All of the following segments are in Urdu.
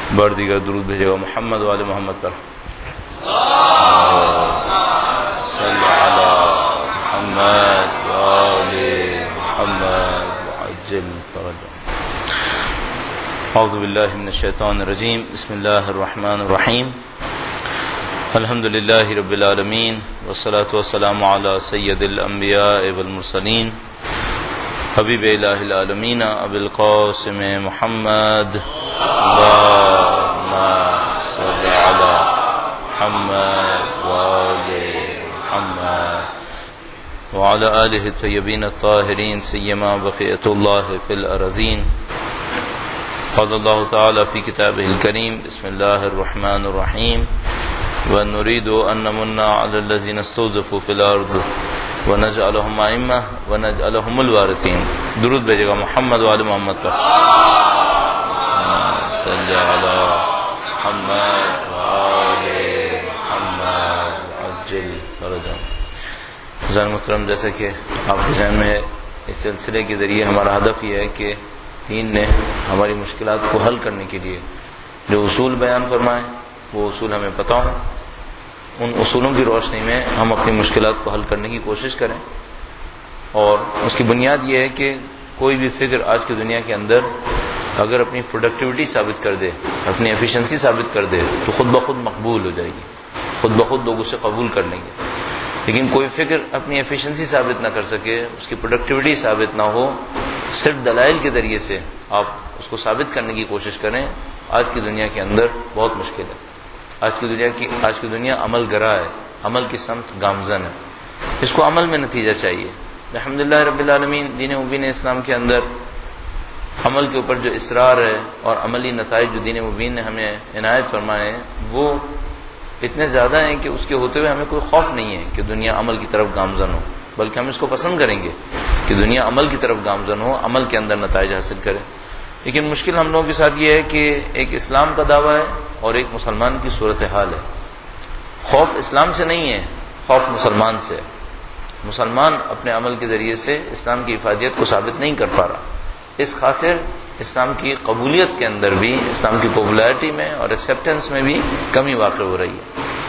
بار دیگر درود بھیجے گا محمد وآل محمد پر. صلی علی محمد وآل محمد وعجل فرجہ. اعوذ باللہ من الشیطان الرجیم. بسم اللہ الرحمن الرحیم. الحمد للہ رب العالمین والصلاة والسلام علی سید الانبیاء والمرسلین حبیب الہ العالمین ابی القاسم محمد. اللہم صلی علی محمد وآل محمد وعلی آلہ الطیبین الطاہرین سیما بقیۃ اللہ فی الارضین. قال اللہ تعالی فی کتابہ الکریم. بسم اللہ الرحمن الرحیم. وَنُرِيدُ أَن نَّمُنَّ عَلَى الَّذِينَ اسْتُضْعِفُوا فِي الْأَرْضِ وَنَجْعَلَهُمْ أَئِمَّةً وَنَجْعَلَهُمُ الْوَارِثِينَ. درود بھیجے گا محمد وآل محمد پر. صلی علی محمد وآل محمد عجل فرجہ. عزیزان محترم، جیسا کہ آپ کے ذہن میں ہے، اس سلسلے کے ذریعے ہمارا ہدف یہ ہے کہ دین نے ہماری مشکلات کو حل کرنے کے لیے جو اصول بیان فرمائے وہ اصول ہمیں پتہ ہوں. ان اصولوں کی روشنی میں ہم اپنی مشکلات کو حل کرنے کی کوشش کریں. اور اس کی بنیاد یہ ہے کہ کوئی بھی فکر آج کی دنیا کے اندر اگر اپنی پروڈکٹیوٹی ثابت کر دے، اپنی ایفیشنسی ثابت کر دے، تو خود بخود مقبول ہو جائے گی، خود بخود لوگ اسے قبول کر لیں گے. لیکن کوئی فکر اپنی ایفیشنسی ثابت نہ کر سکے، اس کی پروڈکٹیوٹی ثابت نہ ہو، صرف دلائل کے ذریعے سے آپ اس کو ثابت کرنے کی کوشش کریں، آج کی دنیا کے اندر بہت مشکل ہے. آج کی دنیا عمل گرا ہے، عمل کی سمت گامزن ہے. اس کو عمل میں نتیجہ چاہیے. الحمدللہ رب العالمین، دین مبین اسلام کے اندر عمل کے اوپر جو اصرار ہے اور عملی نتائج جو دین مبین نے ہمیں عنایت فرمائے ہیں وہ اتنے زیادہ ہیں کہ اس کے ہوتے ہوئے ہمیں کوئی خوف نہیں ہے کہ دنیا عمل کی طرف گامزن ہو، بلکہ ہم اس کو پسند کریں گے کہ دنیا عمل کی طرف گامزن ہو، عمل کے اندر نتائج حاصل کرے. لیکن مشکل ہم لوگوں کے ساتھ یہ ہے کہ ایک اسلام کا دعویٰ ہے اور ایک مسلمان کی صورتحال ہے. خوف اسلام سے نہیں ہے، خوف مسلمان سے ہے. مسلمان اپنے عمل کے ذریعے سے اسلام کی افادیت کو ثابت نہیں کر پا رہا. اس خاطر اسلام کی قبولیت کے اندر بھی، اسلام کی پاپولیرٹی میں اور ایکسیپٹنس میں بھی کمی واقع ہو رہی ہے.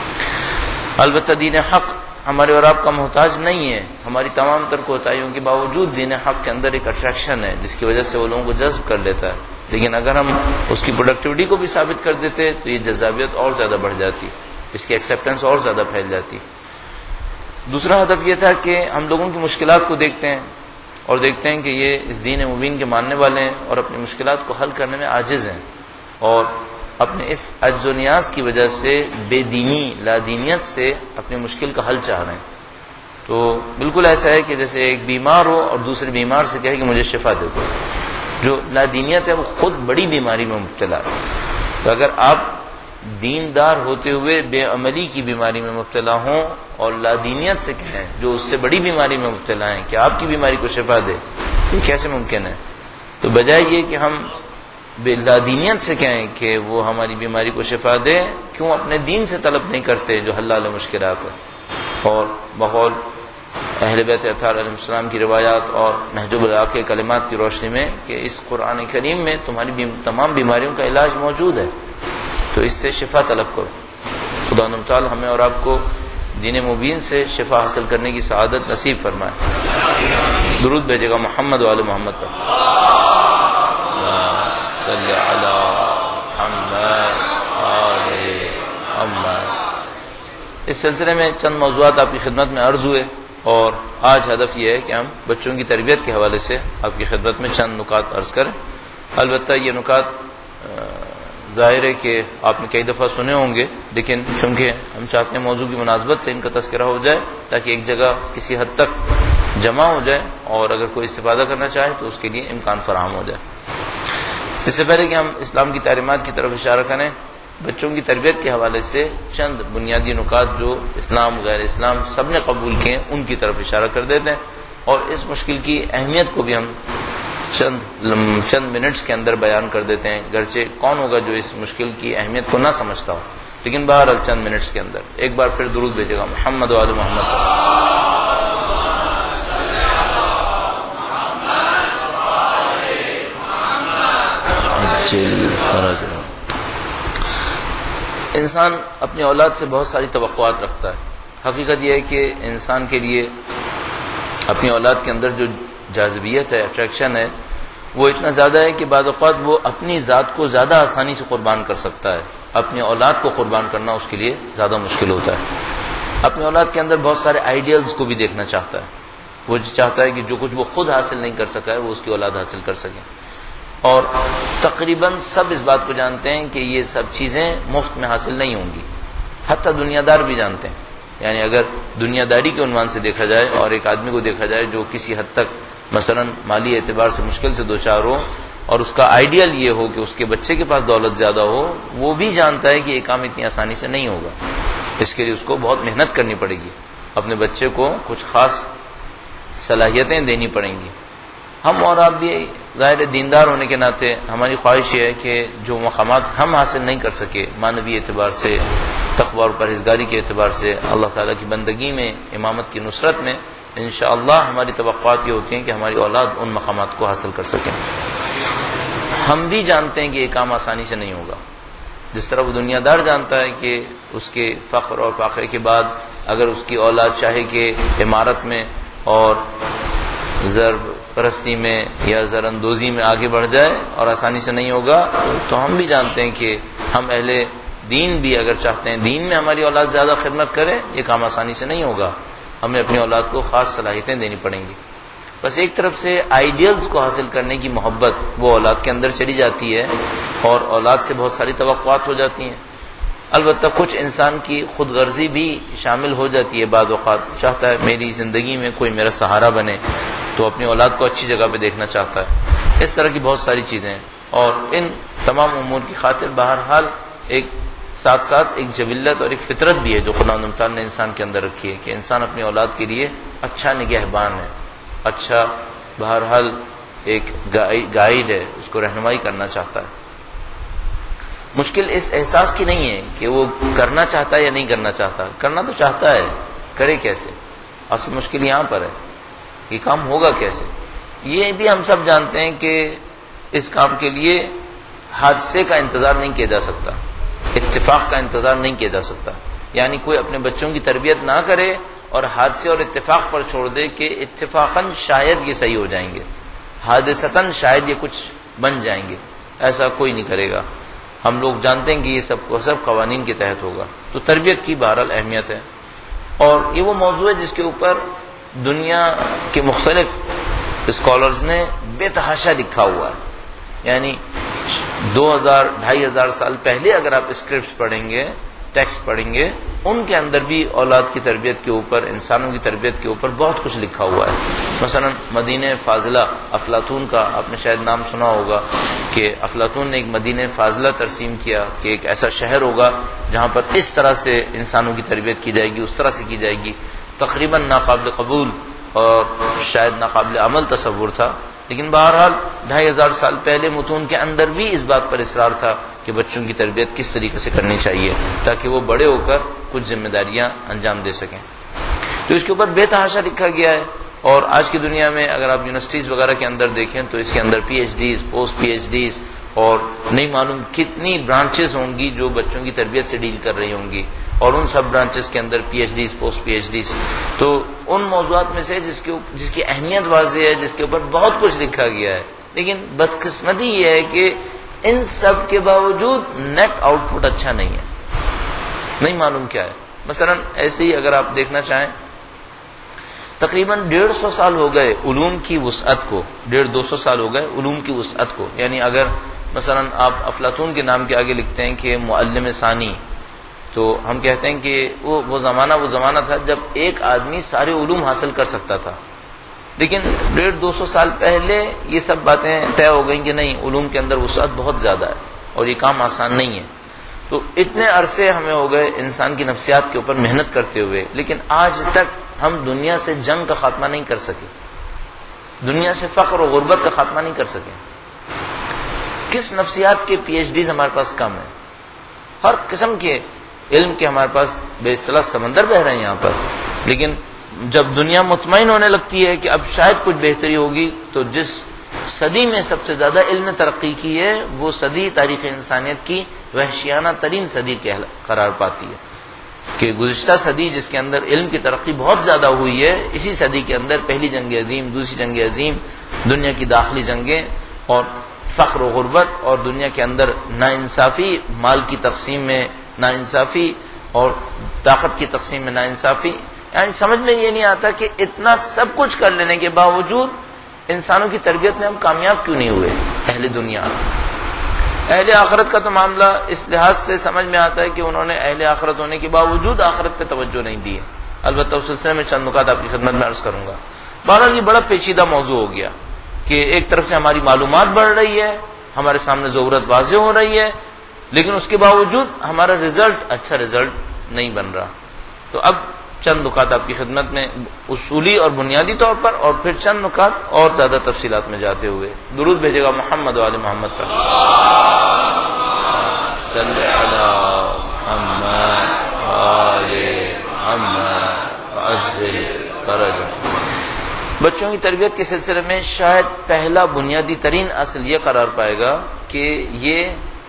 البتہ دین حق ہمارے اور آپ کا محتاج نہیں ہے. ہماری تمام تر کوتاہیوں کے باوجود دین حق کے اندر ایک اٹریکشن ہے جس کی وجہ سے وہ لوگوں کو جذب کر لیتا ہے. لیکن اگر ہم اس کی پروڈکٹیوٹی کو بھی ثابت کر دیتے تو یہ جذابیت اور زیادہ بڑھ جاتی، اس کی ایکسیپٹنس اور زیادہ پھیل جاتی. دوسرا ہدف یہ تھا کہ ہم لوگوں کی مشکلات کو دیکھتے ہیں اور دیکھتے ہیں کہ یہ اس دین مبین کے ماننے والے ہیں اور اپنی مشکلات کو حل کرنے میں عاجز ہیں، اور اپنے اس عجز و نیاز کی وجہ سے بے دینی، لادینیت سے اپنی مشکل کا حل چاہ رہے ہیں. تو بالکل ایسا ہے کہ جیسے ایک بیمار ہو اور دوسرے بیمار سے کہے کہ مجھے شفا دے دو. جو لادینیت ہے وہ خود بڑی بیماری میں مبتلا ہے. تو اگر آپ دیندار ہوتے ہوئے بے عملی کی بیماری میں مبتلا ہوں اور لادینیت سے کہیں جو اس سے بڑی بیماری میں مبتلا ہیں کہ آپ کی بیماری کو شفا دے، یہ کیسے ممکن ہے؟ تو بجائے یہ کہ ہم بے لادینیت سے کہیں کہ وہ ہماری بیماری کو شفا دے، کیوں اپنے دین سے طلب نہیں کرتے جو حلال مشکلات ہے؟ اور بقول اہل بیت اطہار علیہ السلام کی روایات اور نہج البلاغہ کے کلمات کی روشنی میں کہ اس قرآن کریم میں تمہاری تمام بیماریوں کا علاج موجود ہے، تو اس سے شفا طلب کرو. خدا تعالی ہمیں اور آپ کو دین مبین سے شفا حاصل کرنے کی سعادت نصیب فرمائے. درود بھیجے گا محمد وآل محمد پر. صلی علی محمد وآل محمد. اس سلسلے میں چند موضوعات آپ کی خدمت میں عرض ہوئے، اور آج ہدف یہ ہے کہ ہم بچوں کی تربیت کے حوالے سے آپ کی خدمت میں چند نکات عرض کریں. البتہ یہ نکات ظاہر ہے کہ آپ نے کئی دفعہ سنے ہوں گے، لیکن چونکہ ہم چاہتے ہیں موضوع کی مناسبت سے ان کا تذکرہ ہو جائے تاکہ ایک جگہ کسی حد تک جمع ہو جائے، اور اگر کوئی استفادہ کرنا چاہے تو اس کے لیے امکان فراہم ہو جائے. اس سے پہلے کہ ہم اسلام کی تعلیمات کی طرف اشارہ کریں، بچوں کی تربیت کے حوالے سے چند بنیادی نکات جو اسلام غیر اسلام سب نے قبول کیے ہیں ان کی طرف اشارہ کر دیتے ہیں، اور اس مشکل کی اہمیت کو بھی ہم چند منٹس کے اندر بیان کر دیتے ہیں. گرچہ کون ہوگا جو اس مشکل کی اہمیت کو نہ سمجھتا ہو، لیکن بہرحال چند منٹس کے اندر ایک بار پھر درود بھیجے گا محمد وآل محمد. انسان اپنی اولاد سے بہت ساری توقعات رکھتا ہے. حقیقت یہ ہے کہ انسان کے لیے اپنی اولاد کے اندر جو جاذبیت ہے، اٹریکشن ہے، وہ اتنا زیادہ ہے کہ بعض اوقات وہ اپنی ذات کو زیادہ آسانی سے قربان کر سکتا ہے. اپنی اولاد کو قربان کرنا اس کے لیے زیادہ مشکل ہوتا ہے. اپنی اولاد کے اندر بہت سارے آئیڈیلز کو بھی دیکھنا چاہتا ہے. وہ چاہتا ہے کہ جو کچھ وہ خود حاصل نہیں کر سکا ہے وہ اس کی اولاد حاصل کر سکے. اور تقریباً سب اس بات کو جانتے ہیں کہ یہ سب چیزیں مفت میں حاصل نہیں ہوں گی. حتیٰ دنیا دار بھی جانتے ہیں. یعنی اگر دنیا داری کے عنوان سے دیکھا جائے اور ایک آدمی کو دیکھا جائے جو کسی حد تک مثلا مالی اعتبار سے مشکل سے دوچار ہو اور اس کا آئیڈیل یہ ہو کہ اس کے بچے کے پاس دولت زیادہ ہو، وہ بھی جانتا ہے کہ یہ کام اتنی آسانی سے نہیں ہوگا. اس کے لیے اس کو بہت محنت کرنی پڑے گی. اپنے بچے کو کچھ خاص صلاحیتیں دینی پڑیں گی. ہم اور آپ بھی ظاہر دیندار ہونے کے ناطے ہماری خواہش یہ ہے کہ جو مقامات ہم حاصل نہیں کر سکے معنوی اعتبار سے، تقوی اور پرہیزگاری کے اعتبار سے، اللہ تعالیٰ کی بندگی میں، امامت کی نصرت میں، انشاءاللہ ہماری توقعات یہ ہوتی ہیں کہ ہماری اولاد ان مقامات کو حاصل کر سکیں. ہم بھی جانتے ہیں کہ یہ کام آسانی سے نہیں ہوگا. جس طرح وہ دنیا دار جانتا ہے کہ اس کے فقر اور فاقے کے بعد اگر اس کی اولاد چاہے کہ عمارت میں اور زر پرستی میں یا زر اندوزی میں آگے بڑھ جائے اور آسانی سے نہیں ہوگا، تو ہم بھی جانتے ہیں کہ ہم اہل دین بھی اگر چاہتے ہیں دین میں ہماری اولاد زیادہ خدمت کرے، یہ کام آسانی سے نہیں ہوگا. ہمیں اپنی اولاد کو خاص صلاحیتیں دینی پڑیں گی. بس ایک طرف سے آئیڈیلز کو حاصل کرنے کی محبت وہ اولاد کے اندر چلی جاتی ہے اور اولاد سے بہت ساری توقعات ہو جاتی ہیں. البتہ کچھ انسان کی خود غرضی بھی شامل ہو جاتی ہے. بعض اوقات چاہتا ہے میری زندگی میں کوئی میرا سہارا بنے، تو اپنی اولاد کو اچھی جگہ پہ دیکھنا چاہتا ہے. اس طرح کی بہت ساری چیزیں ہیں اور ان تمام امور کی خاطر بہرحال ایک ساتھ ساتھ ایک جبلت اور ایک فطرت بھی ہے جو خداوند تعالیٰ نے انسان کے اندر رکھی ہے کہ انسان اپنی اولاد کے لیے اچھا نگہبان ہے، اچھا بہرحال ایک گائیڈ ہے، اس کو رہنمائی کرنا چاہتا ہے. مشکل اس احساس کی نہیں ہے کہ وہ کرنا چاہتا ہے یا نہیں کرنا چاہتا. کرنا تو چاہتا ہے، کرے کیسے؟ اصل مشکل یہاں پر ہے، یہ کام ہوگا کیسے. یہ بھی ہم سب جانتے ہیں کہ اس کام کے لیے حادثے کا انتظار نہیں کیا جا سکتا، اتفاق کا انتظار نہیں کیا جا سکتا. یعنی کوئی اپنے بچوں کی تربیت نہ کرے اور حادثے اور اتفاق پر چھوڑ دے کہ اتفاقاً شاید یہ صحیح ہو جائیں گے، حادثتاً شاید یہ کچھ بن جائیں گے، ایسا کوئی نہیں کرے گا. ہم لوگ جانتے ہیں کہ یہ سب قوانین کے تحت ہوگا. تو تربیت کی بہرحال اہمیت ہے اور یہ وہ موضوع ہے جس کے اوپر دنیا کے مختلف اسکالرز نے بے تحاشا لکھا ہوا ہے. یعنی 2000-2500 سال پہلے اگر آپ اسکرپٹس پڑھیں گے، ٹیکسٹ پڑھیں گے، ان کے اندر بھی اولاد کی تربیت کے اوپر، انسانوں کی تربیت کے اوپر بہت کچھ لکھا ہوا ہے. مثلا مدینہ فاضلہ افلاطون کا آپ نے شاید نام سنا ہوگا کہ افلاطون نے ایک مدینہ فاضلہ ترسیم کیا کہ ایک ایسا شہر ہوگا جہاں پر اس طرح سے انسانوں کی تربیت کی جائے گی، اس طرح سے کی جائے گی. تقریباً ناقابل قبول اور شاید ناقابل عمل تصور تھا، لیکن بہرحال 2500 سال پہلے متون کے اندر بھی اس بات پر اصرار تھا کہ بچوں کی تربیت کس طریقے سے کرنی چاہیے تاکہ وہ بڑے ہو کر کچھ ذمہ داریاں انجام دے سکیں. تو اس کے اوپر بے تحاشا لکھا گیا ہے. اور آج کی دنیا میں اگر آپ یونیورسٹیز وغیرہ کے اندر دیکھیں تو اس کے اندر P H Ds, post P H Ds اور نہیں معلوم کتنی برانچز ہوں گی جو بچوں کی تربیت سے ڈیل کر رہی ہوں گی، اور ان سب برانچز کے اندر P H Ds, post P H Ds. تو ان موضوعات میں سے جس کی اہمیت واضح ہے، جس کے اوپر بہت کچھ لکھا گیا ہے، لیکن بدقسمتی یہ ہے کہ ان سب کے باوجود نیٹ آؤٹ پٹ اچھا نہیں ہے. نہیں معلوم کیا ہے. مثلا ایسے ہی اگر آپ دیکھنا چاہیں تقریباً 150 سال ہو گئے علوم کی وسعت کو، 150 سال ہو گئے علوم کی وسعت کو. یعنی اگر مثلا آپ افلاطون کے نام کے آگے لکھتے ہیں کہ معلم ثانی، تو ہم کہتے ہیں کہ وہ زمانہ تھا جب ایک آدمی سارے علوم حاصل کر سکتا تھا. لیکن 150-200 سال پہلے یہ سب باتیں طے ہو گئیں کہ نہیں، علوم کے اندر وسعت بہت زیادہ ہے اور یہ کام آسان نہیں ہے. تو اتنے عرصے ہمیں ہو گئے انسان کی نفسیات کے اوپر محنت کرتے ہوئے، لیکن آج تک ہم دنیا سے جنگ کا خاتمہ نہیں کر سکے، دنیا سے فقر و غربت کا خاتمہ نہیں کر سکے. کس نفسیات کے پی ایچ ڈیز ہمارے پاس کم ہیں؟ ہر قسم کے علم کے ہمارے پاس بے اصطلاح سمندر بہ رہے ہیں یہاں پر. لیکن جب دنیا مطمئن ہونے لگتی ہے کہ اب شاید کچھ بہتری ہوگی، تو جس صدی میں سب سے زیادہ علم نے ترقی کی ہے، وہ صدی تاریخ انسانیت کی وحشیانہ ترین صدی قرار پاتی ہے، کہ گزشتہ صدی جس کے اندر علم کی ترقی بہت زیادہ ہوئی ہے، اسی صدی کے اندر پہلی جنگ عظیم، دوسری جنگ عظیم، دنیا کی داخلی جنگیں اور فقر و غربت اور دنیا کے اندر ناانصافی، مال کی تقسیم میں ناانصافی اور طاقت کی تقسیم میں ناانصافی، یعنی سمجھ میں یہ نہیں آتا کہ اتنا سب کچھ کر لینے کے باوجود انسانوں کی تربیت میں ہم کامیاب کیوں نہیں ہوئے۔ اہل دنیا، اہل آخرت کا تو معاملہ اس لحاظ سے سمجھ میں آتا ہے کہ انہوں نے اہل آخرت ہونے کے باوجود آخرت پہ توجہ نہیں دی ہے۔ البتہ اس سلسلے میں چند نکات آپ کی خدمت میں عرض کروں گا۔ بہرحال یہ بڑا پیچیدہ موضوع ہو گیا کہ ایک طرف سے ہماری معلومات بڑھ رہی ہے، ہمارے سامنے ضرورت واضح ہو رہی ہے، لیکن اس کے باوجود ہمارا اچھا رزلٹ نہیں بن رہا۔ تو اب چند نکات آپ کی خدمت میں اصولی اور بنیادی طور پر، اور پھر چند نکات اور زیادہ تفصیلات میں جاتے ہوئے۔ درود بھیجے گا محمد و آل محمد پر۔ صلی علی محمد و آل محمد وعجل فرجہ۔ بچوں کی تربیت کے سلسلے میں شاید پہلا بنیادی ترین اصل یہ قرار پائے گا کہ یہ،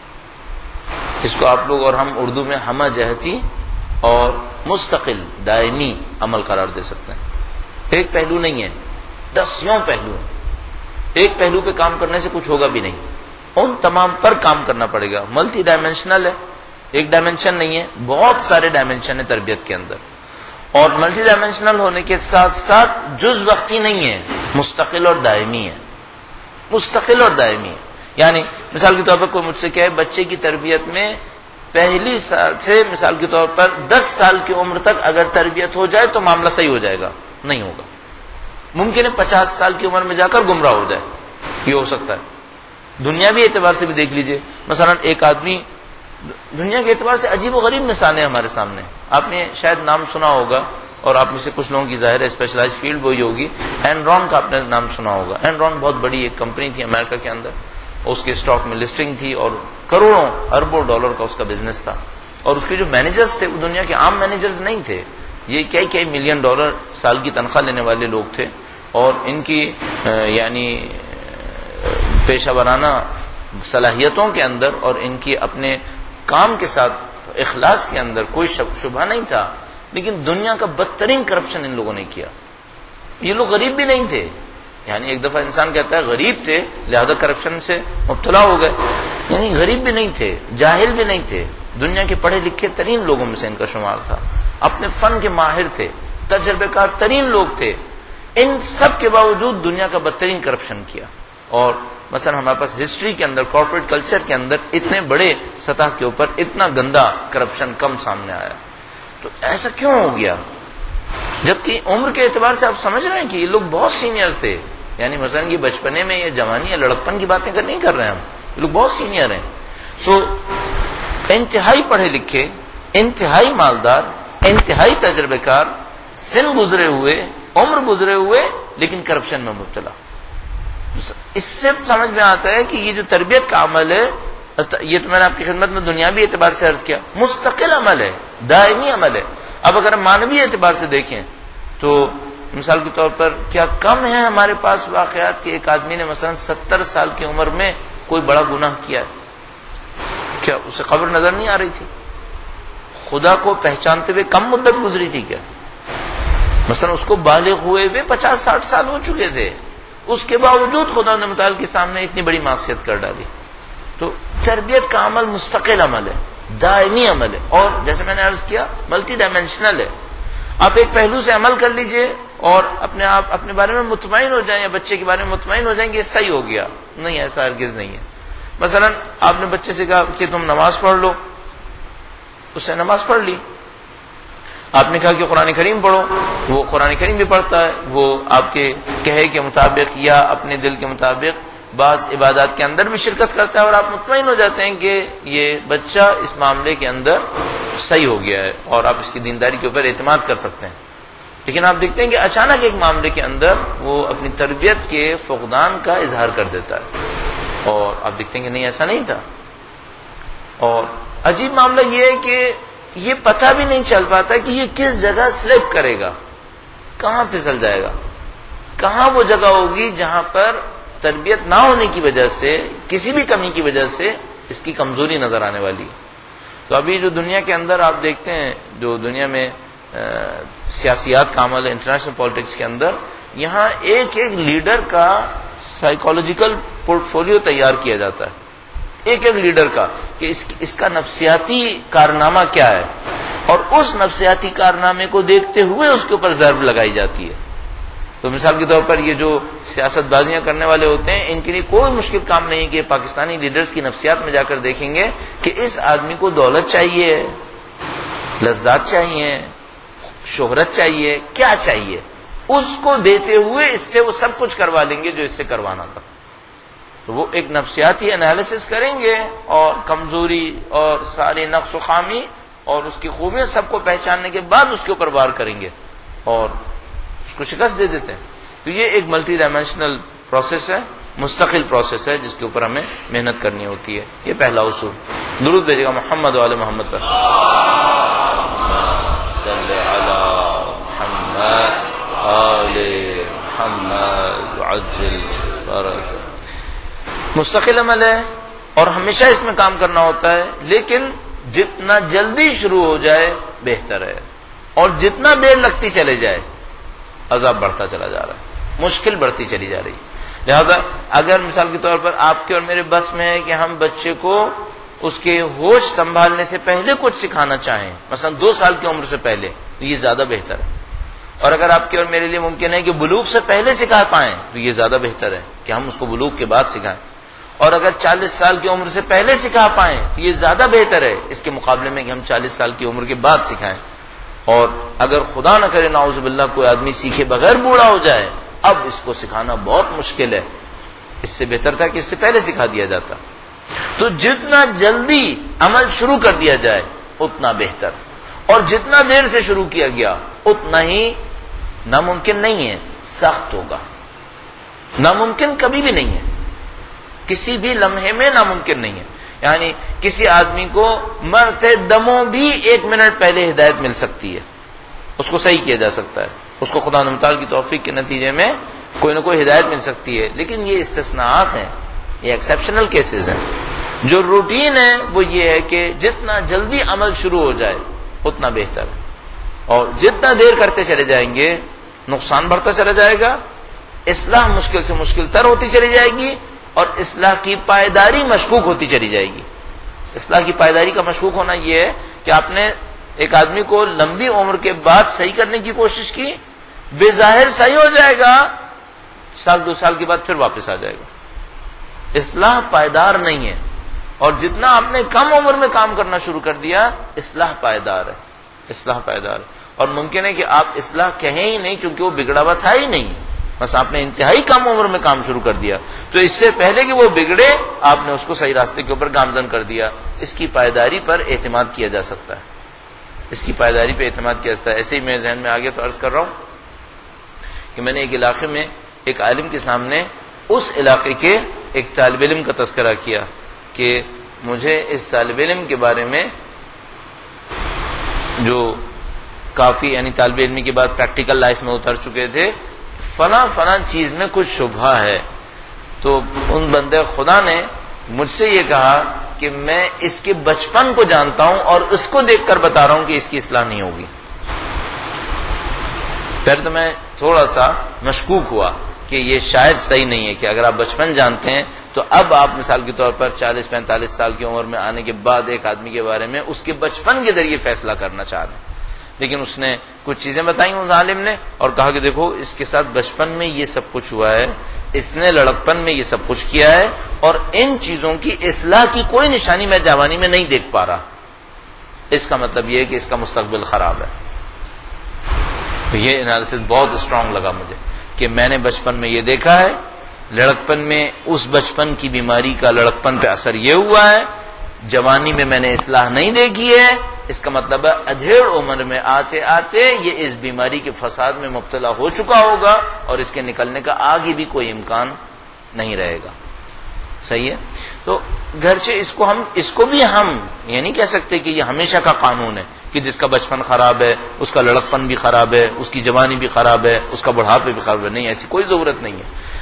جس کو آپ لوگ اور ہم اردو میں ہمہ جہتی اور مستقل دائمی عمل قرار دے سکتے ہیں۔ ایک پہلو نہیں ہے، 10 پہلو ہیں۔ ایک پہلو پہ کام کرنے سے کچھ ہوگا بھی نہیں، ان تمام پر کام کرنا پڑے گا۔ ملٹی ڈائمینشنل ہے، ایک ڈائمینشن نہیں ہے، بہت سارے ڈائمینشن ہیں تربیت کے اندر، اور ملٹی ڈائمینشنل ہونے کے ساتھ ساتھ جز وقتی نہیں ہے، مستقل اور دائمی ہے۔ مستقل اور دائمی ہے، یعنی مثال کے طور پر کوئی مجھ سے کہے بچے کی تربیت میں پہلی سال سے مثال کے طور پر 10 سال کی عمر تک اگر تربیت ہو جائے تو معاملہ صحیح ہو جائے گا، نہیں ہوگا۔ ممکن ہے 50 سال کی عمر میں جا کر گمراہ ہو جائے، یہ ہو سکتا ہے۔ دنیاوی اعتبار سے بھی دیکھ لیجئے، مثلا ایک آدمی، دنیا کے اعتبار سے عجیب و غریب مثالیں ہمارے سامنے، آپ نے شاید نام سنا ہوگا، اور آپ میں سے کچھ لوگوں کی ظاہر ہے اسپیشلائز فیلڈ وہی ہوگی، اینرون کا آپ نے نام سنا ہوگا۔ اینرون بہت بڑی ایک کمپنی تھی امریکہ کے اندر، اس کے اسٹاک میں لسٹنگ تھی اور کروڑوں اربوں ڈالر کا اس کا بزنس تھا، اور اس کے جو مینیجرز تھے وہ دنیا کے عام مینیجرز نہیں تھے، یہ کئی ملین ڈالر سال کی تنخواہ لینے والے لوگ تھے، اور ان کی یعنی پیشہ ورانہ صلاحیتوں کے اندر اور ان کی اپنے کام کے ساتھ اخلاص کے اندر کوئی شبہ نہیں تھا، لیکن دنیا کا بدترین کرپشن ان لوگوں نے کیا۔ یہ لوگ غریب بھی نہیں تھے، یعنی ایک دفعہ انسان کہتا ہے غریب تھے لہذا کرپشن سے مبتلا ہو گئے، یعنی غریب بھی نہیں تھے، جاہل بھی نہیں تھے، دنیا کے پڑھے لکھے ترین لوگوں میں سے ان کا شمار تھا، اپنے فن کے ماہر تھے، تجربے کار ترین لوگ تھے، ان سب کے باوجود دنیا کا بدترین کرپشن کیا۔ اور مثلا ہمارے پاس ہسٹری کے اندر، کارپوریٹ کلچر کے اندر اتنے بڑے سطح کے اوپر اتنا گندا کرپشن کم سامنے آیا۔ تو ایسا کیوں ہو گیا؟ جبکہ عمر کے اعتبار سے آپ سمجھ رہے ہیں کہ یہ لوگ بہت سینئرز تھے، یعنی مثلا یہ بچپنے میں یہ جوانی یا لڑکپن کی باتیں نہیں کر رہے ہیں ہم، یہ لوگ بہت سینئر ہیں۔ تو انتہائی پڑھے لکھے، انتہائی مالدار، انتہائی تجربے کار، سن گزرے ہوئے، عمر گزرے ہوئے، لیکن کرپشن میں مبتلا۔ اس سے سمجھ میں آتا ہے کہ یہ جو تربیت کا عمل ہے، یہ تو میں نے آپ کی خدمت میں دنیاوی اعتبار سے عرض کیا، مستقل عمل ہے، دائمی عمل ہے۔ اب اگر ہم مانوی اعتبار سے دیکھیں تو مثال کے طور پر کیا کم ہے ہمارے پاس واقعات کہ ایک آدمی نے مثلا 70 سال کی عمر میں کوئی بڑا گناہ کیا ہے؟ کیا اسے قبر نظر نہیں آ رہی تھی؟ خدا کو پہچانتے ہوئے کم مدت گزری تھی کیا؟ مثلا اس کو بالغ ہوئے ہوئے 50-60 سال ہو چکے تھے، اس کے باوجود خدا نے متعال کے سامنے اتنی بڑی معصیت کر ڈالی۔ تو تربیت کا عمل مستقل عمل ہے، دائمی عمل ہے، اور جیسے میں نے عرض کیا ملٹی ڈائمینشنل ہے۔ آپ ایک پہلو سے عمل کر لیجئے اور اپنے بارے میں مطمئن ہو جائیں، یا بچے کے بارے میں مطمئن ہو جائیں کہ یہ صحیح ہو گیا، نہیں، ایسا ہرگز نہیں ہے۔ مثلا آپ نے بچے سے کہا کہ تم نماز پڑھ لو، اس نے نماز پڑھ لی۔ آپ نے کہا کہ قرآن کریم پڑھو، وہ قرآن کریم بھی پڑھتا ہے، وہ آپ کے کہے کے مطابق یا اپنے دل کے مطابق بعض عبادات کے اندر بھی شرکت کرتا ہے، اور آپ مطمئن ہو جاتے ہیں کہ یہ بچہ اس معاملے کے اندر صحیح ہو گیا ہے اور آپ اس کی دینداری کے اوپر اعتماد کر سکتے ہیں۔ لیکن آپ دیکھتے ہیں کہ اچانک ایک معاملے کے اندر وہ اپنی تربیت کے فقدان کا اظہار کر دیتا ہے، اور آپ دیکھتے ہیں کہ نہیں، ایسا نہیں تھا۔ اور عجیب معاملہ یہ ہے کہ یہ پتہ بھی نہیں چل پاتا کہ یہ کس جگہ سلپ کرے گا، کہاں پھسل جائے گا، کہاں وہ جگہ ہوگی جہاں پر تربیت نہ ہونے کی وجہ سے، کسی بھی کمی کی وجہ سے اس کی کمزوری نظر آنے والی ہے۔ تو ابھی جو دنیا کے اندر آپ دیکھتے ہیں، جو دنیا میں سیاسیات کا عمل ہے، انٹرنیشنل پالیٹکس کے اندر، یہاں ایک ایک لیڈر کا سائیکولوجیکل پورٹ فولیو تیار کیا جاتا ہے، ایک ایک لیڈر کا، کہ اس کا نفسیاتی کارنامہ کیا ہے، اور اس نفسیاتی کارنامے کو دیکھتے ہوئے اس کے اوپر ضرب لگائی جاتی ہے۔ تو مثال کے طور پر یہ جو سیاست بازیاں کرنے والے ہوتے ہیں، ان کے لیے کوئی مشکل کام نہیں کہ پاکستانی لیڈرز کی نفسیات میں جا کر دیکھیں گے کہ اس آدمی کو دولت چاہیے، لذات چاہیے، شہرت چاہیے، کیا چاہیے، اس کو دیتے ہوئے اس سے وہ سب کچھ کروا لیں گے جو اس سے کروانا تھا۔ تو وہ ایک نفسیاتی انالیسس کریں گے، اور کمزوری اور ساری نقص و خامی اور اس کی خوبیاں سب کو پہچاننے کے بعد اس کے اوپر وار کریں گے اور اس کو شکست دے دیتے ہیں۔ تو یہ ایک ملٹی ڈائمینشنل پروسیس ہے، مستقل پروسیس ہے، جس کے اوپر ہمیں محنت کرنی ہوتی ہے۔ یہ پہلا اصول۔ درود بھیجے گا محمد و آل محمد پر۔ صلی علی محمد آل محمد عجل فرج۔ مستقل عمل ہے اور ہمیشہ اس میں کام کرنا ہوتا ہے، لیکن جتنا جلدی شروع ہو جائے بہتر ہے، اور جتنا دیر لگتی چلے جائے عذاب بڑھتا چلا جا رہا ہے، مشکل بڑھتی چلی جا رہی ہے۔ لہذا اگر مثال کے طور پر آپ کے اور میرے بس میں ہے کہ ہم بچے کو اس کے ہوش سنبھالنے سے پہلے کچھ سکھانا چاہیں، مثلا 2 سال کی عمر سے پہلے، تو یہ زیادہ بہتر ہے۔ اور اگر آپ کے اور میرے لیے ممکن ہے کہ بلوغ سے پہلے سکھا پائیں تو یہ زیادہ بہتر ہے کہ ہم اس کو بلوغ کے بعد سکھائیں۔ اور اگر 40 سال کی عمر سے پہلے سکھا پائیں تو یہ زیادہ بہتر ہے اس کے مقابلے میں کہ ہم 40 سال کی عمر کے بعد سکھائیں۔ اور اگر خدا نہ کرے نعوذ باللہ کوئی آدمی سیکھے بغیر بوڑھا ہو جائے، اب اس کو سکھانا بہت مشکل ہے، اس سے بہتر تھا کہ اس سے پہلے سکھا دیا جاتا۔ تو جتنا جلدی عمل شروع کر دیا جائے اتنا بہتر، اور جتنا دیر سے شروع کیا گیا اتنا ہی ناممکن نہیں ہے، سخت ہوگا۔ ناممکن کبھی بھی نہیں ہے، کسی بھی لمحے میں ناممکن نہیں ہے۔ یعنی کسی آدمی کو مرتے دموں بھی 1 منٹ پہلے ہدایت مل سکتی ہے، اس کو صحیح کیا جا سکتا ہے، اس کو خدا متعال کی توفیق کے نتیجے میں کوئی نہ کوئی ہدایت مل سکتی ہے، لیکن یہ استثناءات ہیں، یہ ایکسیپشنل کیسز ہیں۔ جو روٹین ہے وہ یہ ہے کہ جتنا جلدی عمل شروع ہو جائے اتنا بہتر ہے، اور جتنا دیر کرتے چلے جائیں گے نقصان بڑھتا چلا جائے گا، اصلاح مشکل سے مشکل تر ہوتی چلی جائے گی، اور اصلاح کی پائیداری مشکوک ہوتی چلی جائے گی۔ اصلاح کی پائیداری کا مشکوک ہونا یہ ہے کہ آپ نے ایک آدمی کو لمبی عمر کے بعد صحیح کرنے کی کوشش کی، بظاہر صحیح ہو جائے گا، 1-2 سال کے بعد پھر واپس آ جائے گا۔ اصلاح پائیدار نہیں ہے، اور جتنا آپ نے کم عمر میں کام کرنا شروع کر دیا اصلاح پائیدار ہے، اصلاح پائیدار ہے۔ اور ممکن ہے کہ آپ اصلاح کہیں ہی نہیں کیونکہ وہ بگڑا ہوا تھا ہی نہیں، بس آپ نے انتہائی کم عمر میں کام شروع کر دیا، تو اس سے پہلے کہ وہ بگڑے آپ نے اس کو صحیح راستے کے اوپر گامزن کر دیا۔ اس کی پائیداری پر اعتماد کیا جا سکتا ہے، اس کی پائیداری پہ اعتماد کیا جاتا ہے۔ ایسے ہی میرے ذہن میں آگے تو عرض کر رہا ہوں کہ میں نے ایک علاقے میں ایک عالم کے سامنے اس علاقے کے ایک طالب علم کا تذکرہ کیا کہ مجھے اس طالب علم کے بارے میں، جو کافی یعنی طالب علمی کے بعد پریکٹیکل لائف میں اتر چکے تھے، فلاں چیز میں کچھ شبہ ہے۔ تو ان بندے خدا نے مجھ سے یہ کہا کہ میں اس کے بچپن کو جانتا ہوں اور اس کو دیکھ کر بتا رہا ہوں کہ اس کی اصلاح نہیں ہوگی۔ پھر تو میں تھوڑا سا مشکوک ہوا کہ یہ شاید صحیح نہیں ہے کہ اگر آپ بچپن جانتے ہیں تو اب آپ مثال کے طور پر 40-45 سال کی عمر میں آنے کے بعد ایک آدمی کے بارے میں اس کے بچپن کے ذریعے فیصلہ کرنا چاہ رہے ہیں۔ لیکن اس نے کچھ چیزیں بتائیں اس عالم نے اور کہا کہ دیکھو اس کے ساتھ بچپن میں یہ سب کچھ ہوا ہے، اس نے لڑکپن میں یہ سب کچھ کیا ہے، اور ان چیزوں کی اصلاح کی کوئی نشانی میں جوانی میں نہیں دیکھ پا رہا۔ اس کا مطلب یہ ہے کہ اس کا مستقبل خراب ہے۔ یہ انالیسس بہت اسٹرانگ لگا مجھے کہ میں نے بچپن میں یہ دیکھا ہے، لڑکپن میں اس بچپن کی بیماری کا لڑکپن پہ اثر یہ ہوا ہے، جوانی میں نے اصلاح نہیں دیکھی ہے۔ اس کا مطلب ہے ادھیڑ عمر میں آتے آتے یہ اس بیماری کے فساد میں مبتلا ہو چکا ہوگا اور اس کے نکلنے کا آگے بھی کوئی امکان نہیں رہے گا۔ صحیح ہے؟ تو گرچہ اس کو بھی ہم یہ نہیں کہہ سکتے کہ یہ ہمیشہ کا قانون ہے کہ جس کا بچپن خراب ہے اس کا لڑکپن بھی خراب ہے، اس کی جوانی بھی خراب ہے، اس کا بڑھاپے بھی خراب ہے، نہیں، ایسی کوئی ضرورت نہیں ہے۔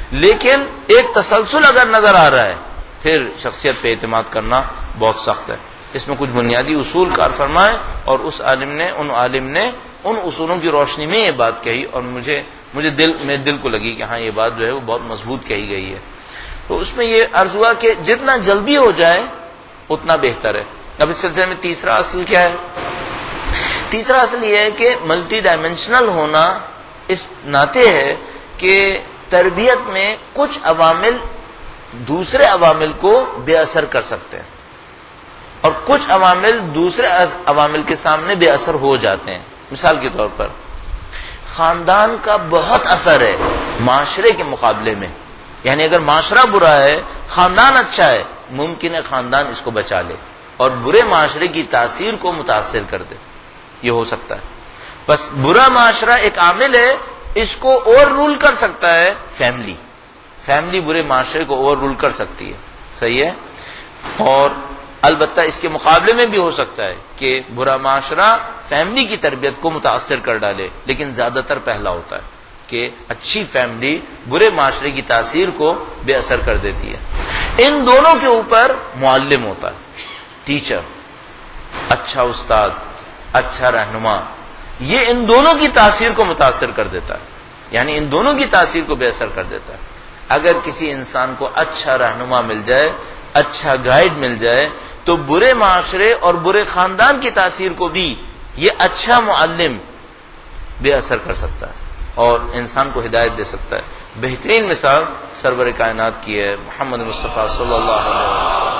لیکن ایک تسلسل اگر نظر آ رہا ہے پھر شخصیت پہ اعتماد کرنا بہت سخت ہے. اس میں کچھ بنیادی اصول کار فرمائے اور اس عالم نے ان اصولوں کی روشنی میں یہ بات کہی اور میرے دل کو لگی کہ ہاں یہ بات جو ہے وہ بہت مضبوط کہی گئی ہے. تو اس میں یہ عرض ہوا کہ جتنا جلدی ہو جائے اتنا بہتر ہے. اب اس سلسلے میں تیسرا اصل کیا ہے؟ تیسرا اصل یہ ہے کہ ملٹی ڈائمینشنل ہونا اس ناطے ہے کہ تربیت میں کچھ عوامل دوسرے عوامل کو بے اثر کر سکتے ہیں اور کچھ عوامل دوسرے عوامل کے سامنے بے اثر ہو جاتے ہیں. مثال کے طور پر خاندان کا بہت اثر ہے معاشرے کے مقابلے میں. یعنی اگر معاشرہ برا ہے خاندان اچھا ہے، ممکن ہے خاندان اس کو بچا لے اور برے معاشرے کی تاثیر کو متاثر کر دے. یہ ہو سکتا ہے. بس برا معاشرہ ایک عامل ہے، اس کو اوور رول کر سکتا ہے فیملی برے معاشرے کو اوور رول کر سکتی ہے. صحیح ہے. اور البتہ اس کے مقابلے میں بھی ہو سکتا ہے کہ برا معاشرہ فیملی کی تربیت کو متاثر کر ڈالے، لیکن زیادہ تر پہلا ہوتا ہے کہ اچھی فیملی برے معاشرے کی تاثیر کو بے اثر کر دیتی ہے. ان دونوں کے اوپر معلم ہوتا ہے، ٹیچر، اچھا استاد، اچھا رہنما. یہ ان دونوں کی تاثیر کو متاثر کر دیتا ہے، یعنی ان دونوں کی تاثیر کو بے اثر کر دیتا ہے. اگر کسی انسان کو اچھا رہنما مل جائے، اچھا گائیڈ مل جائے، تو برے معاشرے اور برے خاندان کی تاثیر کو بھی یہ اچھا معلم بے اثر کر سکتا ہے اور انسان کو ہدایت دے سکتا ہے. بہترین مثال سرور کائنات کی ہے محمد مصطفیٰ صلی اللہ علیہ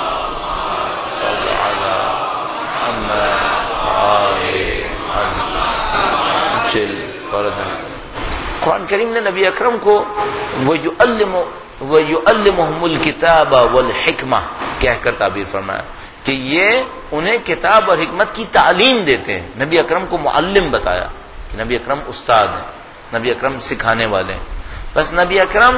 وسلم. قرآن کریم نے نبی اکرم کو وَيُعَلِّمُهُمُ الْكِتَابَ وَالْحِكْمَةَ کہہ کر تعبیر فرمایا کہ یہ انہیں کتاب اور حکمت کی تعلیم دیتے ہیں. نبی اکرم کو معلم بتایا کہ نبی اکرم استاد ہیں، نبی اکرم سکھانے والے ہیں. بس نبی اکرم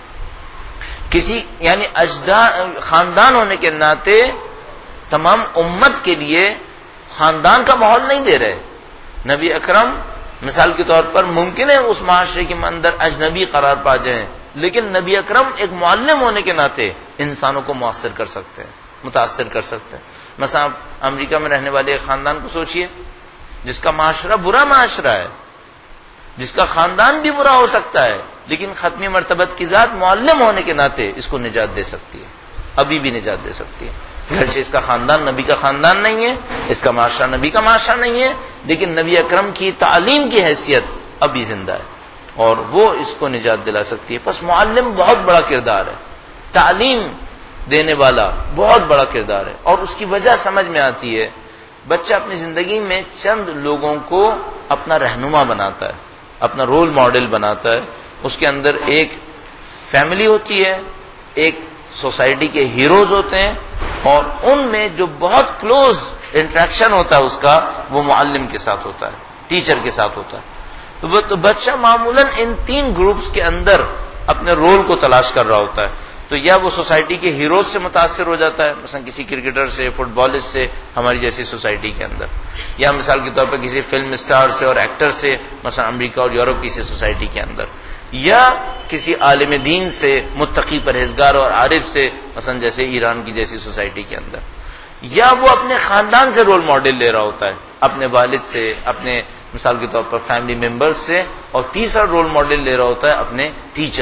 کسی یعنی خاندان ہونے کے ناطے تمام امت کے لیے خاندان کا ماحول نہیں دے رہے. نبی اکرم مثال کے طور پر ممکن ہے اس معاشرے کے اندر اجنبی قرار پا جائیں، لیکن نبی اکرم ایک معلم ہونے کے ناطے انسانوں کو مؤثر کر سکتے ہیں، متاثر کر سکتے ہیں. مثلا امریکہ میں رہنے والے ایک خاندان کو سوچئے جس کا معاشرہ برا معاشرہ ہے، جس کا خاندان بھی برا ہو سکتا ہے، لیکن ختمی مرتبت کی ذات معلم ہونے کے ناطے اس کو نجات دے سکتی ہے، ابھی بھی نجات دے سکتی ہے. گرچہ اس کا خاندان نبی کا خاندان نہیں ہے، اس کا معاشرہ نبی کا معاشرہ نہیں ہے، لیکن نبی اکرم کی تعلیم کی حیثیت ابھی زندہ ہے اور وہ اس کو نجات دلا سکتی ہے. پس معلم بہت بڑا کردار ہے، تعلیم دینے والا بہت بڑا کردار ہے. اور اس کی وجہ سمجھ میں آتی ہے، بچہ اپنی زندگی میں چند لوگوں کو اپنا رہنما بناتا ہے، اپنا رول ماڈل بناتا ہے. اس کے اندر ایک فیملی ہوتی ہے، ایک سوسائٹی کے ہیروز ہوتے ہیں، اور ان میں جو بہت کلوز انٹریکشن ہوتا ہے اس کا وہ معلم کے ساتھ ہوتا ہے، ٹیچر کے ساتھ ہوتا ہے. تو بچہ معمولاً ان تین گروپس کے اندر اپنے رول کو تلاش کر رہا ہوتا ہے. تو یا وہ سوسائٹی کے ہیروز سے متاثر ہو جاتا ہے، مثلا کسی کرکٹر سے، فٹ بالسٹ سے ہماری جیسی سوسائٹی کے اندر، یا مثال کے طور پر کسی فلم اسٹار سے اور ایکٹر سے مثلا امریکہ اور یورپ کی سوسائٹی کے اندر، یا کسی عالم دین سے، متقی پرہیزگار اور عارف سے مثلا جیسے ایران کی جیسی سوسائٹی کے اندر، یا وہ اپنے خاندان سے رول ماڈل لے رہا ہوتا ہے، اپنے والد سے، اپنے مثال کے طور پر فیملی ممبرز سے، اور تیسرا رول ماڈل لے رہا ہوتا ہے اپنے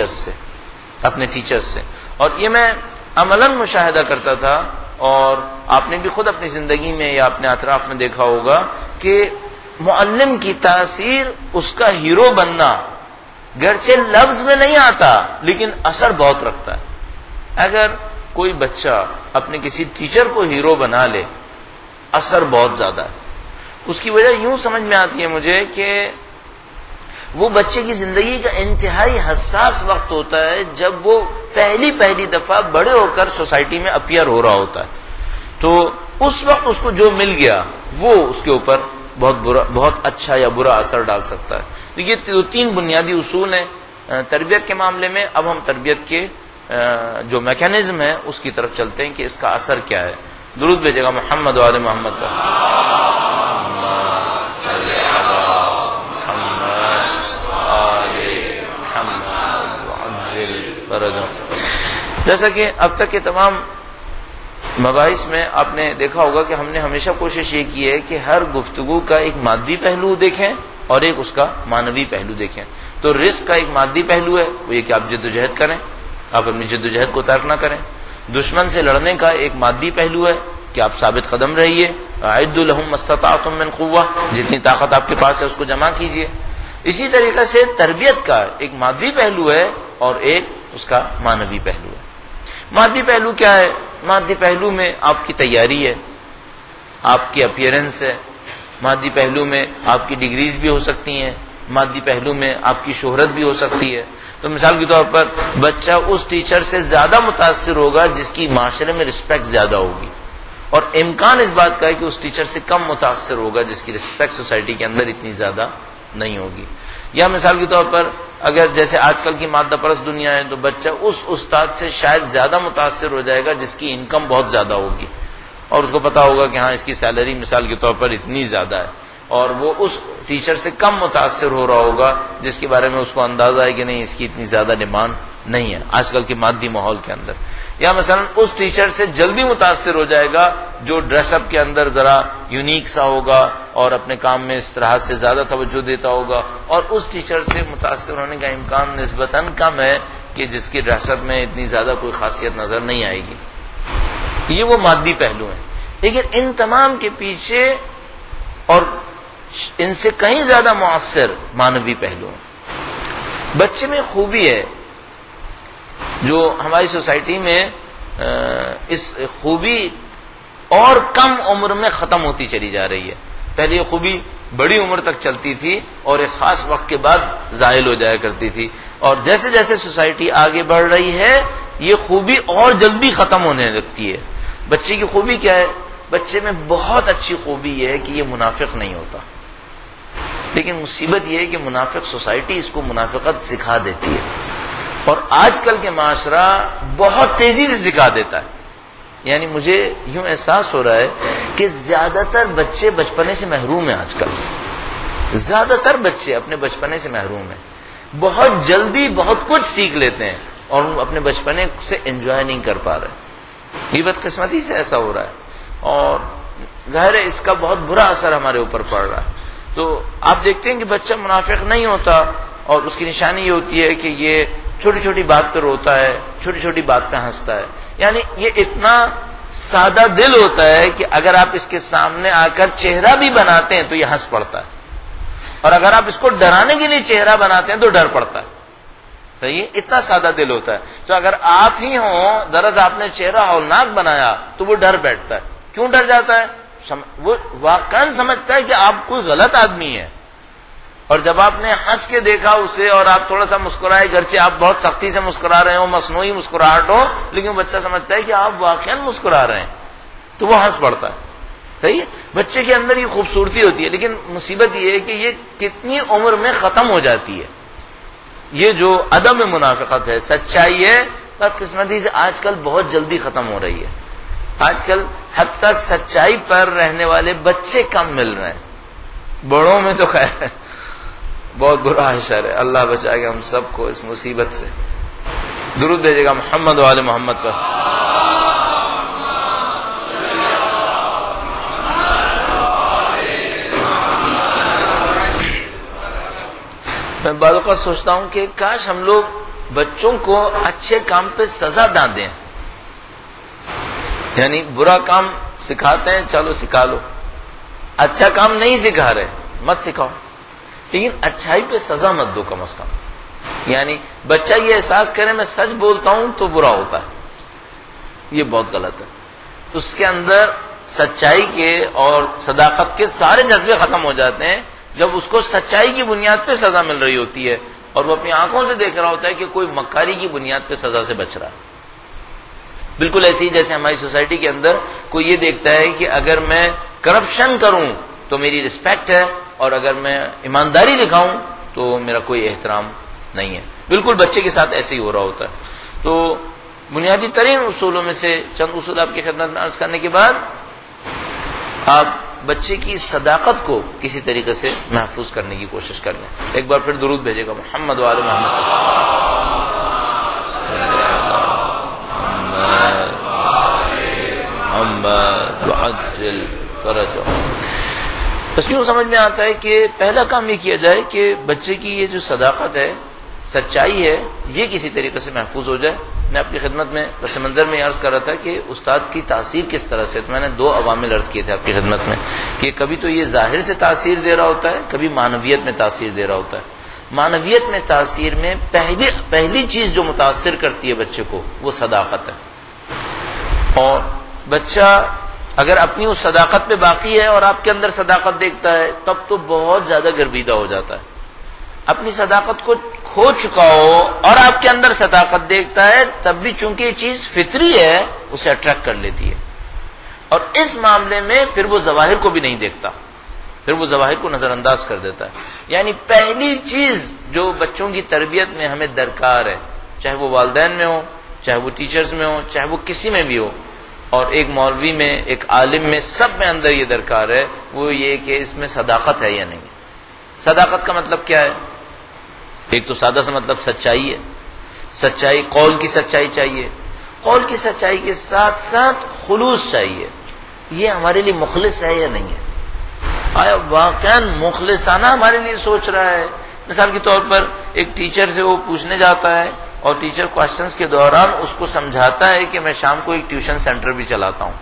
ٹیچرز سے. اور یہ میں عملاً مشاہدہ کرتا تھا اور آپ نے بھی خود اپنی زندگی میں یا اپنے اطراف میں دیکھا ہوگا کہ معلم کی تاثیر، اس کا ہیرو بننا گرچہ لفظ میں نہیں آتا لیکن اثر بہت رکھتا ہے. اگر کوئی بچہ اپنے کسی ٹیچر کو ہیرو بنا لے، اثر بہت زیادہ ہے. اس کی وجہ یوں سمجھ میں آتی ہے مجھے کہ وہ بچے کی زندگی کا انتہائی حساس وقت ہوتا ہے جب وہ پہلی دفعہ بڑے ہو کر سوسائٹی میں اپیئر ہو رہا ہوتا ہے. تو اس وقت اس کو جو مل گیا وہ اس کے اوپر بہت اچھا یا برا اثر ڈال سکتا ہے. تو یہ تین بنیادی اصول ہیں تربیت کے معاملے میں. اب ہم تربیت کے جو میکینزم ہے اس کی طرف چلتے ہیں کہ اس کا اثر کیا ہے. درود بھیجے گا محمد و آل محمد پر. جیسا کہ اب تک کے تمام مباحث میں آپ نے دیکھا ہوگا کہ ہم نے ہمیشہ کوشش یہ کی ہے کہ ہر گفتگو کا ایک مادی پہلو دیکھیں اور ایک اس کا معنوی پہلو دیکھیں. تو رزق کا ایک مادی پہلو ہے، وہ یہ کہ آپ جد و جہد کریں، آپ اپنی جد و جہد کو ترک نہ کریں. دشمن سے لڑنے کا ایک مادی پہلو ہے کہ آپ ثابت قدم رہیے. اعدوا لهم ما استطعتم من قوة، جتنی طاقت آپ کے پاس ہے اس کو جمع کیجیے. اسی طریقے سے تربیت کا ایک مادی پہلو ہے اور ایک اس کا معنوی پہلو ہے. مادی پہلو کیا ہے؟ مادی پہلو میں آپ کی تیاری ہے، آپ کی اپیرنس ہے، مادی پہلو میں آپ کی ڈگریز بھی ہو سکتی ہیں، مادی پہلو میں آپ کی شہرت بھی ہو سکتی ہے. تو مثال کے طور پر بچہ اس ٹیچر سے زیادہ متاثر ہوگا جس کی معاشرے میں رسپیکٹ زیادہ ہوگی، اور امکان اس بات کا ہے کہ اس ٹیچر سے کم متاثر ہوگا جس کی رسپیکٹ سوسائٹی کے اندر اتنی زیادہ نہیں ہوگی. یا مثال کے طور پر اگر جیسے آج کل کی مادہ پرست دنیا ہے تو بچہ اس استاد سے شاید زیادہ متاثر ہو جائے گا جس کی انکم بہت زیادہ ہوگی، اور اس کو پتا ہوگا کہ ہاں اس کی سیلری مثال کے طور پر اتنی زیادہ ہے، اور وہ اس ٹیچر سے کم متاثر ہو رہا ہوگا جس کے بارے میں اس کو اندازہ ہے کہ نہیں اس کی اتنی زیادہ ڈیمانڈ نہیں ہے آج کل کے مادی ماحول کے اندر. یا مثلا اس ٹیچر سے جلدی متاثر ہو جائے گا جو ڈریس اپ کے اندر ذرا یونیک سا ہوگا اور اپنے کام میں اس طرح سے زیادہ توجہ دیتا ہوگا، اور اس ٹیچر سے متاثر ہونے کا امکان نسبتاً کم ہے کہ جس کی ڈریس اپ میں اتنی زیادہ کوئی خاصیت نظر نہیں آئے گی. یہ وہ مادی پہلو ہیں. لیکن ان تمام کے پیچھے اور ان سے کہیں زیادہ مؤثر معنوی پہلو ہیں. بچے میں خوبی ہے جو ہماری سوسائٹی میں اس خوبی اور کم عمر میں ختم ہوتی چلی جا رہی ہے. پہلے یہ خوبی بڑی عمر تک چلتی تھی اور ایک خاص وقت کے بعد زائل ہو جایا کرتی تھی، اور جیسے جیسے سوسائٹی آگے بڑھ رہی ہے یہ خوبی اور جلدی ختم ہونے لگتی ہے. بچے کی خوبی کیا ہے؟ بچے میں بہت اچھی خوبی یہ ہے کہ یہ منافق نہیں ہوتا، لیکن مصیبت یہ ہے کہ منافق سوسائٹی اس کو منافقت سکھا دیتی ہے، اور آج کل کے معاشرہ بہت تیزی سے سکھا دیتا ہے. یعنی مجھے یوں احساس ہو رہا ہے کہ زیادہ تر بچے بچپنے سے محروم ہیں. آج کل زیادہ تر بچے اپنے بچپنے سے محروم ہیں، بہت جلدی بہت کچھ سیکھ لیتے ہیں اور اپنے بچپنے سے انجوائے نہیں کر پا رہے. یہ بدقسمتی سے ایسا ہو رہا ہے، اور ظاہر ہے اس کا بہت برا اثر ہمارے اوپر پڑ رہا ہے. تو آپ دیکھتے ہیں کہ بچہ منافق نہیں ہوتا، اور اس کی نشانی یہ ہوتی ہے کہ یہ چھوٹی چھوٹی بات پہ روتا ہے، چھوٹی چھوٹی بات پہ ہنستا ہے. یعنی یہ اتنا سادہ دل ہوتا ہے کہ اگر آپ اس کے سامنے آ کر چہرہ بھی بناتے ہیں تو یہ ہنس پڑتا ہے، اور اگر آپ اس کو ڈرانے کے لیے چہرہ بناتے ہیں تو ڈر پڑتا ہے. صحیح ہے؟ اتنا سادہ دل ہوتا ہے. تو اگر آپ ہی ہوں درد آپ نے چہرہ ہولناک بنایا تو وہ ڈر بیٹھتا ہے. کیوں ڈر جاتا ہے؟ وہ واقعا سمجھتا ہے کہ آپ کوئی غلط آدمی ہے، اور جب آپ نے ہنس کے دیکھا اسے اور آپ تھوڑا سا مسکرائے، گرچہ آپ بہت سختی سے مسکرا رہے ہو، مصنوعی مسکراہٹ ہو، لیکن بچہ سمجھتا ہے کہ آپ واقعا مسکرا رہے ہیں تو وہ ہنس پڑتا ہے. صحیح ہے؟ بچے کے اندر یہ خوبصورتی ہوتی ہے، لیکن مصیبت یہ ہے کہ یہ کتنی عمر میں ختم ہو جاتی ہے. یہ جو عدم منافقت ہے، سچائی ہے، بدقسمتی سے آج کل بہت جلدی ختم ہو رہی ہے. آج کل حتیٰ سچائی پر رہنے والے بچے کم مل رہے ہیں. بڑوں میں تو خیر بہت برا حشر ہے. اللہ بچائے گا ہم سب کو اس مصیبت سے. درود بھیجے گا محمد و آل محمد پر. میں بعض اوقات سوچتا ہوں کہ کاش ہم لوگ بچوں کو اچھے کام پہ سزا نہ دیں. یعنی برا کام سکھاتے ہیں، چلو سکھا لو. اچھا کام نہیں سکھا رہے، مت سکھاؤ، لیکن اچھائی پہ سزا مت دو کم از کم. یعنی بچہ یہ احساس کرے میں سچ بولتا ہوں تو برا ہوتا ہے، یہ بہت غلط ہے. اس کے اندر سچائی کے اور صداقت کے سارے جذبے ختم ہو جاتے ہیں جب اس کو سچائی کی بنیاد پہ سزا مل رہی ہوتی ہے، اور وہ اپنی آنکھوں سے دیکھ رہا ہوتا ہے کہ کوئی مکاری کی بنیاد پہ سزا سے بچ رہا ہے. بالکل ایسے ہی جیسے ہماری سوسائٹی کے اندر کوئی یہ دیکھتا ہے کہ اگر میں کرپشن کروں تو میری رسپیکٹ ہے، اور اگر میں ایمانداری دکھاؤں تو میرا کوئی احترام نہیں ہے. بالکل بچے کے ساتھ ایسے ہی ہو رہا ہوتا ہے. تو بنیادی ترین اصولوں میں سے چند اصول آپ کی خدمت میں عرض کرنے کے بعد آپ بچے کی صداقت کو کسی طریقے سے محفوظ کرنے کی کوشش کر لیں. ایک بار پھر درود بھیجے گا محمد و آل محمد. محمد وعجل فرجهم. بس یوں سمجھ میں آتا ہے کہ پہلا کام یہ کیا جائے کہ بچے کی یہ جو صداقت ہے، سچائی ہے، یہ کسی طریقے سے محفوظ ہو جائے. میں اپنی خدمت میں پس منظر میں عرض کر رہا تھا کہ استاد کی تاثیر کس طرح سے، تو میں نے 2 عوامل عرض کیے تھے آپ کی خدمت میں کہ کبھی تو یہ ظاہر سے تاثیر دے رہا ہوتا ہے، کبھی معنویت میں تاثیر دے رہا ہوتا ہے. معنویت میں تاثیر میں پہلی چیز جو متاثر کرتی ہے بچے کو وہ صداقت ہے. اور بچہ اگر اپنی اس صداقت پہ باقی ہے اور آپ کے اندر صداقت دیکھتا ہے تب تو بہت زیادہ گرویدہ ہو جاتا ہے. اپنی صداقت کو کھو چکا ہو اور آپ کے اندر صداقت دیکھتا ہے تب بھی چونکہ یہ چیز فطری ہے اسے اٹریکٹ کر لیتی ہے. اور اس معاملے میں پھر وہ ظواہر کو بھی نہیں دیکھتا، پھر وہ ظواہر کو نظر انداز کر دیتا ہے. یعنی پہلی چیز جو بچوں کی تربیت میں ہمیں درکار ہے، چاہے وہ والدین میں ہو، چاہے وہ ٹیچرز میں ہو، چاہے وہ کسی میں بھی ہو، اور ایک مولوی میں، ایک عالم میں، سب میں اندر یہ درکار ہے، وہ یہ کہ اس میں صداقت ہے یا نہیں. صداقت کا مطلب کیا ہے؟ ایک تو سادہ سا مطلب سچائی ہے. سچائی، قول کی سچائی چاہیے، قول کی سچائی کے ساتھ ساتھ خلوص چاہیے. یہ ہمارے لیے مخلص ہے یا نہیں ہے؟ آیا واقعا مخلصانہ ہمارے لیے سوچ رہا ہے؟ مثال کے طور پر ایک ٹیچر سے وہ پوچھنے جاتا ہے اور ٹیچر کوشچنز کے دوران اس کو سمجھاتا ہے کہ میں شام کو ایک ٹیوشن سینٹر بھی چلاتا ہوں،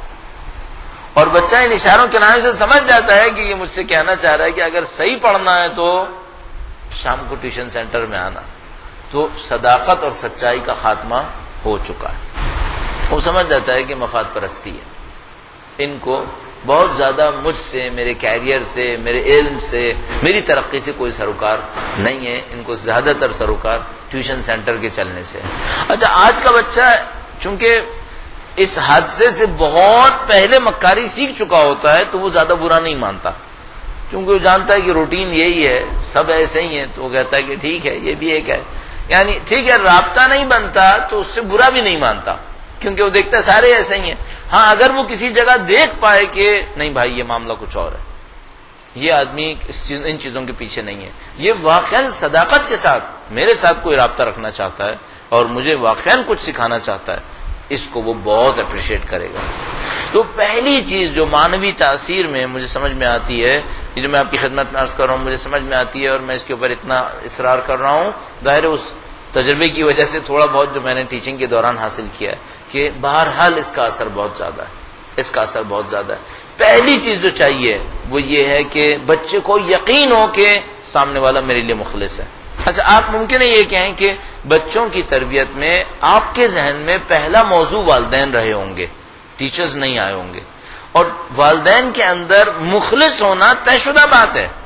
اور بچہ ان اشاروں کے نام سے سمجھ جاتا ہے کہ یہ مجھ سے کہنا چاہ رہا ہے کہ اگر صحیح پڑھنا ہے تو شام کو ٹیوشن سینٹر میں آنا. تو صداقت اور سچائی کا خاتمہ ہو چکا ہے. وہ سمجھ جاتا ہے کہ مفاد پرستی ہے، ان کو بہت زیادہ مجھ سے، میرے کیریئر سے، میرے علم سے، میری ترقی سے کوئی سروکار نہیں ہے، ان کو زیادہ تر سروکار ٹیوشن سینٹر کے چلنے سے. اچھا، آج کا بچہ چونکہ اس حادثے سے بہت پہلے مکاری سیکھ چکا ہوتا ہے تو وہ زیادہ برا نہیں مانتا، کیونکہ وہ جانتا ہے کہ روٹین یہی ہے، سب ایسے ہی ہیں، تو وہ کہتا ہے کہ ٹھیک ہے، یہ بھی ایک ہے. یعنی ٹھیک ہے، رابطہ نہیں بنتا تو اس سے برا بھی نہیں مانتا، کیونکہ وہ دیکھتا ہے سارے ایسے ہی ہیں. ہاں، اگر وہ کسی جگہ دیکھ پائے کہ نہیں بھائی یہ معاملہ کچھ اور ہے، یہ آدمی ان چیزوں کے پیچھے نہیں ہے، یہ واقعاً صداقت کے ساتھ میرے ساتھ کوئی رابطہ رکھنا چاہتا ہے اور مجھے واقعاً کچھ سکھانا چاہتا ہے، اس کو وہ بہت اپریشیٹ کرے گا. تو پہلی چیز جو معنوی تاثیر میں مجھے سمجھ میں آتی ہے، یہ جو میں آپ کی خدمت میں عرض کر رہا ہوں مجھے سمجھ میں آتی ہے اور میں اس کے اوپر اتنا اصرار کر رہا ہوں، ظاہر ہے اس تجربے کی وجہ سے تھوڑا بہت جو میں نے ٹیچنگ کے دوران حاصل کیا ہے کہ بہرحال اس کا اثر بہت زیادہ ہے، اس کا اثر بہت زیادہ ہے. پہلی چیز جو چاہیے وہ یہ ہے کہ بچے کو یقین ہو کہ سامنے والا میرے لیے مخلص ہے. اچھا، آپ ممکن ہے یہ کہیں کہ بچوں کی تربیت میں آپ کے ذہن میں پہلا موضوع والدین رہے ہوں گے، ٹیچرز نہیں آئے ہوں گے، اور والدین کے اندر مخلص ہونا طے شدہ بات ہے،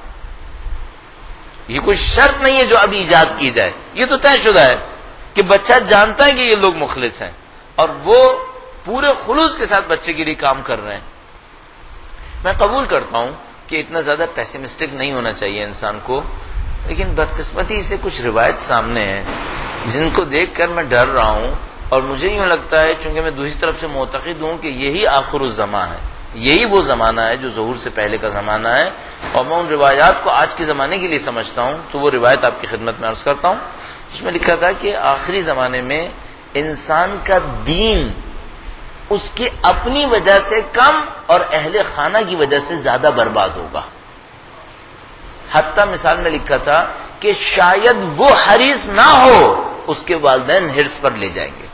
یہ کوئی شرط نہیں ہے جو ابھی ایجاد کی جائے، یہ تو طے شدہ ہے کہ بچہ جانتا ہے کہ یہ لوگ مخلص ہیں اور وہ پورے خلوص کے ساتھ بچے کے لیے کام کر رہے ہیں. میں قبول کرتا ہوں کہ اتنا زیادہ پیسمسٹک نہیں ہونا چاہیے انسان کو، لیکن بدقسمتی سے کچھ روایت سامنے ہیں جن کو دیکھ کر میں ڈر رہا ہوں، اور مجھے یوں لگتا ہے چونکہ میں دوسری طرف سے معتقد ہوں کہ یہی آخر الزمان ہے، یہی وہ زمانہ ہے جو ظہور سے پہلے کا زمانہ ہے، اور میں ان روایات کو آج کے زمانے کے لیے سمجھتا ہوں. تو وہ روایت آپ کی خدمت میں عرض کرتا ہوں. اس میں لکھا تھا کہ آخری زمانے میں انسان کا دین اس کی اپنی وجہ سے کم اور اہل خانہ کی وجہ سے زیادہ برباد ہوگا. حتیٰ مثال میں لکھا تھا کہ شاید وہ حریص نہ ہو اس کے والدین حرص پر لے جائیں گے.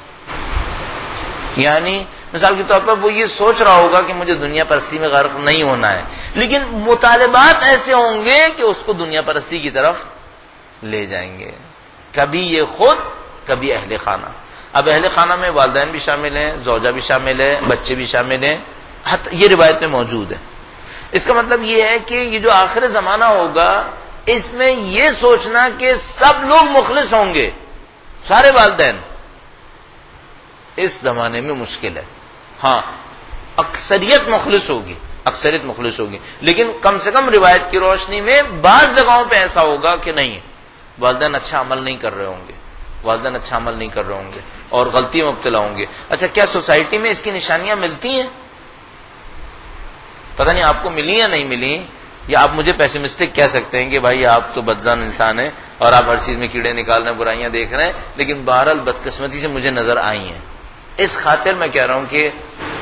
یعنی مثال کے طور پر وہ یہ سوچ رہا ہوگا کہ مجھے دنیا پرستی میں غرق نہیں ہونا ہے، لیکن مطالبات ایسے ہوں گے کہ اس کو دنیا پرستی کی طرف لے جائیں گے، کبھی یہ خود، کبھی اہل خانہ. اب اہل خانہ میں والدین بھی شامل ہیں، زوجہ بھی شامل ہے، بچے بھی شامل ہیں، یہ روایت میں موجود ہے. اس کا مطلب یہ ہے کہ یہ جو آخر زمانہ ہوگا اس میں یہ سوچنا کہ سب لوگ مخلص ہوں گے، سارے والدین، اس زمانے میں مشکل ہے. ہاں، اکثریت مخلص ہوگی، اکثریت مخلص ہوگی، لیکن کم سے کم روایت کی روشنی میں بعض جگہوں پہ ایسا ہوگا کہ نہیں، والدین اچھا عمل نہیں کر رہے ہوں گے، والدین اچھا عمل نہیں کر رہے ہوں گے اور غلطی میں مبتلا ہوں گے. اچھا، کیا سوسائٹی میں اس کی نشانیاں ملتی ہیں؟ پتہ نہیں آپ کو ملی یا نہیں ملی، یا آپ مجھے پیسمسٹک کہہ سکتے ہیں کہ بھائی آپ تو بدزان انسان ہیں اور آپ ہر چیز میں کیڑے نکال رہے ہیں، برائیاں دیکھ رہے ہیں، لیکن بہرحال بدقسمتی سے مجھے نظر آئی ہیں. اس خاطر میں کہہ رہا ہوں کہ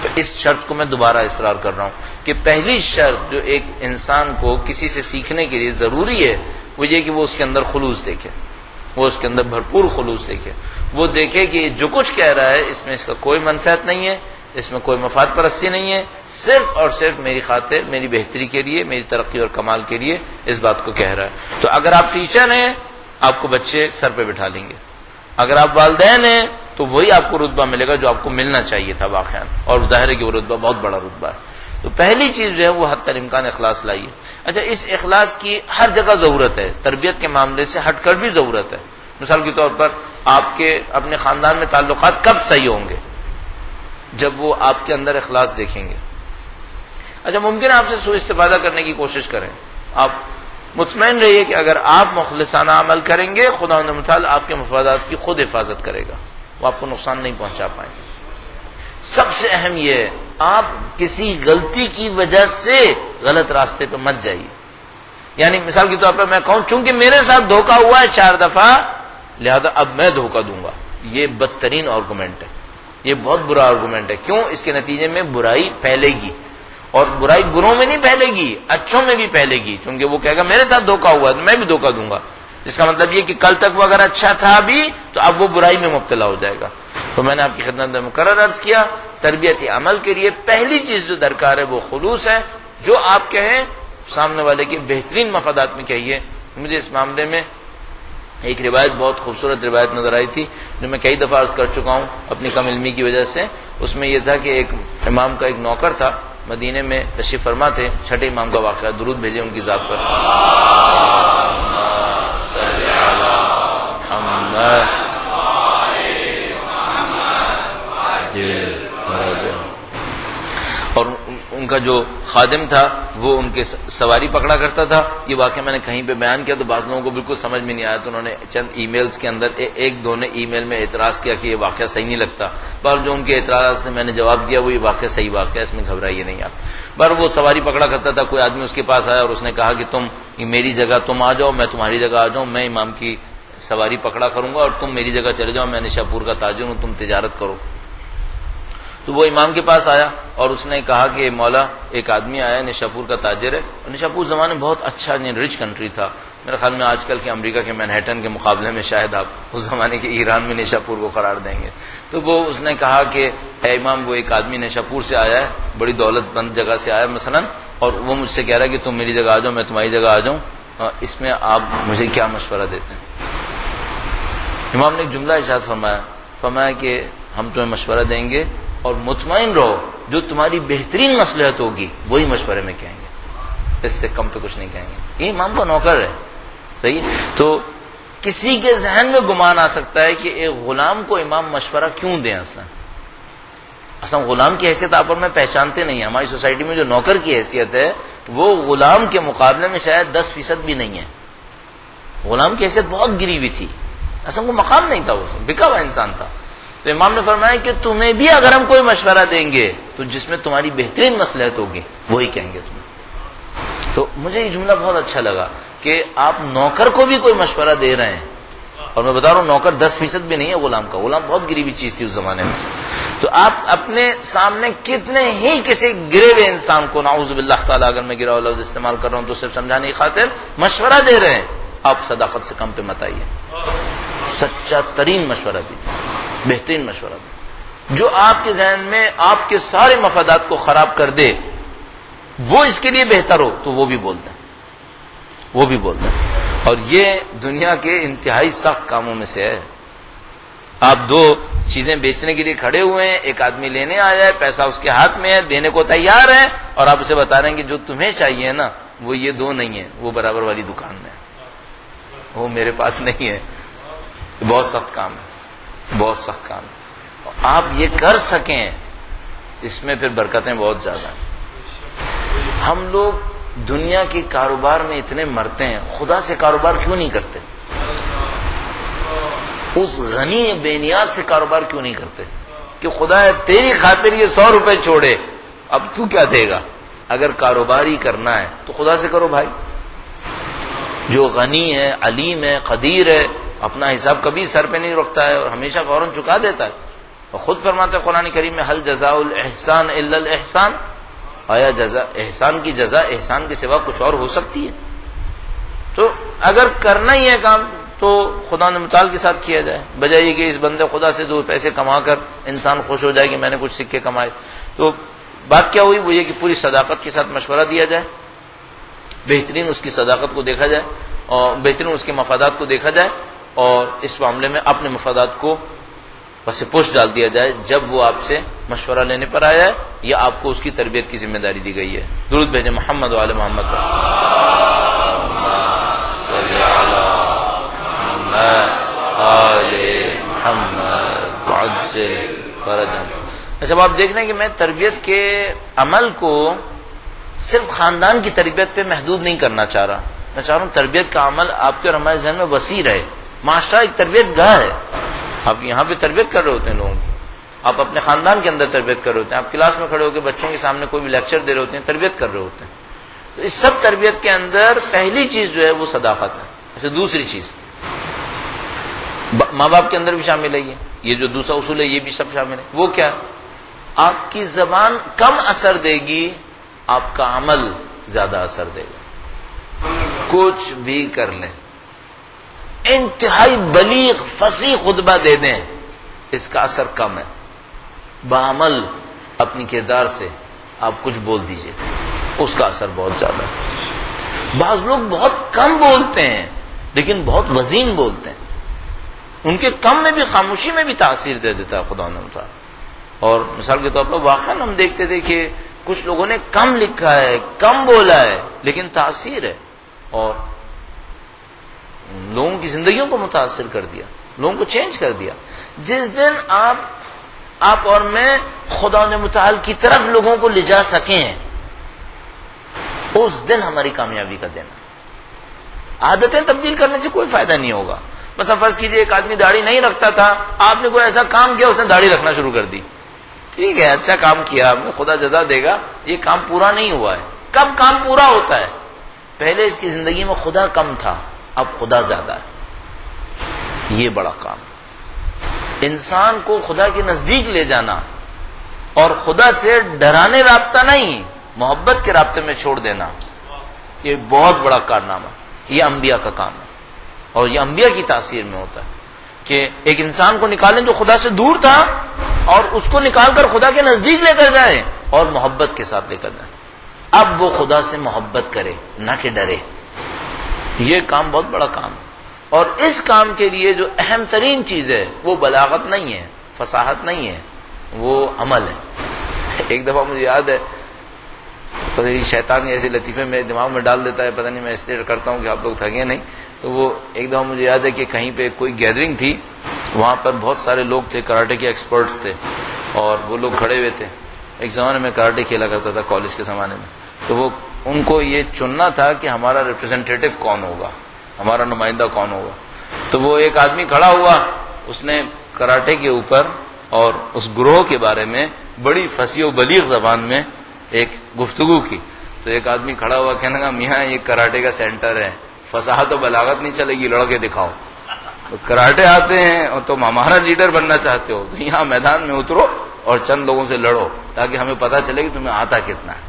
اس شرط کو میں دوبارہ اصرار کر رہا ہوں کہ پہلی شرط جو ایک انسان کو کسی سے سیکھنے کے لیے ضروری ہے وہ یہ کہ وہ اس کے اندر خلوص دیکھے، وہ اس کے اندر بھرپور خلوص دیکھے، وہ دیکھے کہ جو کچھ کہہ رہا ہے اس میں اس کا کوئی منفعت نہیں ہے، اس میں کوئی مفاد پرستی نہیں ہے، صرف اور صرف میری خاطر، میری بہتری کے لیے، میری ترقی اور کمال کے لیے اس بات کو کہہ رہا ہے۔ تو اگر آپ ٹیچر ہیں آپ کو بچے سر پہ بٹھا لیں گے، اگر آپ والدین ہیں تو وہی آپ کو رتبہ ملے گا جو آپ کو ملنا چاہیے تھا واقعا، اور ظاہر ہے کہ وہ رتبہ بہت بڑا رتبہ ہے۔ تو پہلی چیز جو ہے وہ حتی الامکان اخلاص لائیے۔ اچھا، اس اخلاص کی ہر جگہ ضرورت ہے، تربیت کے معاملے سے ہٹ کر بھی ضرورت ہے۔ مثال کے طور پر آپ کے اپنے خاندان میں تعلقات کب صحیح ہوں گے؟ جب وہ آپ کے اندر اخلاص دیکھیں گے۔ اچھا، ممکن ہے آپ سے سوء استفادہ کرنے کی کوشش کریں، آپ مطمئن رہیے کہ اگر آپ مخلصانہ عمل کریں گے خداوند متعال آپ کے مفادات کی خود حفاظت کرے گا، وہ آپ کو نقصان نہیں پہنچا پائیں گے۔ سب سے اہم یہ ہے آپ کسی غلطی کی وجہ سے غلط راستے پہ مت جائیے۔ یعنی مثال کے طور پر میں کہوں چونکہ میرے ساتھ دھوکہ ہوا ہے 4 دفعہ لہذا اب میں دھوکہ دوں گا، یہ بدترین آرگومنٹ ہے، یہ بہت برا آرگومنٹ ہے۔ کیوں؟ اس کے نتیجے میں برائی پھیلے گی، اور برائی بروں میں نہیں پھیلے گی، اچھوں میں بھی پھیلے گی، کیونکہ وہ کہے گا میرے ساتھ دھوکہ ہوا ہے تو میں بھی دھوکہ دوں گا۔ اس کا مطلب یہ کہ کل تک وہ اگر اچھا تھا بھی تو اب وہ برائی میں مبتلا ہو جائے گا۔ تو میں نے آپ کی خدمت میں مقرر عرض کیا، تربیت عمل کے لیے پہلی چیز جو درکار ہے وہ خلوص ہے۔ جو آپ کہیں سامنے والے کے بہترین مفادات میں کہیے۔ مجھے اس معاملے میں ایک روایت بہت خوبصورت روایت نظر آئی تھی جو میں کئی دفعہ عرض کر چکا ہوں اپنی کم علمی کی وجہ سے۔ اس میں یہ تھا کہ ایک امام کا ایک نوکر تھا، مدینے میں تشریف فرما تھے، چھٹے امام کا واقعہ، درود بھیجے ان کی ذات پر۔ اور ان کا جو خادم تھا وہ ان کے سواری پکڑا کرتا تھا۔ یہ واقعہ میں نے کہیں پہ بیان کیا تو بعض لوگوں کو بالکل سمجھ میں نہیں آیا، تو انہوں نے چند ای میلز کے اندر ایک دو نے ای میل میں اعتراض کیا کہ یہ واقعہ صحیح نہیں لگتا، پر جو ان کے اعتراض نے میں نے جواب دیا وہ یہ واقعہ صحیح واقعہ ہے، اس میں گھبرائیے نہیں آپ۔ پر وہ سواری پکڑا کرتا تھا، کوئی آدمی اس کے پاس آیا اور اس نے کہا کہ تم میری جگہ تم آ جاؤ، میں تمہاری جگہ آ جاؤں، میں امام کی سواری پکڑا کروں گا اور تم میری جگہ چلے جاؤ، میں نشا پور کا تاجر ہوں، تم تجارت کرو۔ تو وہ امام کے پاس آیا اور اس نے کہا کہ مولا ایک آدمی آیا نشا پور کا تاجر ہے، اور نشا پور زمانے میں بہت اچھا رچ کنٹری تھا، میرے خیال میں آج کل کے امریکہ کے مینہٹن کے مقابلے میں شاید آپ اس زمانے کے ایران میں نشا پور کو قرار دیں گے۔ تو وہ اس نے کہا کہ اے امام وہ ایک آدمی نشا پور سے آیا ہے، بڑی دولت مند جگہ سے آیا مثلا، اور وہ مجھ سے کہہ رہا ہے کہ تم میری جگہ آ جاؤ میں تمہاری جگہ آ جاؤں، اس میں آپ مجھے کیا مشورہ دیتے ہیں؟ امام نے ایک جملہ ارشاد فرمایا کہ ہم تمہیں مشورہ دیں گے اور مطمئن رہو جو تمہاری بہترین مصلحت ہوگی وہی مشورے میں کہیں گے، اس سے کم پہ کچھ نہیں کہیں گے۔ یہ امام کا نوکر ہے، صحیح۔ تو کسی کے ذہن میں گمان آ سکتا ہے کہ ایک غلام کو امام مشورہ کیوں دیں؟ اصلا غلام کی حیثیت آپ اور میں پہچانتے نہیں ہیں۔ ہماری سوسائٹی میں جو نوکر کی حیثیت ہے وہ غلام کے مقابلے میں شاید 10% بھی نہیں ہے۔ غلام کی حیثیت بہت گری ہوئی تھی، اصلا وہ مقام نہیں تھا، وہ بکا ہوا انسان تھا۔ تو امام نے فرمایا کہ تمہیں بھی اگر ہم کوئی مشورہ دیں گے تو جس میں تمہاری بہترین مصلحت ہوگی وہی کہیں گے تمہیں۔ تو مجھے یہ جملہ بہت اچھا لگا کہ آپ نوکر کو بھی کوئی مشورہ دے رہے ہیں، اور میں بتا رہا ہوں نوکر 10% بھی نہیں ہے غلام کا، غلام بہت گری ہوئی چیز تھی اس زمانے میں۔ تو آپ اپنے سامنے کتنے ہی کسی گرے ہوئے انسان کو، نعوذ باللہ تعالیٰ اگر میں گرا ہوا لفظ استعمال کر رہا ہوں تو صرف سمجھانے کی خاطر مشورہ دے رہے ہیں، آپ صداقت سے کم پہ مت آئیے، سچا ترین مشورہ دیجیے، بہترین مشورہ دیں۔ جو آپ کے ذہن میں آپ کے سارے مفادات کو خراب کر دے وہ اس کے لیے بہتر ہو تو وہ بھی بول دیں، وہ بھی بول دیں۔ اور یہ دنیا کے انتہائی سخت کاموں میں سے ہے۔ آپ 2 چیزیں بیچنے کے لیے کھڑے ہوئے ہیں، ایک آدمی لینے آیا ہے، پیسہ اس کے ہاتھ میں ہے، دینے کو تیار ہے، اور آپ اسے بتا رہے ہیں کہ جو تمہیں چاہیے نا وہ یہ 2 نہیں ہے، وہ برابر والی دکان میں ہے، وہ میرے پاس نہیں ہے۔ بہت سخت کام ہے، بہت سخت کام ہے۔ آپ یہ کر سکیں اس میں پھر برکتیں بہت زیادہ ہیں۔ ہم لوگ دنیا کے کاروبار میں اتنے مرتے ہیں، خدا سے کاروبار کیوں نہیں کرتے؟ اس غنی بے نیاز سے کاروبار کیوں نہیں کرتے کہ خدا تیری خاطر یہ 100 روپے چھوڑے، اب تو کیا دے گا؟ اگر کاروبار ہی کرنا ہے تو خدا سے کرو بھائی۔ جو غنی ہے، علیم ہے، قدیر ہے، اپنا حساب کبھی سر پہ نہیں رکھتا ہے اور ہمیشہ فوراً چکا دیتا ہے، اور خود فرماتے ہیں قرآن کریم میں حل جزاء الاحسان الا الاحسان، آیا احسان کی جزا احسان کے سوا کچھ اور ہو سکتی ہے؟ تو اگر کرنا ہی ہے کام تو خدا نے متعال کے ساتھ کیا جائے، بجائے کہ اس بندے خدا سے دو پیسے کما کر انسان خوش ہو جائے کہ میں نے کچھ سکے کمائے۔ تو بات کیا ہوئی؟ وہ یہ کہ پوری صداقت کے ساتھ مشورہ دیا جائے، بہترین اس کی صداقت کو دیکھا جائے اور بہترین اس کے مفادات کو دیکھا جائے، اور اس معاملے میں اپنے مفادات کو پس پوش ڈال دیا جائے جب وہ آپ سے مشورہ لینے پر آیا ہے یا آپ کو اس کی تربیت کی ذمہ داری دی گئی ہے۔ درود بھیجیں محمد و آل محمد پر۔ جب آپ دیکھ رہے ہیں کہ میں تربیت کے عمل کو صرف خاندان کی تربیت پہ محدود نہیں کرنا چاہ رہا، میں چاہ رہا ہوں تربیت کا عمل آپ کے اور ہمارے ذہن میں وسیع رہے۔ معاشرہ ایک تربیت گاہ ہے، آپ یہاں پہ تربیت کر رہے ہوتے ہیں لوگوں کی، آپ اپنے خاندان کے اندر تربیت کر رہے ہوتے ہیں، آپ کلاس میں کھڑے ہو کے بچوں کے سامنے کوئی بھی لیکچر دے رہے ہوتے ہیں، تربیت کر رہے ہوتے ہیں۔ تو اس سب تربیت کے اندر پہلی چیز جو ہے وہ صداقت ہے۔ اچھا، دوسری چیز ماں باپ کے اندر بھی شامل ہے، یہ جو دوسرا اصول ہے یہ بھی سب شامل ہے۔ وہ کیا؟ آپ کی زبان کم اثر دے گی، آپ کا عمل زیادہ اثر دے گا۔ کچھ بھی کر لیں، انتہائی بلیغ فصیح خطبہ دے دیں، اس کا اثر کم ہے۔ بعمل اپنی کردار سے آپ کچھ بول دیجئے، اس کا اثر بہت زیادہ ہے۔ بعض لوگ بہت کم بولتے ہیں لیکن بہت وزین بولتے ہیں، ان کے کم میں بھی خاموشی میں بھی تاثیر دے دیتا ہے خدا نے متعال۔ اور مثال کے طور پر واقعاً ہم دیکھتے تھے کہ کچھ لوگوں نے کم لکھا ہے، کم بولا ہے، لیکن تاثیر ہے اور لوگوں کی زندگیوں کو متاثر کر دیا، لوگوں کو چینج کر دیا۔ جس دن آپ اور میں خدا نے متعال کی طرف لوگوں کو لے جا سکیں، اس دن ہماری کامیابی کا دن ہے۔ عادتیں تبدیل کرنے سے کوئی فائدہ نہیں ہوگا۔ مثلا فرض کیجئے ایک آدمی داڑھی نہیں رکھتا تھا، آپ نے کوئی ایسا کام کیا اس نے داڑھی رکھنا شروع کر دی، ٹھیک ہے اچھا کام کیا آپ نے، خدا جزا دے گا، یہ کام پورا نہیں ہوا ہے۔ کب کام پورا ہوتا ہے؟ پہلے اس کی زندگی میں خدا کم تھا، اب خدا زیادہ ہے۔ یہ بڑا کام، انسان کو خدا کے نزدیک لے جانا اور خدا سے ڈرانے رابطہ نہیں، محبت کے رابطے میں چھوڑ دینا، یہ بہت بڑا کارنامہ، یہ انبیاء کا کام ہے اور یہ انبیاء کی تاثیر میں ہوتا ہے کہ ایک انسان کو نکالیں جو خدا سے دور تھا اور اس کو نکال کر خدا کے نزدیک لے کر جائے اور محبت کے ساتھ لے کر جائے۔ اب وہ خدا سے محبت کرے نہ کہ ڈرے، یہ کام بہت بڑا کام ہے۔ اور اس کام کے لیے جو اہم ترین چیز ہے وہ بلاغت نہیں ہے، فصاحت نہیں ہے، وہ عمل ہے۔ ایک دفعہ مجھے یاد ہے، پتہ نہیں شیطان ایسے لطیفے میں دماغ میں ڈال دیتا ہے، پتہ نہیں میں اس لیے کرتا ہوں کہ آپ لوگ تھکے نہیں، تو وہ ایک دفعہ مجھے یاد ہے کہ کہیں پہ کوئی گیدرنگ تھی، وہاں پر بہت سارے لوگ تھے، کراٹے کے ایکسپرٹس تھے اور وہ لوگ کھڑے ہوئے تھے۔ ایک زمانے میں کراٹے کھیلا کرتا تھا کالج کے زمانے میں، تو وہ ان کو یہ چننا تھا کہ ہمارا ریپرزینٹیٹو کون ہوگا، ہمارا نمائندہ کون ہوگا۔ تو وہ ایک آدمی کھڑا ہوا، اس نے کراٹے کے اوپر اور اس گروہ کے بارے میں بڑی فصیح و بلیغ زبان میں ایک گفتگو کی۔ تو ایک آدمی کھڑا ہوا کہنے لگا میاں یہ کراٹے کا سینٹر ہے، فصاحت و بلاغت نہیں چلے گی، لڑ کے دکھاؤ۔ تو کراٹے آتے ہیں اور تم ہمارا لیڈر بننا چاہتے ہو تو یہاں میدان میں اترو اور چند لوگوں سے لڑو تاکہ ہمیں پتہ چلے کہ تمہیں آتا کتنا ہے۔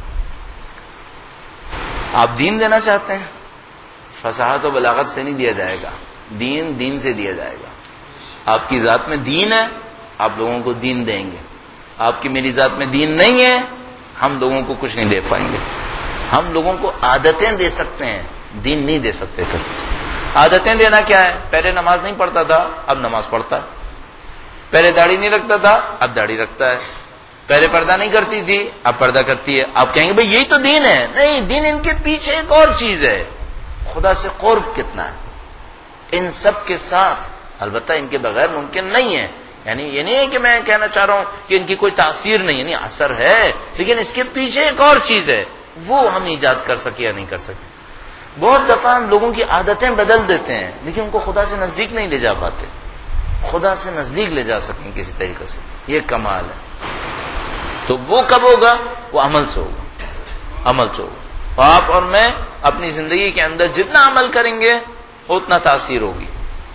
آپ دین دینا چاہتے ہیں، فصاحت و بلاغت سے نہیں دیا جائے گا، دین سے دیا جائے گا۔ آپ کی ذات میں دین ہے، آپ لوگوں کو دین دیں گے۔ آپ کی میری ذات میں دین نہیں ہے، ہم لوگوں کو کچھ نہیں دے پائیں گے۔ ہم لوگوں کو عادتیں دے سکتے ہیں، دین نہیں دے سکتے۔ عادتیں دینا کیا ہے؟ پہلے نماز نہیں پڑھتا تھا، اب نماز پڑھتا ہے۔ پہلے داڑھی نہیں رکھتا تھا، اب داڑھی رکھتا ہے۔ پہلے پردہ نہیں کرتی تھی، اب پردہ کرتی ہے۔ آپ کہیں گے بھئی یہی تو دین ہے۔ نہیں، دین ان کے پیچھے ایک اور چیز ہے، خدا سے قرب کتنا ہے۔ ان سب کے ساتھ البتہ ان کے بغیر ممکن نہیں ہے، یعنی یہ نہیں ہے کہ میں کہنا چاہ رہا ہوں کہ ان کی کوئی تاثیر نہیں، یعنی اثر ہے، لیکن اس کے پیچھے ایک اور چیز ہے، وہ ہم ایجاد کر سکے یا نہیں کر سکے۔ بہت دفعہ ہم لوگوں کی عادتیں بدل دیتے ہیں لیکن ان کو خدا سے نزدیک نہیں لے جا پاتے۔ خدا سے نزدیک لے جا سکیں کسی طریقے سے، یہ کمال ہے۔ تو وہ کب ہوگا؟ وہ عمل سے ہوگا، عمل سے ہوگا۔ آپ اور میں اپنی زندگی کے اندر جتنا عمل کریں گے اتنا تاثیر ہوگی،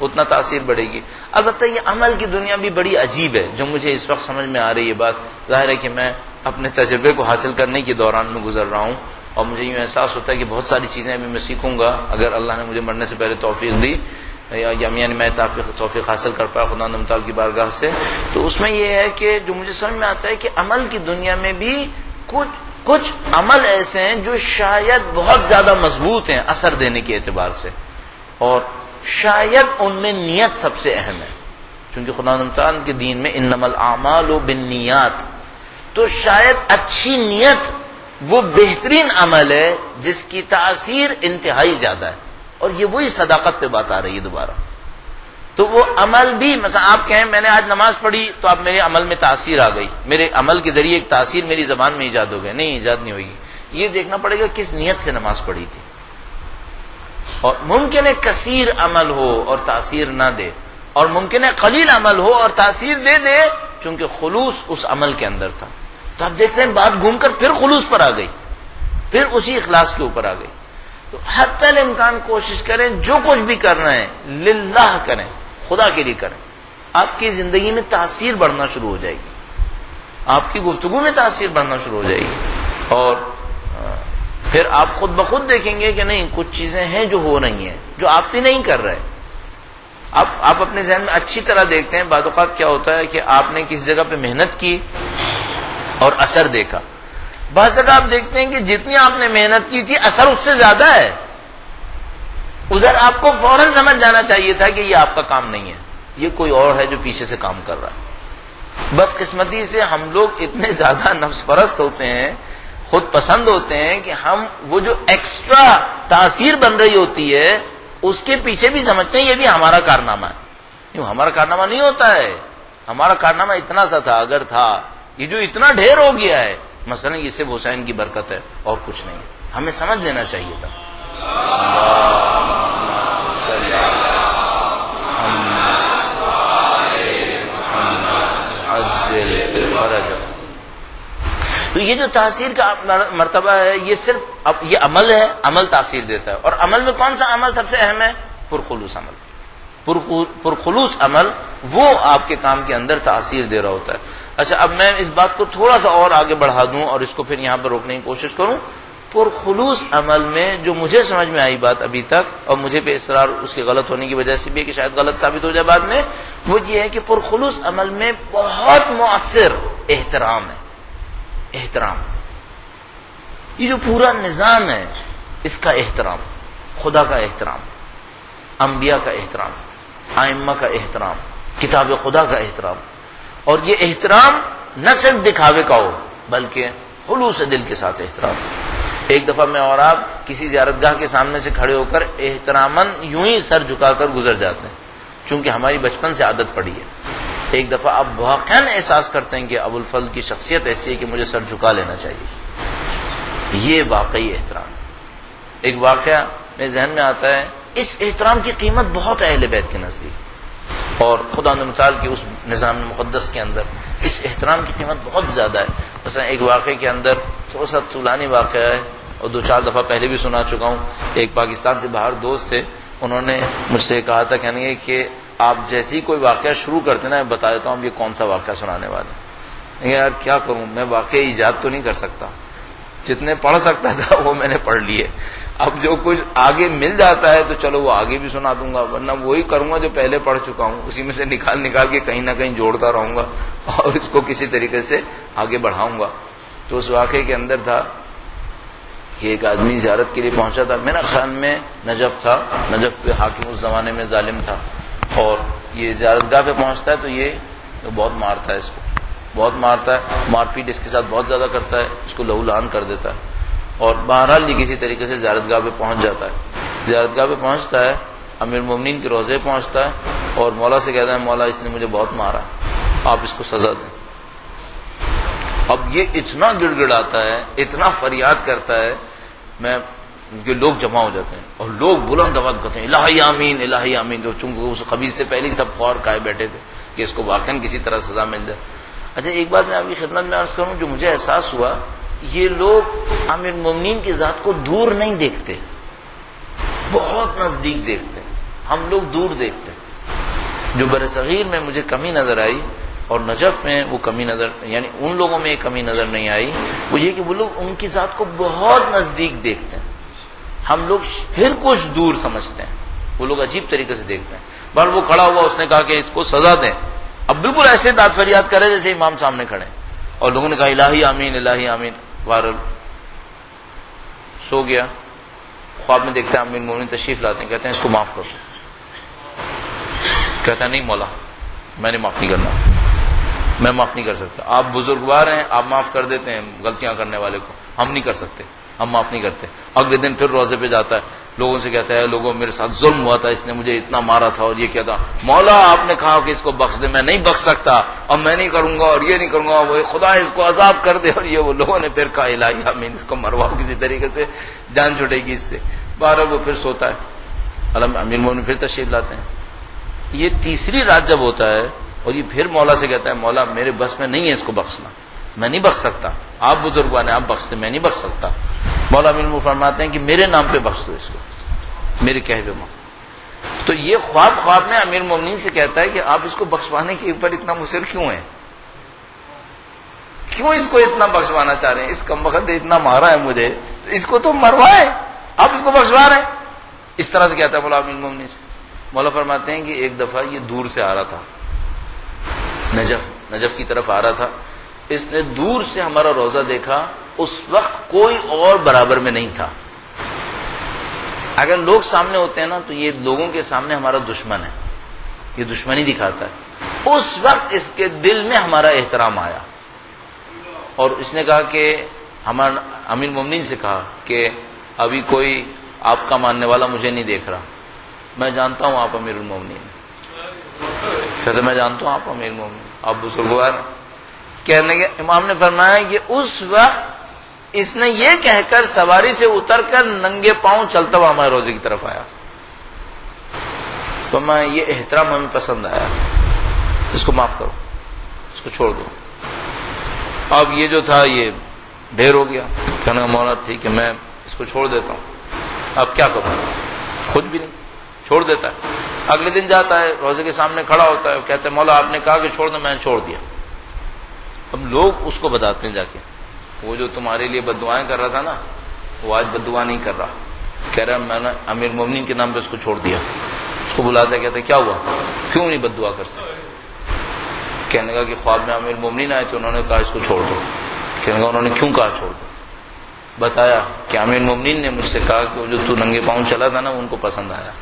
اتنا تاثیر بڑھے گی. البتہ یہ عمل کی دنیا بھی بڑی عجیب ہے. جو مجھے اس وقت سمجھ میں آ رہی ہے بات، ظاہر ہے کہ میں اپنے تجربے کو حاصل کرنے کے دوران میں گزر رہا ہوں، اور مجھے یوں احساس ہوتا ہے کہ بہت ساری چیزیں ابھی میں سیکھوں گا اگر اللہ نے مجھے مرنے سے پہلے توفیق دی، یعنی میں توفیق حاصل کر پایا خدا متعال کی بارگاہ سے. تو اس میں یہ ہے کہ جو مجھے سمجھ میں آتا ہے کہ عمل کی دنیا میں بھی کچھ عمل ایسے ہیں جو شاید بہت زیادہ مضبوط ہیں اثر دینے کے اعتبار سے، اور شاید ان میں نیت سب سے اہم ہے، کیونکہ خدا متعال کے دین میں انما الاعمال بالنیات، تو شاید اچھی نیت وہ بہترین عمل ہے جس کی تاثیر انتہائی زیادہ ہے. اور یہ وہی صداقت پہ بات آ رہی ہے دوبارہ. تو وہ عمل بھی، مثلا آپ کہیں میں نے آج نماز پڑھی تو اب میرے عمل میں تاثیر آ گئی، میرے عمل کے ذریعے ایک تاثیر میری زبان میں ایجاد ہو گئی. نہیں، ایجاد نہیں ہوگی. یہ دیکھنا پڑے گا کس نیت سے نماز پڑھی تھی. اور ممکن ہے کثیر عمل ہو اور تاثیر نہ دے، اور ممکن ہے قلیل عمل ہو اور تاثیر دے دے، چونکہ خلوص اس عمل کے اندر تھا. تو آپ دیکھتے ہیں بات گھوم کر پھر خلوص پر آ گئی، پھر اسی اخلاص کے اوپر آ گئی. تو حتی الامکان کوشش کریں جو کچھ بھی کرنا ہے للہ کریں، خدا کے لیے کریں. آپ کی زندگی میں تاثیر بڑھنا شروع ہو جائے گی، آپ کی گفتگو میں تاثیر بڑھنا شروع ہو جائے گی، اور پھر آپ خود بخود دیکھیں گے کہ نہیں کچھ چیزیں ہیں جو ہو رہی ہیں جو آپ بھی نہیں کر رہے. آپ اپنے ذہن میں اچھی طرح دیکھتے ہیں بعض اوقات کیا ہوتا ہے کہ آپ نے کسی جگہ پہ محنت کی اور اثر دیکھا. بعض جگہ آپ دیکھتے ہیں کہ جتنی آپ نے محنت کی تھی اثر اس سے زیادہ ہے. ادھر آپ کو فوراً سمجھ جانا چاہیے تھا کہ یہ آپ کا کام نہیں ہے، یہ کوئی اور ہے جو پیچھے سے کام کر رہا ہے. بدقسمتی سے ہم لوگ اتنے زیادہ نفس پرست ہوتے ہیں، خود پسند ہوتے ہیں کہ ہم وہ جو ایکسٹرا تاثیر بن رہی ہوتی ہے اس کے پیچھے بھی سمجھتے ہیں یہ بھی ہمارا کارنامہ ہے. یوں ہمارا کارنامہ نہیں ہوتا ہے. ہمارا کارنامہ اتنا سا تھا، اگر تھا، یہ جو اتنا ڈھیر ہو گیا ہے مثلا یہ صرف حسین کی برکت ہے اور کچھ نہیں. ہمیں سمجھ لینا چاہیے تھا. تو یہ جو تاثیر کا مرتبہ ہے یہ صرف یہ عمل ہے، عمل تاثیر دیتا ہے. اور عمل میں کون سا عمل سب سے اہم ہے؟ پرخلوص عمل. پرخلوص عمل وہ آپ کے کام کے اندر تاثیر دے رہا ہوتا ہے. اچھا، اب میں اس بات کو تھوڑا سا اور آگے بڑھا دوں اور اس کو پھر یہاں پر روکنے کی کوشش کروں. پرخلوص عمل میں جو مجھے سمجھ میں آئی بات ابھی تک، اور مجھے پہ اصرار اس کے غلط ہونے کی وجہ سے بھی ہے کہ شاید غلط ثابت ہو جائے بعد میں، وہ یہ ہے کہ پرخلوص عمل میں بہت مؤثر احترام ہے. احترام، یہ جو پورا نظام ہے اس کا احترام، خدا کا احترام، انبیاء کا احترام، ائمہ کا احترام، کتاب خدا کا احترام. اور یہ احترام نہ صرف دکھاوے کا ہو بلکہ خلوص دل کے ساتھ احترام. ایک دفعہ میں اور آپ کسی زیارت گاہ کے سامنے سے کھڑے ہو کر احتراماً یوں ہی سر جھکا کر گزر جاتے ہیں چونکہ ہماری بچپن سے عادت پڑی ہے. ایک دفعہ آپ واقعاً احساس کرتے ہیں کہ ابو الفضل کی شخصیت ایسی ہے کہ مجھے سر جھکا لینا چاہیے. یہ واقعی احترام. ایک واقعہ میرے ذہن میں آتا ہے، اس احترام کی قیمت بہت اہل بیت کے نزدیک اور خدا متعال کے اس نظام مقدس کے اندر اس احترام کی قیمت بہت زیادہ ہے. مثلا ایک واقعے کے اندر تھوڑا سا طولانی واقعہ ہے اور 2-4 دفعہ پہلے بھی سنا چکا ہوں. ایک پاکستان سے باہر دوست تھے، انہوں نے مجھ سے کہا تھا کہنے کہ آپ جیسے ہی کوئی واقعہ شروع کرتے نا میں بتا دیتا ہوں یہ کون سا واقعہ سنانے والا. یار کیا کروں، میں واقعہ ایجاد تو نہیں کر سکتا، جتنے پڑھ سکتا تھا وہ میں نے پڑھ لیے. اب جو کچھ آگے مل جاتا ہے تو چلو وہ آگے بھی سنا دوں گا، ورنہ وہی کروں گا جو پہلے پڑھ چکا ہوں، اسی میں سے نکال کے کہیں نہ کہیں جوڑتا رہوں گا اور اس کو کسی طریقے سے آگے بڑھاؤں گا. تو اس واقعے کے اندر تھا کہ ایک آدمی زیارت کے لیے پہنچا تھا، میرا خیال میں نجف تھا. نجف پہ حاکم اس زمانے میں ظالم تھا، اور یہ زیارت گاہ پہ پہنچتا ہے تو یہ بہت مارتا ہے، اس کو بہت مارتا ہے، مار پیٹ اس کے ساتھ بہت زیادہ کرتا ہے، اس کو لہو لہان کر دیتا ہے. اور بہرحال یہ کسی طریقے سے زیارت گاہ پہ پہنچ جاتا ہے. زیارت گاہ پہ پہنچتا ہے، امیر المومنین کے روضے پہنچتا ہے اور مولا سے کہتا ہے مولا اس نے مجھے بہت مارا، آپ اس کو سزا دیں. اب یہ اتنا گڑ گڑاتا ہے، اتنا فریاد کرتا ہے، میں کہ لوگ جمع ہو جاتے ہیں اور لوگ بلند آواز کرتے ہیں الہی آمین الہی آمین. جو چونکہ اس خبیث سے پہلے ہی سب خوار کھائے بیٹھے تھے کہ اس کو واقعاً کسی طرح سزا مل جائے. اچھا ایک بات میں آپ کی خدمت میں عرض کروں جو مجھے احساس ہوا، یہ لوگ امیر المومنین کی ذات کو دور نہیں دیکھتے، بہت نزدیک دیکھتے ہیں. ہم لوگ دور دیکھتے ہیں. جو برصغیر میں مجھے کمی نظر آئی اور نجف میں وہ کمی نظر، یعنی ان لوگوں میں یہ کمی نظر نہیں آئی، وہ یہ کہ وہ لوگ ان کی ذات کو بہت نزدیک دیکھتے ہیں، ہم لوگ پھر کچھ دور سمجھتے ہیں، وہ لوگ عجیب طریقے سے دیکھتے ہیں۔ بہر وہ کھڑا ہوا، اس نے کہا کہ اس کو سزا دیں، اب بالکل ایسے داد فریاد کرے جیسے امام سامنے کھڑے، اور لوگوں نے کہا الہی آمین الہی آمین۔ بہرحال سو گیا، خواب میں دیکھتے ہیں امیر المومنین تشریف لاتے ہیں، کہتے ہیں اس کو معاف کر دو، کہتا ہے نہیں مولا میں نے معاف نہیں کرنا، میں معاف نہیں کر سکتا، آپ بزرگوار ہیں، آپ معاف کر دیتے ہیں غلطیاں کرنے والے کو، ہم نہیں کر سکتے، ہم معاف نہیں کرتے۔ اگلے دن پھر روزے پہ جاتا ہے، لوگوں سے کہتا ہے لوگوں میرے ساتھ ظلم ہوا تھا، اس نے مجھے اتنا مارا تھا اور یہ کیا تھا، مولا آپ نے کہا کہ اس کو بخش دے، میں نہیں بخش سکتا، اب میں نہیں کروں گا اور یہ نہیں کروں گا، وہ خدا اس کو عذاب کر دے، اور یہ وہ لوگوں نے پھر کہا الہی آمین، اس کو مرواؤ کسی طریقے سے، جان چھوٹے گی اس سے۔ بہرحال وہ پھر سوتا ہے، امیر المومنین پھر تشریف لاتے ہیں، یہ تیسری رات جب ہوتا ہے اور یہ پھر مولا سے کہتا ہے مولا میرے بس میں نہیں ہے اس کو بخشنا، میں نہیں بخش سکتا، آپ بزرگوان ہیں آپ بخش دیں، میں نہیں بخش سکتا۔ مولا امیر المومنین فرماتے ہیں کہ میرے نام پہ بخش دو اس کو، میرے کہے پہ۔ تو یہ خواب میں امیر المومنین سے کہتا ہے کہ آپ اس کو بخشوانے کے اوپر اتنا مصر کیوں ہیں، کیوں اس کو اتنا بخشوانا چاہ رہے ہیں، اس کمبخت نے اتنا مارا ہے مجھے تو اس کو تو مروائے، آپ اس کو بخشوا رہے ہیں۔ اس طرح سے کہتا ہے مولا امیر المومنین سے۔ مولا فرماتے ہیں کہ ایک دفعہ یہ دور سے آ رہا تھا، نجف کی طرف آ رہا تھا، اس نے دور سے ہمارا روزہ دیکھا، اس وقت کوئی اور برابر میں نہیں تھا۔ اگر لوگ سامنے ہوتے ہیں نا تو یہ لوگوں کے سامنے ہمارا دشمن ہے، یہ دشمنی دکھاتا ہے، اس وقت اس کے دل میں ہمارا احترام آیا، اور اس نے کہا کہ ہمارا امیر المومنین سے کہا کہ ابھی کوئی آپ کا ماننے والا مجھے نہیں دیکھ رہا، میں جانتا ہوں آپ امیر المومنین، کہتے میں جانتا ہوں آپ امیر المومنین، آپ بزرگوار ہیں۔ کہنے کے امام نے فرمایا کہ اس وقت اس نے یہ کہہ کر سواری سے اتر کر ننگے پاؤں چلتا ہوا ہمارے روزے کی طرف آیا، تو میں یہ احترام ہمیں پسند آیا، اس کو معاف کرو، اس کو چھوڑ دو۔ اب یہ جو تھا یہ ڈھیر ہو گیا، کہنے کا مولا ٹھیک ہے میں اس کو چھوڑ دیتا ہوں، اب کیا کروں، خود بھی نہیں، چھوڑ دیتا ہے۔ اگلے دن جاتا ہے، روزے کے سامنے کھڑا ہوتا ہے، کہتے ہیں مولا آپ نے کہا کہ چھوڑ دو، میں نے چھوڑ دیا۔ اب لوگ اس کو بتاتے ہیں جا کے، وہ جو تمہارے لیے بد دعائیں کر رہا تھا نا وہ آج بد دعا نہیں کر رہا، کہہ رہا میں نے امیر المومنین کے نام پہ اس کو چھوڑ دیا۔ اس کو بلاتے کہتے کیا ہوا، کیوں نہیں بد دعا کرتے؟ کہنے کا کہ خواب میں امیر المومنین آئے تو انہوں نے کہا اس کو چھوڑ دو۔ کہنے کا انہوں نے کیوں کہا چھوڑ دو؟ بتایا کہ امیر المومنین نے مجھ سے کہا کہ وہ جو تو ننگے پاؤں چلا تھا نا ان کو پسند آیا۔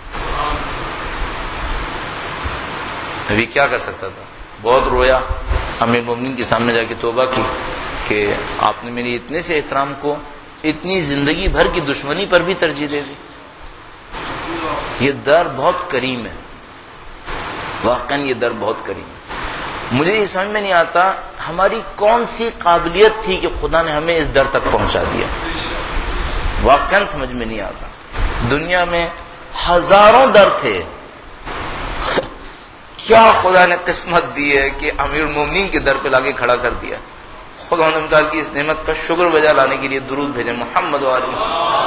ابھی کیا کر سکتا تھا، بہت رویا، امیر المومنین کے سامنے جا کے توبہ کی کہ آپ نے میری اتنے سے احترام کو اتنی زندگی بھر کی دشمنی پر بھی ترجیح دے دی۔ یہ در بہت کریم ہے، واقعاً یہ در بہت کریم ہے۔ مجھے یہ سمجھ میں نہیں آتا ہماری کون سی قابلیت تھی کہ خدا نے ہمیں اس در تک پہنچا دیا، واقعاً سمجھ میں نہیں آتا۔ دنیا میں ہزاروں در تھے، کیا خدا نے قسمت دی ہے کہ امیر المومنین کے در پہ لا کے کھڑا کر دیا۔ خدا نے تعالیٰ کی اس نعمت کا شکر بجا لانے کے لیے درود بھیجے محمد و علی۔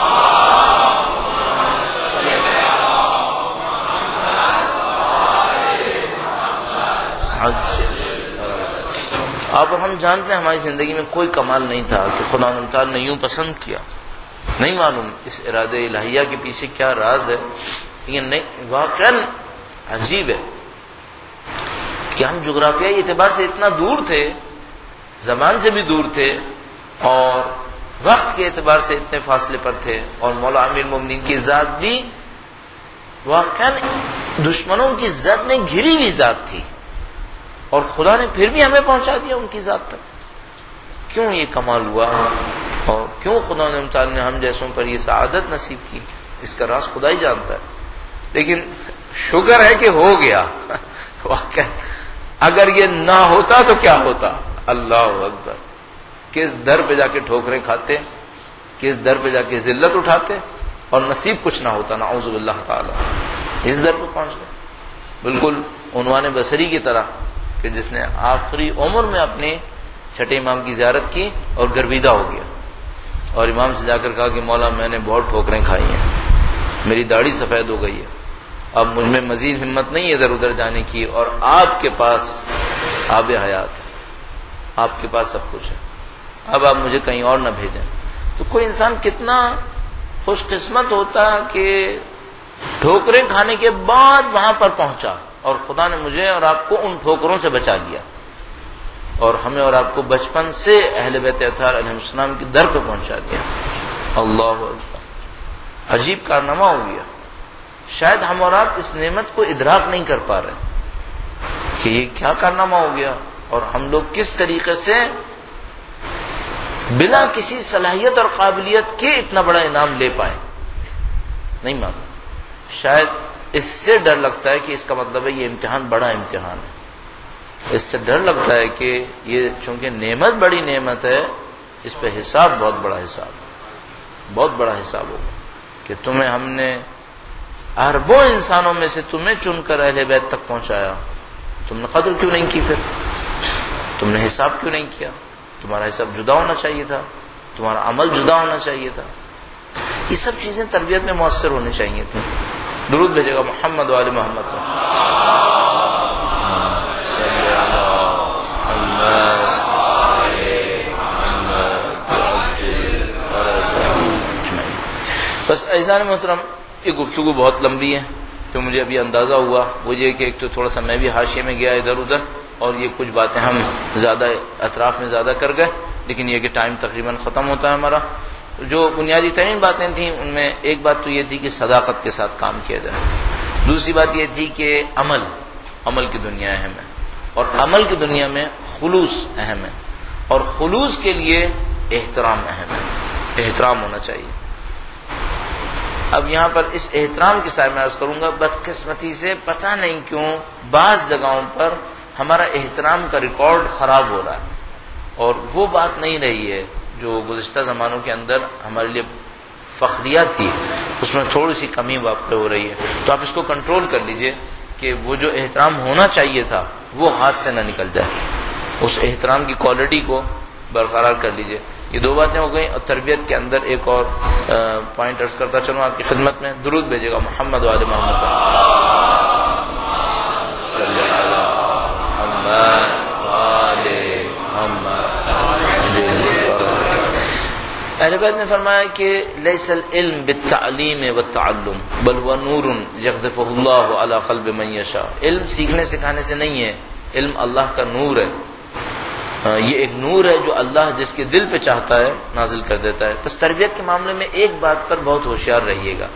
اب ہم جانتے ہیں ہماری زندگی میں کوئی کمال نہیں تھا کہ خدا نے تعالیٰ نے یوں پسند کیا، نہیں معلوم اس ارادے الہیہ کے پیچھے کیا راز ہے، لیکن نہیں واقعاً عجیب ہے کہ ہم جغرافیائی اعتبار سے اتنا دور تھے، زمان سے بھی دور تھے، اور وقت کے اعتبار سے اتنے فاصلے پر تھے، اور مولا امیر المومنین کی ذات بھی واقعاً دشمنوں کی ذات میں گھری ہوئی ذات تھی، اور خدا نے پھر بھی ہمیں پہنچا دیا ان کی ذات تک۔ کیوں یہ کمال ہوا اور کیوں خدا نے تعالیٰ نے ہم جیسوں پر یہ سعادت نصیب کی، اس کا راز خدا ہی جانتا ہے، لیکن شکر ہے کہ ہو گیا۔ واقعاً اگر یہ نہ ہوتا تو کیا ہوتا، اللہ اکبر، کس در پہ جا کے ٹھوکریں کھاتے، کس در پہ جا کے ذلت اٹھاتے، اور نصیب کچھ نہ ہوتا، نعوذ باللہ تعالی۔ اس در پہ پہنچ گئے بالکل عنوان بصری کی طرح کہ جس نے آخری عمر میں اپنے چھٹے امام کی زیارت کی اور گرویدہ ہو گیا، اور امام سے جا کر کہا کہ مولا میں نے بہت ٹھوکریں کھائی ہیں، میری داڑھی سفید ہو گئی ہے، اب مجھ میں مزید ہمت نہیں ہے ادھر ادھر جانے کی، اور آپ کے پاس آب حیات ہے، آپ کے پاس سب کچھ ہے، اب آپ مجھے کہیں اور نہ بھیجیں۔ تو کوئی انسان کتنا خوش قسمت ہوتا کہ ٹھوکریں کھانے کے بعد وہاں پر پہنچا، اور خدا نے مجھے اور آپ کو ان ٹھوکروں سے بچا لیا، اور ہمیں اور آپ کو بچپن سے اہل بیت اطہار علیہ السلام کی در پہ پہنچا دیا۔ اللہ اکبر، عجیب کارنامہ ہو گیا۔ شاید ہم اور آپ اس نعمت کو ادراک نہیں کر پا رہے کہ یہ کیا کارنامہ ہو گیا، اور ہم لوگ کس طریقے سے بلا کسی صلاحیت اور قابلیت کے اتنا بڑا انعام لے پائے، نہیں معلوم۔ شاید اس سے ڈر لگتا ہے کہ اس کا مطلب ہے یہ امتحان بڑا امتحان ہے، اس سے ڈر لگتا ہے کہ یہ چونکہ نعمت بڑی نعمت ہے، اس پہ حساب بہت بڑا حساب، بہت بڑا حساب ہوگا کہ تمہیں ہم نے اربوں انسانوں میں سے تمہیں چن کر اہل بیت تک پہنچایا، تم نے قدر کیوں نہیں کی؟ پھر تم نے حساب کیوں نہیں کیا؟ تمہارا حساب جدا ہونا چاہیے تھا، تمہارا عمل جدا ہونا چاہیے تھا۔ یہ سب چیزیں تربیت میں مؤثر ہونی چاہیے تھیں۔ درود بھیجے گا محمد و آل محمد پر۔ بس عزیزان محترم، یہ گفتگو بہت لمبی ہے، تو مجھے ابھی اندازہ ہوا وہ یہ کہ ایک تو تھوڑا سا میں بھی حاشیے میں گیا ادھر ادھر، اور یہ کچھ باتیں ہم زیادہ اطراف میں زیادہ کر گئے، لیکن یہ کہ ٹائم تقریباً ختم ہوتا ہے ہمارا۔ جو بنیادی ترین باتیں تھیں ان میں ایک بات تو یہ تھی کہ صداقت کے ساتھ کام کیا جائے، دوسری بات یہ تھی کہ عمل کی دنیا اہم ہے، اور عمل کی دنیا میں خلوص اہم ہے، اور خلوص کے لیے احترام اہم ہے، احترام ہونا چاہیے۔ اب یہاں پر اس احترام کے ساتھ میں عرض کروں گا، بدقسمتی سے پتہ نہیں کیوں بعض جگہوں پر ہمارا احترام کا ریکارڈ خراب ہو رہا ہے، اور وہ بات نہیں رہی ہے جو گزشتہ زمانوں کے اندر ہمارے لیے فخریات تھی، اس میں تھوڑی سی کمی واقع ہو رہی ہے۔ تو آپ اس کو کنٹرول کر لیجئے کہ وہ جو احترام ہونا چاہیے تھا وہ ہاتھ سے نہ نکل جائے، اس احترام کی کوالٹی کو برقرار کر لیجئے۔ یہ دو باتیں ہو گئیں، اور تربیت کے اندر ایک اور پوائنٹ عرض کرتا چلوں آپ کی خدمت میں۔ درود بھیجے گا محمد و آل محمد پر۔ اہل بیت نے فرمایا کہ لیس العلم بالتعلیم والتعلم بل هو نور یقذفہ اللہ علی قلب من یشاء۔ علم سیکھنے سکھانے سے نہیں ہے، علم اللہ کا نور ہے، یہ ایک نور ہے جو اللہ جس کے دل پہ چاہتا ہے نازل کر دیتا ہے۔ بس تربیت کے معاملے میں ایک بات پر بہت ہوشیار رہیے گا۔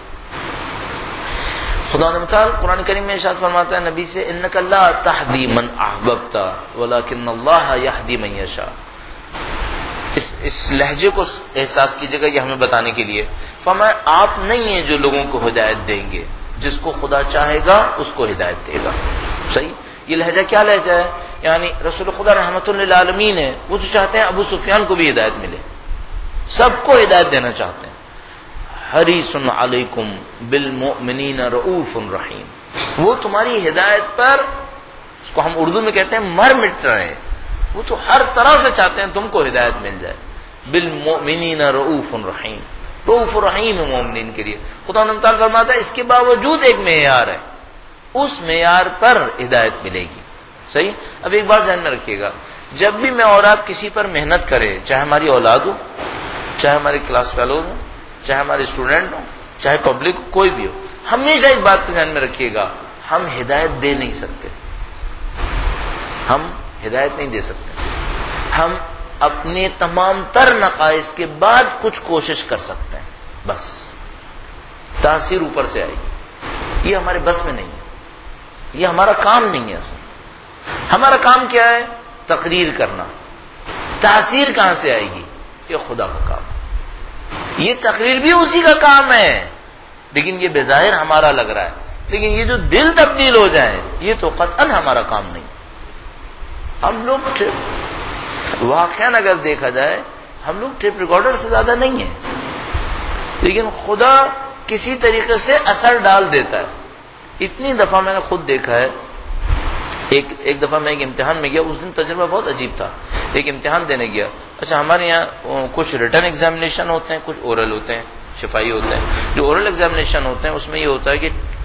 خدا متعال قرآن کریم میں ارشاد فرماتا ہے نبی سے، انک لا تہدی من احببت ولکن اللہ یہدی من یشاء۔ اس لہجے کو احساس کیجیے گا، یہ ہمیں بتانے کے لیے فرمایا آپ نہیں ہیں جو لوگوں کو ہدایت دیں گے، جس کو خدا چاہے گا اس کو ہدایت دے گا۔ صحیح؟ یہ لہجہ کیا لہجہ ہے؟ یعنی رسول خدا رحمت للعالمین ہے، وہ تو چاہتے ہیں ابو سفیان کو بھی ہدایت ملے، سب کو ہدایت دینا چاہتے ہیں۔ حریص علیکم بالمؤمنین رؤوف رحیم، وہ تمہاری ہدایت پر، اس کو ہم اردو میں کہتے ہیں مر مٹ رہے ہیں، وہ تو ہر طرح سے چاہتے ہیں تم کو ہدایت مل جائے۔ بالمؤمنین رؤوف رحیم، رؤوف رحیم مومنین کے لیے۔ خدا تعالیٰ فرماتا ہے اس کے باوجود ایک معیار ہے، اس معیار پر ہدایت ملے گی۔ صحیح؟ اب ایک بات ذہن میں رکھیے گا، جب بھی میں اور آپ کسی پر محنت کریں، چاہے ہماری اولاد ہو، چاہے ہمارے کلاس فیلوز ہوں، چاہے ہمارے اسٹوڈنٹ ہوں، چاہے پبلک کوئی بھی ہو، ہمیشہ ایک بات کو ذہن میں رکھیے گا، ہم ہدایت دے نہیں سکتے، ہم ہدایت نہیں دے سکتے، ہم اپنے تمام تر نقائص کے بعد کچھ کوشش کر سکتے ہیں، بس تاثیر اوپر سے آئے گی، یہ ہمارے بس میں نہیں ہے، یہ ہمارا کام نہیں ہے۔ اصل ہمارا کام کیا ہے؟ تقریر کرنا۔ تاثیر کہاں سے آئے گی؟ یہ خدا کا کام ہے، یہ تقریر بھی اسی کا کام ہے، لیکن یہ بظاہر ہمارا لگ رہا ہے، لیکن یہ جو دل تبدیل ہو جائے یہ تو قطعاً ہمارا کام نہیں۔ ہم لوگ واقعاً اگر دیکھا جائے ہم لوگ ٹیپ ریکارڈر سے زیادہ نہیں ہیں، لیکن خدا کسی طریقے سے اثر ڈال دیتا ہے۔ اتنی دفعہ میں نے خود دیکھا ہے، ایک دفعہ میں ایک امتحان میں گیا، اس دن تجربہ بہت عجیب تھا۔ ایک امتحان دینے گیا، اچھا ہمارے یہاں کچھ ریٹن ایگزامینیشن ہوتے ہیں، کچھ اورل ہوتے ہیں، شفائی ہوتے ہیں۔ جو اورل ایگزامینیشن ہوتے ہیں اس میں یہ ہوتا ہے کہ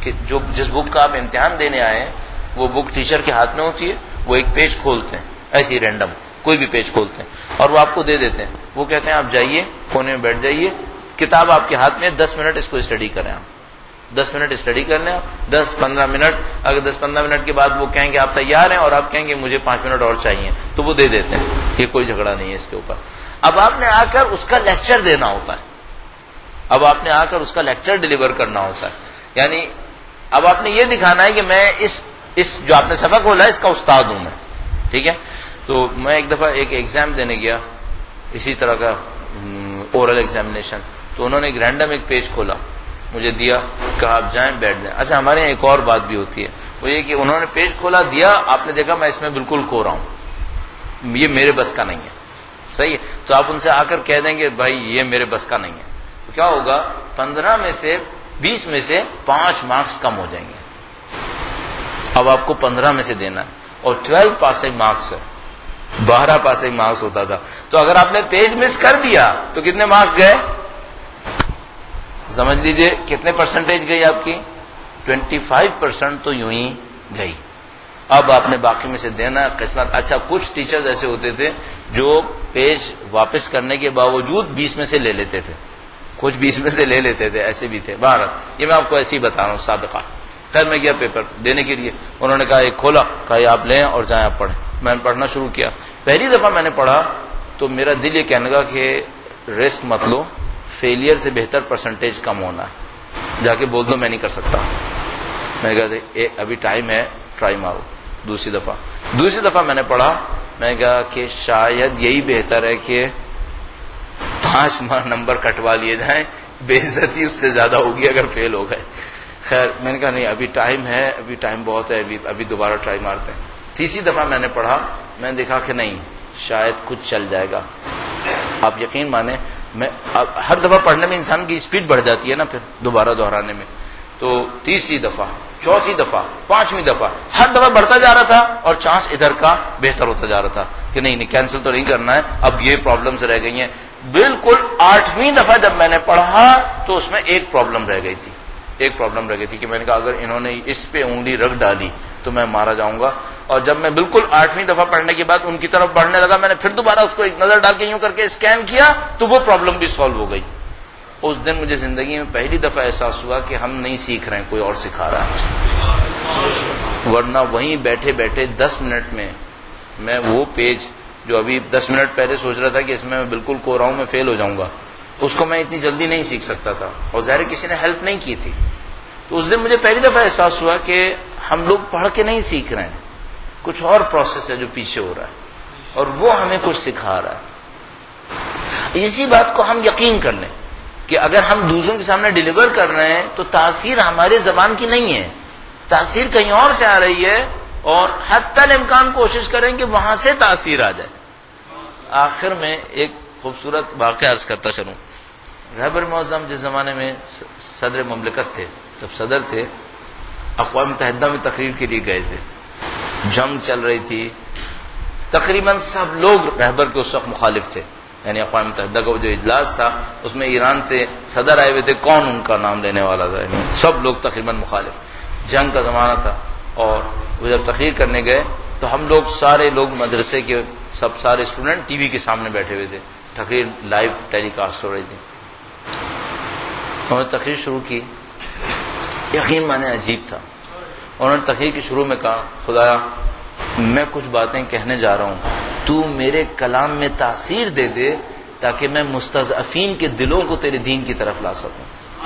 کہ جس بک کا آپ امتحان دینے آئے ہیں وہ بک ٹیچر کے ہاتھ میں ہوتی ہے، وہ ایک پیج کھولتے ہیں ایسے ہی رینڈم کوئی بھی پیج کھولتے ہیں اور وہ آپ کو دے دیتے ہیں، وہ کہتے ہیں آپ جائیے کونے میں بیٹھ جائیے، کتاب آپ کے ہاتھ میں 10 منٹ اس کو اسٹڈی کریں، آپ 10 منٹ اسٹڈی کر لیں، 10-15 منٹ، اگر 10-15 منٹ کے بعد وہ کہیں گے آپ تیار ہیں اور آپ کہیں گے مجھے 5 منٹ اور چاہیے تو وہ دے دیتے ہیں، یہ کوئی جھگڑا نہیں ہے اس کے اوپر۔ اب آپ نے آ کر اس کا لیکچر دینا ہوتا ہے، اب آپ نے آ کر اس کا لیکچر ڈیلیور کرنا ہوتا ہے، یعنی اب آپ نے یہ دکھانا ہے کہ میں اس جو آپ نے سبق کھولا ہے اس کا استاد ہوں میں، ٹھیک ہے۔ تو میں ایک دفعہ ایک ایگزام دینے گیا اسی طرح کا اورل ایگزامینیشن، تو انہوں نے ایک رینڈم ایک پیج کھولا مجھے دیا، کہا آپ جائیں بیٹھ جائیں۔ اچھا ہمارے یہاں ایک اور بات بھی ہوتی ہے، وہ یہ کہ انہوں نے پیج کھولا دیا، آپ نے دیکھا میں اس میں بالکل کھو رہا ہوں، یہ میرے بس کا نہیں ہے، صحیح ہے، تو آپ ان سے آ کر کہہ دیں گے بھائی یہ میرے بس کا نہیں ہے، تو کیا ہوگا 15 میں سے 20 میں سے 5 مارکس کم ہو جائیں گے۔ اب آپ کو 15 میں سے دینا ہے اور 12 پاسنگ مارکس ہے، 12 پاسنگ مارکس ہوتا تھا، تو اگر آپ نے پیج مس کر دیا تو کتنے مارکس گئے؟ سمجھ لیجئے کتنے پرسنٹیج گئی آپ کی؟ 25% تو یوں ہی گئی۔ اب آپ نے باقی میں سے دینا قسمت۔ اچھا کچھ ٹیچرز ایسے ہوتے تھے جو پیج واپس کرنے کے باوجود 20 میں سے لے لیتے تھے، کچھ 20 میں سے لے لیتے تھے، ایسے بھی تھے۔ بہرحال یہ میں آپ کو ایسے ہی بتا رہا ہوں سابقہ۔ خیر میں گیا پیپر دینے کے لیے، انہوں نے کہا ایک کھولا، کہا یہ آپ لیں اور جائیں آپ پڑھیں۔ میں نے پڑھنا شروع کیا، پہلی دفعہ میں نے پڑھا تو میرا دل یہ کہنے لگا کہ رسک مت لو، فیلئر سے بہتر پرسنٹیج کم ہونا ہے، جا کے بول دو میں نہیں کر سکتا۔ میں نے کہا ابھی ٹائم ہے، ٹرائی مارو۔ دوسری دفعہ میں نے پڑھا، میں نے کہا کہ شاید یہی بہتر ہے کہ 5 نمبر کٹوا لیے جائیں، بے عزتی اس سے زیادہ ہوگی اگر فیل ہو گئے۔ خیر میں نے کہا نہیں ابھی ٹائم ہے، ابھی ٹائم بہت ہے، ابھی دوبارہ ٹرائی مارتے ہیں۔ تیسری دفعہ میں نے پڑھا، میں نے دیکھا کہ نہیں شاید کچھ چل جائے گا۔ آپ یقین مانیں میں ہر دفعہ پڑھنے میں انسان کی اسپیڈ بڑھ جاتی ہے نا، پھر دوبارہ دہرانے میں، تو تیسری دفعہ، چوتھی دفعہ، 5ویں دفعہ، ہر دفعہ بڑھتا جا رہا تھا اور چانس ادھر کا بہتر ہوتا جا رہا تھا کہ نہیں کینسل تو نہیں کرنا ہے، اب یہ پرابلمز رہ گئی ہیں۔ بالکل 8ویں دفعہ جب میں نے پڑھا تو اس میں ایک پرابلم رہ گئی تھی کہ میں نے کہا اگر انہوں نے اس پہ انگلی رکھ ڈالی تو میں مارا جاؤں گا۔ اور جب میں بالکل 8ویں دفعہ پڑھنے کے بعد ان کی طرف بڑھنے لگا، میں نے پھر دوبارہ اس کو ایک نظر ڈال کے یوں کر کے اسکین کیا تو وہ پرابلم بھی سالو ہو گئی۔ اس دن مجھے زندگی میں پہلی دفعہ احساس ہوا کہ ہم نہیں سیکھ رہے ہیں، کوئی اور سکھا رہا ہے، ورنہ وہیں بیٹھے بیٹھے 10 منٹ میں میں وہ پیج جو ابھی 10 منٹ پہلے سوچ رہا تھا کہ اس میں بالکل کھو رہا ہوں، میں فیل ہو جاؤں گا، اس کو میں اتنی جلدی نہیں سیکھ سکتا تھا، اور ظاہر کسی نے ہیلپ نہیں کی تھی۔ تو اس دن مجھے پہلی دفعہ احساس ہوا کہ ہم لوگ پڑھ کے نہیں سیکھ رہے ہیں، کچھ اور پروسیس ہے جو پیچھے ہو رہا ہے اور وہ ہمیں کچھ سکھا رہا ہے۔ اسی بات کو ہم یقین کر لیں کہ اگر ہم دوسروں کے سامنے ڈیلیور کر رہے ہیں تو تاثیر ہمارے زبان کی نہیں ہے، تاثیر کہیں اور سے آ رہی ہے، اور حتی الامکان کوشش کریں کہ وہاں سے تاثیر آ جائے۔ آخر میں ایک خوبصورت واقعہ عرض کرتا چلوں۔ رہبر معظم جس زمانے میں صدر مملکت تھے، جب صدر تھے، اقوام متحدہ میں تقریر کے لیے گئے تھے، جنگ چل رہی تھی، تقریباً سب لوگ رہبر کے اس وقت مخالف تھے، یعنی اقوام متحدہ کا جو اجلاس تھا اس میں ایران سے صدر آئے ہوئے تھے، کون ان کا نام لینے والا تھا، سب لوگ تقریباً مخالف، جنگ کا زمانہ تھا۔ اور وہ جب تقریر کرنے گئے تو ہم لوگ سارے لوگ مدرسے کے سارے اسٹوڈنٹ ٹی وی کے سامنے بیٹھے ہوئے تھے، تقریر لائیو ٹیلی کاسٹ ہو رہی تھی۔ انہوں نے تقریر شروع کی، یقین مانے عجیب تھا۔ انہوں نے تقریر کی شروع میں کہا خدایا میں کچھ باتیں کہنے جا رہا ہوں، تو میرے کلام میں تاثیر دے دے تاکہ میں مستضعفین کے دلوں کو تیرے دین کی طرف لا سکوں۔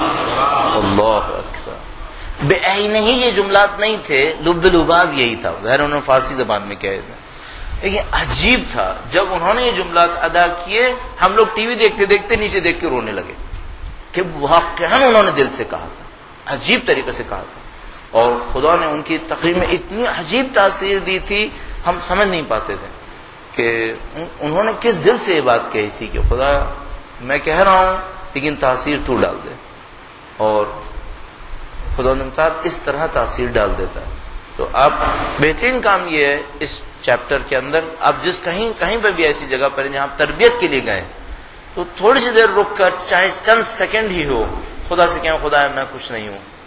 اللہ اکبر، بے عینہ ہی یہ جملات نہیں تھے، لب لباب یہی تھا، غیر انہوں نے فارسی زبان میں کہے تھے۔ لیکن عجیب تھا جب انہوں نے یہ جملات ادا کیے، ہم لوگ ٹی وی دیکھتے دیکھتے نیچے دیکھ کے رونے لگے کہ واقعاً انہوں نے دل سے کہا تھا، عجیب طریقے سے کہا تھا، اور خدا نے ان کی تقریر میں اتنی عجیب تاثیر دی تھی ہم سمجھ نہیں پاتے تھے کہ انہوں نے کس دل سے یہ بات کہی تھی کہ خدا میں کہہ رہا ہوں لیکن تاثیر تو ڈال دے، اور خدا نے اس طرح تاثیر ڈال دیتا ہے۔ تو آپ بہترین کام یہ ہے اس چیپٹر کے اندر، آپ جس کہیں پہ بھی ایسی جگہ پر جہاں آپ تربیت کے لیے گئے تو تھوڑی سی دیر رک کر چاہے چند سیکنڈ ہی ہو خدا سے کہیں خدا میں کچھ نہیں ہوں،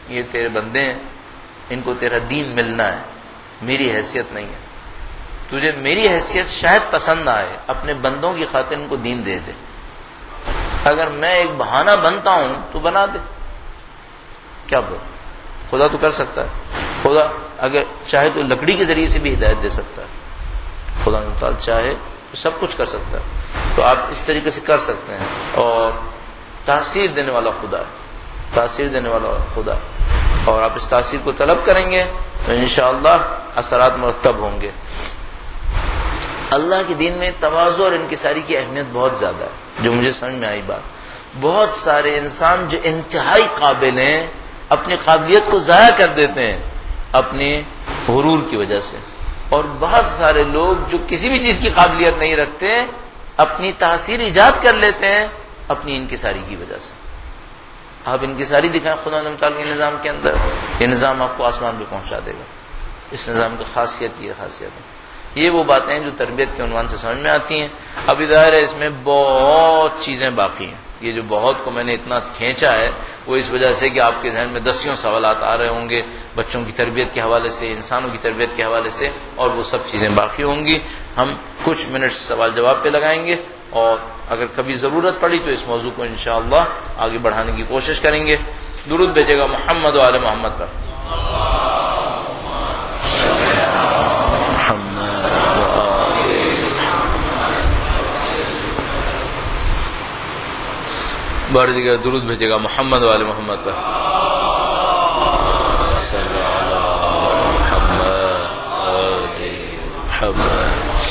یہ تیرے بندے ہیں، ان کو تیرا دین ملنا ہے، میری حیثیت نہیں ہے، تجھے میری حیثیت شاید پسند آئے، اپنے بندوں کی خاطر ان کو دین دے دے، اگر میں ایک بہانہ بنتا ہوں تو بنا دے، کیا بول، خدا تو کر سکتا ہے، خدا اگر چاہے تو لکڑی کے ذریعے سے بھی ہدایت دے سکتا ہے، خدا تعالی چاہے تو سب کچھ کر سکتا ہے، تو آپ اس طریقے سے کر سکتے ہیں، اور تاثیر دینے والا خدا ہے، تاثیر دینے والا خدا ہے، اور آپ اس تاثیر کو طلب کریں گے تو انشاءاللہ اثرات مرتب ہوں گے۔ اللہ کے دین میں تواضع اور انکساری کی اہمیت بہت زیادہ ہے، جو مجھے سمجھ میں آئی بات، بہت سارے انسان جو انتہائی قابل ہیں اپنی قابلیت کو ضائع کر دیتے ہیں اپنے غرور کی وجہ سے، اور بہت سارے لوگ جو کسی بھی چیز کی قابلیت نہیں رکھتے اپنی تاثیر ایجاد کر لیتے ہیں اپنی انکساری کی وجہ سے۔ آپ انکساری دکھائیں خدا تعالیٰ کے نظام کے اندر، یہ نظام آپ کو آسمان پہ پہنچا دے گا، اس نظام کی خاصیت یہ خاصیت ہے۔ یہ وہ باتیں ہیں جو تربیت کے عنوان سے سمجھ میں آتی ہیں۔ ابھی ظاہر ہے اس میں بہت چیزیں باقی ہیں، یہ جو بہت کو میں نے اتنا کھینچا ہے وہ اس وجہ سے کہ آپ کے ذہن میں دسیوں سوالات آ رہے ہوں گے بچوں کی تربیت کے حوالے سے، انسانوں کی تربیت کے حوالے سے، اور وہ سب چیزیں باقی ہوں گی۔ ہم کچھ منٹ سوال جواب پہ لگائیں گے، اور اگر کبھی ضرورت پڑی تو اس موضوع کو انشاءاللہ آگے بڑھانے کی کوشش کریں گے۔ درود بھیجے گا محمد و آل محمد پر۔ بڑھ جگہ درود بھیجے گا محمد و آل محمد پر۔ صلی اللہ محمد آل محمد۔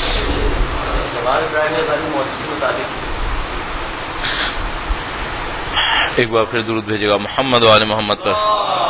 ایک بار پھر درود بھیجے گا محمد و آل محمد پر۔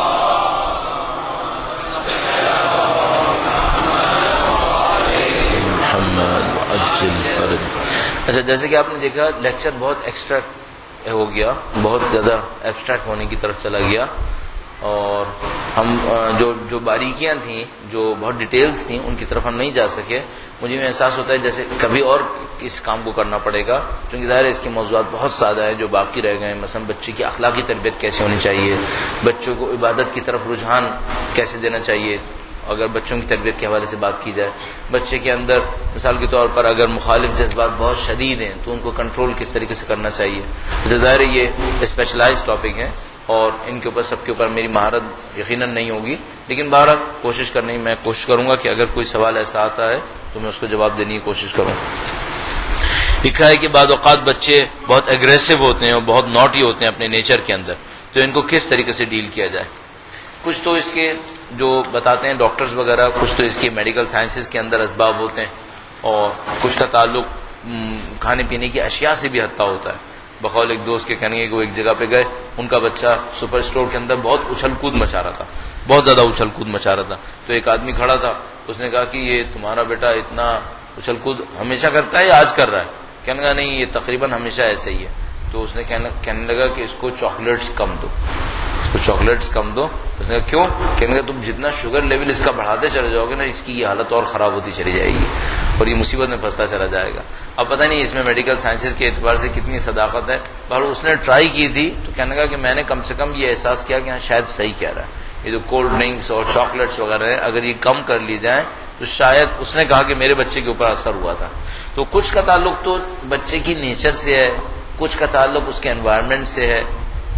محمد عجل فرج۔ اچھا، جیسے کہ آپ نے دیکھا لیکچر بہت ایکسٹریکٹ ہو گیا، بہت زیادہ ایبسٹریکٹ ہونے کی طرف چلا گیا، اور ہم جو باریکیاں تھیں، جو بہت ڈیٹیلز تھیں، ان کی طرف ہم نہیں جا سکے۔ مجھے یہ احساس ہوتا ہے جیسے کبھی اور اس کام کو کرنا پڑے گا، کیونکہ ظاہر ہے اس کے موضوعات بہت زیادہ ہیں جو باقی رہ گئے ہیں۔ مثلا بچے کی اخلاقی تربیت کیسے ہونی چاہیے، بچوں کو عبادت کی طرف رجحان کیسے دینا چاہیے، اگر بچوں کی تربیت کے حوالے سے بات کی جائے، بچے کے اندر مثال کے طور پر اگر مخالف جذبات بہت شدید ہیں تو ان کو کنٹرول کس طریقے سے کرنا چاہیے۔ ظاہر یہ اسپیشلائز ٹاپک ہیں اور ان کے اوپر سب کے اوپر میری مہارت یقیناً نہیں ہوگی، لیکن بہرحال کوشش میں کوشش کروں گا کہ اگر کوئی سوال ایسا آتا ہے تو میں اس کو جواب دینے کی کوشش کروں۔ لکھا ہے کہ بعض اوقات بچے بہت ایگریسو ہوتے ہیں اور بہت نوٹی ہوتے ہیں اپنے نیچر کے اندر، تو ان کو کس طریقے سے ڈیل کیا جائے۔ کچھ تو اس کے جو بتاتے ہیں ڈاکٹرز وغیرہ، کچھ تو اس کے میڈیکل سائنسز کے اندر اسباب ہوتے ہیں، اور کچھ کا تعلق کھانے پینے کی اشیاء سے بھی حتیٰ ہوتا ہے۔ بقول ایک دوست کے کہنے کہ وہ ایک جگہ پہ گئے، ان کا بچہ سپر اسٹور کے اندر بہت اچھل کود مچا رہا تھا، بہت زیادہ اچھل کود مچا رہا تھا، تو ایک آدمی کھڑا تھا، اس نے کہا کہ یہ تمہارا بیٹا اتنا اچھل کود ہمیشہ کرتا ہے یا آج کر رہا ہے؟ کہنے لگا نہیں، یہ تقریباً ہمیشہ ایسے ہی ہے۔ تو اس نے کہنے لگا کہ اس کو چاکلیٹس کم دو، اس کو چاکلیٹس کم دو۔ اس نے کہا کیوں؟ کہنے لگا تم جتنا شوگر لیول اس کا بڑھاتے چلے جاؤ گے نا، اس کی یہ حالت اور خراب ہوتی چلی جائے گی اور یہ مصیبت میں پھنستا چلا جائے گا۔ اب پتہ نہیں اس میں میڈیکل سائنسز کے اعتبار سے کتنی صداقت ہے، پر اس نے ٹرائی کی تھی تو کہنے لگا کہ میں نے کم سے کم یہ احساس کیا کہ ہاں شاید صحیح کہہ رہا ہے، یہ جو کولڈ ڈرنکس اور چاکلیٹس وغیرہ ہے اگر یہ کم کر لی جائیں تو شاید، اس نے کہا کہ میرے بچے کے اوپر اثر ہوا تھا۔ تو کچھ کا تعلق تو بچے کی نیچر سے ہے، کچھ کا تعلق اس کے انوائرمنٹ سے ہے،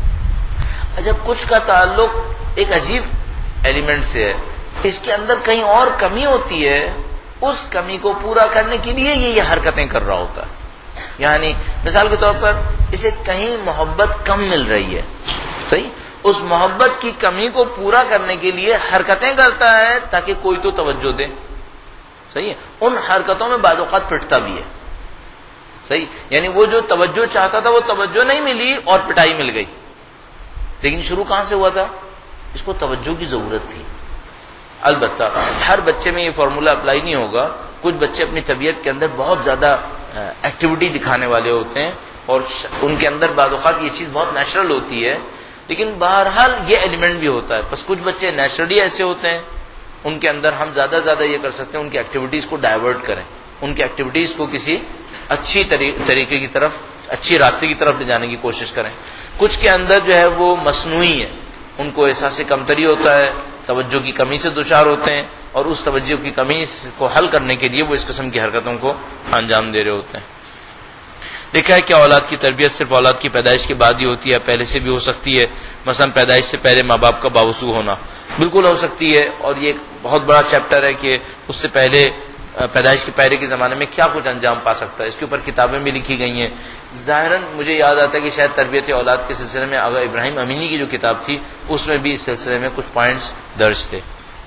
جب کچھ کا تعلق ایک عجیب ایلیمنٹ سے ہے، اس کے اندر کہیں اور کمی ہوتی ہے، اس کمی کو پورا کرنے کے لیے یہ حرکتیں کر رہا ہوتا ہے۔ یعنی مثال کے طور پر اسے کہیں محبت کم مل رہی ہے، صحیح، اس محبت کی کمی کو پورا کرنے کے لیے حرکتیں کرتا ہے تاکہ کوئی تو توجہ دے، صحیح ہے۔ ان حرکتوں میں بعض اوقات پٹتا بھی ہے، صحیح، یعنی وہ جو توجہ چاہتا تھا وہ توجہ نہیں ملی اور پٹائی مل گئی، لیکن شروع کہاں سے ہوا تھا؟ اس کو توجہ کی ضرورت تھی۔ البتہ ہر بچے میں یہ فارمولا اپلائی نہیں ہوگا، کچھ بچے اپنی طبیعت کے اندر بہت زیادہ ایکٹیویٹی دکھانے والے ہوتے ہیں اور ان کے اندر بعض اوقات یہ چیز بہت نیچرل ہوتی ہے، لیکن بہرحال یہ ایلیمنٹ بھی ہوتا ہے۔ بس کچھ بچے نیچرلی ایسے ہوتے ہیں، ان کے اندر ہم زیادہ زیادہ یہ کر سکتے ہیں ان کی ایکٹیویٹیز کو ڈائیورٹ کریں، ان کی ایکٹیویٹیز کو کسی اچھی طریقے کی طرف، اچھی راستے کی طرف لے جانے کی کوشش کریں۔ کچھ کے اندر جو ہے وہ مصنوعی ہے، ان کو احساس کمتری ہوتا ہے، توجہ کی کمی سے دچار ہوتے ہیں، اور اس توجہ کی کمی کو حل کرنے کے لیے وہ اس قسم کی حرکتوں کو انجام دے رہے ہوتے ہیں۔ لکھا ہے کہ اولاد کی تربیت صرف اولاد کی پیدائش کے بعد ہی ہوتی ہے، پہلے سے بھی ہو سکتی ہے، مثلا پیدائش سے پہلے ماں باپ کا باوضو ہونا، بالکل ہو سکتی ہے، اور یہ ایک بہت بڑا چیپٹر ہے کہ اس سے پہلے پیدائش کے پہلے کے زمانے میں کیا کچھ انجام پا سکتا ہے، اس کے اوپر کتابیں بھی لکھی گئی ہیں۔ ظاہراً مجھے یاد آتا ہے کہ شاید تربیت اولاد کے سلسلے میں اگر ابراہیم امینی کی جو کتاب تھی اس میں بھی اس سلسلے میں کچھ پوائنٹس درج تھے۔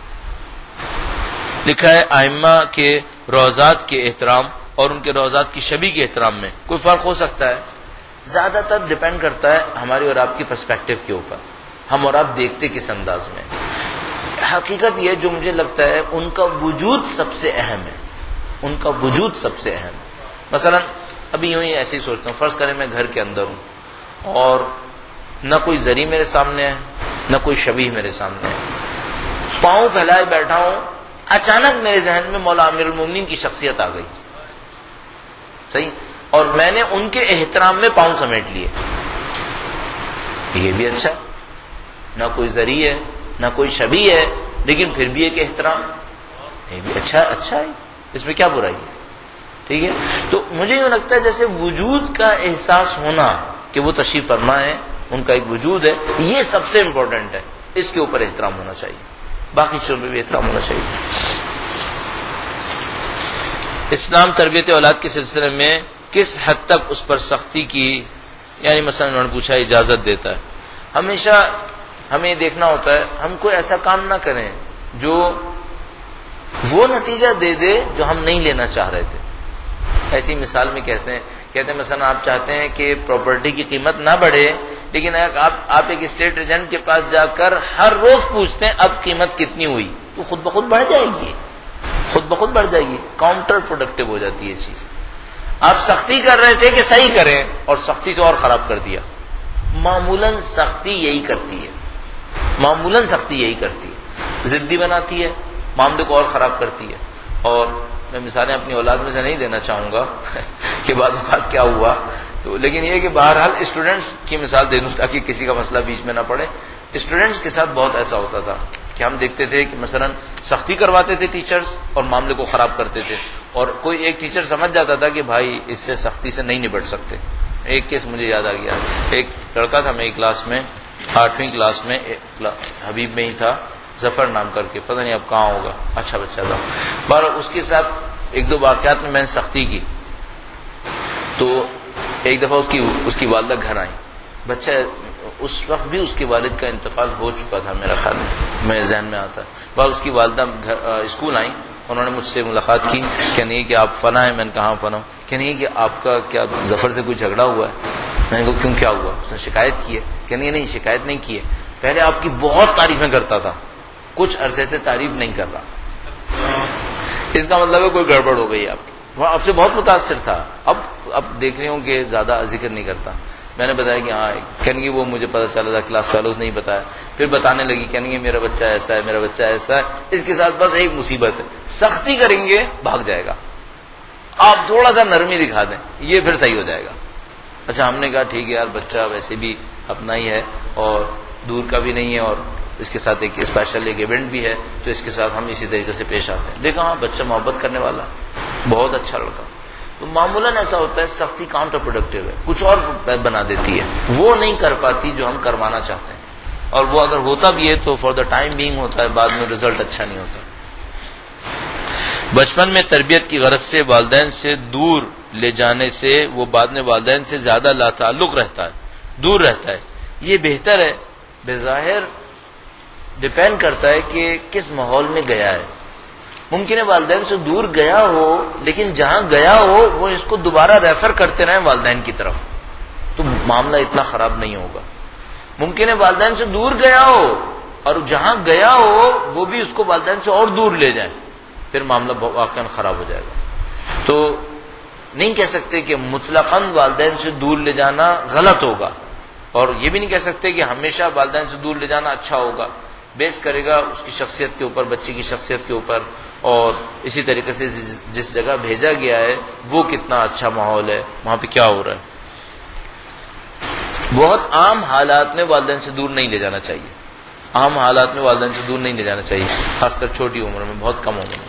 لکھا ہے ائمہ کے روضات کے احترام اور ان کے روضات کی شبی کے احترام میں کوئی فرق ہو سکتا ہے؟ زیادہ تر ڈپینڈ کرتا ہے ہماری اور آپ کی پرسپیکٹو کے اوپر، ہم اور آپ دیکھتے کس انداز میں۔ حقیقت یہ جو مجھے لگتا ہے ان کا وجود سب سے اہم ہے، ان کا وجود سب سے اہم ہے۔ مثلا ابھی یوں ہی ایسے ہی سوچتا ہوں، فرض کریں میں گھر کے اندر ہوں اور نہ کوئی ذری میرے سامنے ہے نہ کوئی شبیہ میرے سامنے ہے، پاؤں پھیلائے بیٹھا ہوں، اچانک میرے ذہن میں مولا امیر المومنین کی شخصیت آ گئی، صحیح، اور میں نے ان کے احترام میں پاؤں سمیٹ لیے، یہ بھی اچھا ہے، نہ کوئی ذری ہے نہ کوئی شبیہ ہے لیکن پھر بھی ایک احترام، یہ بھی اچھا ہے، اس میں کیا برائی ہے؟ ٹھیک ہے، تو مجھے یوں لگتا ہے جیسے وجود کا احساس ہونا کہ وہ تشریف فرما ہے، ان کا ایک وجود ہے، یہ سب سے امپورٹنٹ ہے، اس کے اوپر احترام ہونا چاہیے، باقی چیزوں پہ بھی احترام ہونا چاہیے۔ اسلام تربیت اولاد کے سلسلے میں کس حد تک اس پر سختی کی، یعنی مثلا انہوں نے پوچھا اجازت دیتا ہے؟ ہمیشہ ہمیں دیکھنا ہوتا ہے ہم کوئی ایسا کام نہ کریں جو وہ نتیجہ دے دے جو ہم نہیں لینا چاہ رہے تھے۔ ایسی مثال میں کہتے ہیں مثلا آپ چاہتے ہیں کہ پراپرٹی کی قیمت نہ بڑھے، لیکن آپ ایک اسٹیٹ ایجنٹ کے پاس جا کر ہر روز پوچھتے ہیں اب قیمت کتنی ہوئی، تو خود بخود بڑھ جائے گی، خود بخود بڑھ جائے گی، کاؤنٹر پروڈکٹیو ہو جاتی ہے چیز۔ آپ سختی کر رہے تھے کہ صحیح کریں اور سختی سے اور خراب کر دیا۔ معمولاً سختی یہی کرتی ہے، معمولاً سختی یہی کرتی ہے، ضدی بناتی ہے، معاملے کو اور خراب کرتی ہے۔ اور میں مثالیں اپنی اولاد میں سے نہیں دینا چاہوں گا کہ بعض اوقات کیا ہوا، تو لیکن یہ کہ بہرحال اسٹوڈنٹس کی مثال دے دوں تاکہ کسی کا مسئلہ بیچ میں نہ پڑے۔ اسٹوڈنٹس کے ساتھ بہت ایسا ہوتا تھا کہ ہم دیکھتے تھے کہ مثلا سختی کرواتے تھے ٹیچرز اور معاملے کو خراب کرتے تھے، اور کوئی ایک ٹیچر سمجھ جاتا تھا کہ بھائی اس سے سختی سے نہیں نبٹ سکتے۔ ایک کیس مجھے یاد آ گیا، ایک لڑکا تھا میری کلاس میں، 8ویں کلاس میں، حبیب میں ہی تھا، ظفر نام کر کے، پتہ نہیں اب کہاں ہوگا، اچھا بچہ تھا، پر اس کے ساتھ ایک دو واقعات میں نے سختی کی۔ تو ایک دفعہ اس کی والدہ گھر آئی، بچہ اس وقت بھی اس کے والد کا انتقال ہو چکا تھا میرا خیال میں، میرے ذہن میں آتا ہے، بعد اس کی والدہ اسکول آئیں، انہوں نے مجھ سے ملاقات کی، کہنے کہ آپ فنا ہیں، میں نے کہا ہاں فنا ہوں، کہنے کہ آپ کا کیا ظفر سے کوئی جھگڑا ہوا ہے؟ میں نے کہا کیوں، کیا ہوا؟ اس نے شکایت کی ہے؟ کہنے نہیں شکایت نہیں کی ہے، پہلے آپ کی بہت تعریفیں کرتا تھا، کچھ عرصے سے تعریف نہیں کر رہا، اس کا مطلب ہے کوئی گڑبڑ ہو گئی آپ کی، وہ آپ سے بہت متاثر تھا، اب دیکھ رہی ہوں کہ زیادہ ذکر نہیں کرتا۔ میں نے بتایا کہ ہاں، کہنے کی وہ مجھے پتا چلا تھا، کلاس فیلوز نہیں بتایا، پھر بتانے لگی، کہنے کی میرا بچہ ایسا ہے، میرا بچہ ایسا ہے، اس کے ساتھ بس ایک مصیبت ہے، سختی کریں گے بھاگ جائے گا، آپ تھوڑا سا نرمی دکھا دیں یہ پھر صحیح ہو جائے گا۔ اچھا ہم نے کہا ٹھیک ہے یار، بچہ ویسے بھی اپنا ہی ہے اور دور کا بھی نہیں ہے، اور اس کے ساتھ ایک اسپیشل ایک ایونٹ بھی ہے، تو اس کے ساتھ ہم اسی طریقے سے پیش آتے ہیں۔ دیکھا ہاں بچہ محبت کرنے والا، بہت اچھا لڑکا۔ تو معمولاً ایسا ہوتا ہے سختی کاؤنٹر پروڈکٹیو ہے، کچھ اور بنا دیتی ہے، وہ نہیں کر پاتی جو ہم کروانا چاہتے ہیں، اور وہ اگر ہوتا بھی ہے تو فار دا ٹائم بینگ ہوتا ہے، بعد میں رزلٹ اچھا نہیں ہوتا۔ بچپن میں تربیت کی غرض سے والدین سے دور لے جانے سے وہ بعد میں والدین سے زیادہ لا تعلق رہتا ہے، دور رہتا ہے، یہ بہتر ہے؟ بظاہر ڈپینڈ کرتا ہے کہ کس ماحول میں گیا ہے۔ ممکن ہے والدین سے دور گیا ہو لیکن جہاں گیا ہو وہ اس کو دوبارہ ریفر کرتے رہیں والدین کی طرف، تو معاملہ اتنا خراب نہیں ہوگا۔ ممکن ہے والدین سے دور گیا ہو اور جہاں گیا ہو وہ بھی اس کو والدین سے اور دور لے جائیں، پھر معاملہ واقعا خراب ہو جائے گا۔ تو نہیں کہہ سکتے کہ مطلقاً والدین سے دور لے جانا غلط ہوگا، اور یہ بھی نہیں کہہ سکتے کہ ہمیشہ والدین سے دور لے جانا اچھا ہوگا، بیس کرے گا اس کی شخصیت کے اوپر، بچے کی شخصیت کے اوپر، اور اسی طریقے سے جس جگہ بھیجا گیا ہے وہ کتنا اچھا ماحول ہے، وہاں پہ کیا ہو رہا ہے۔ بہت عام حالات میں والدین سے دور نہیں لے جانا چاہیے، عام حالات میں والدین سے دور نہیں لے جانا چاہیے، خاص کر چھوٹی عمر میں، بہت کم عمر میں.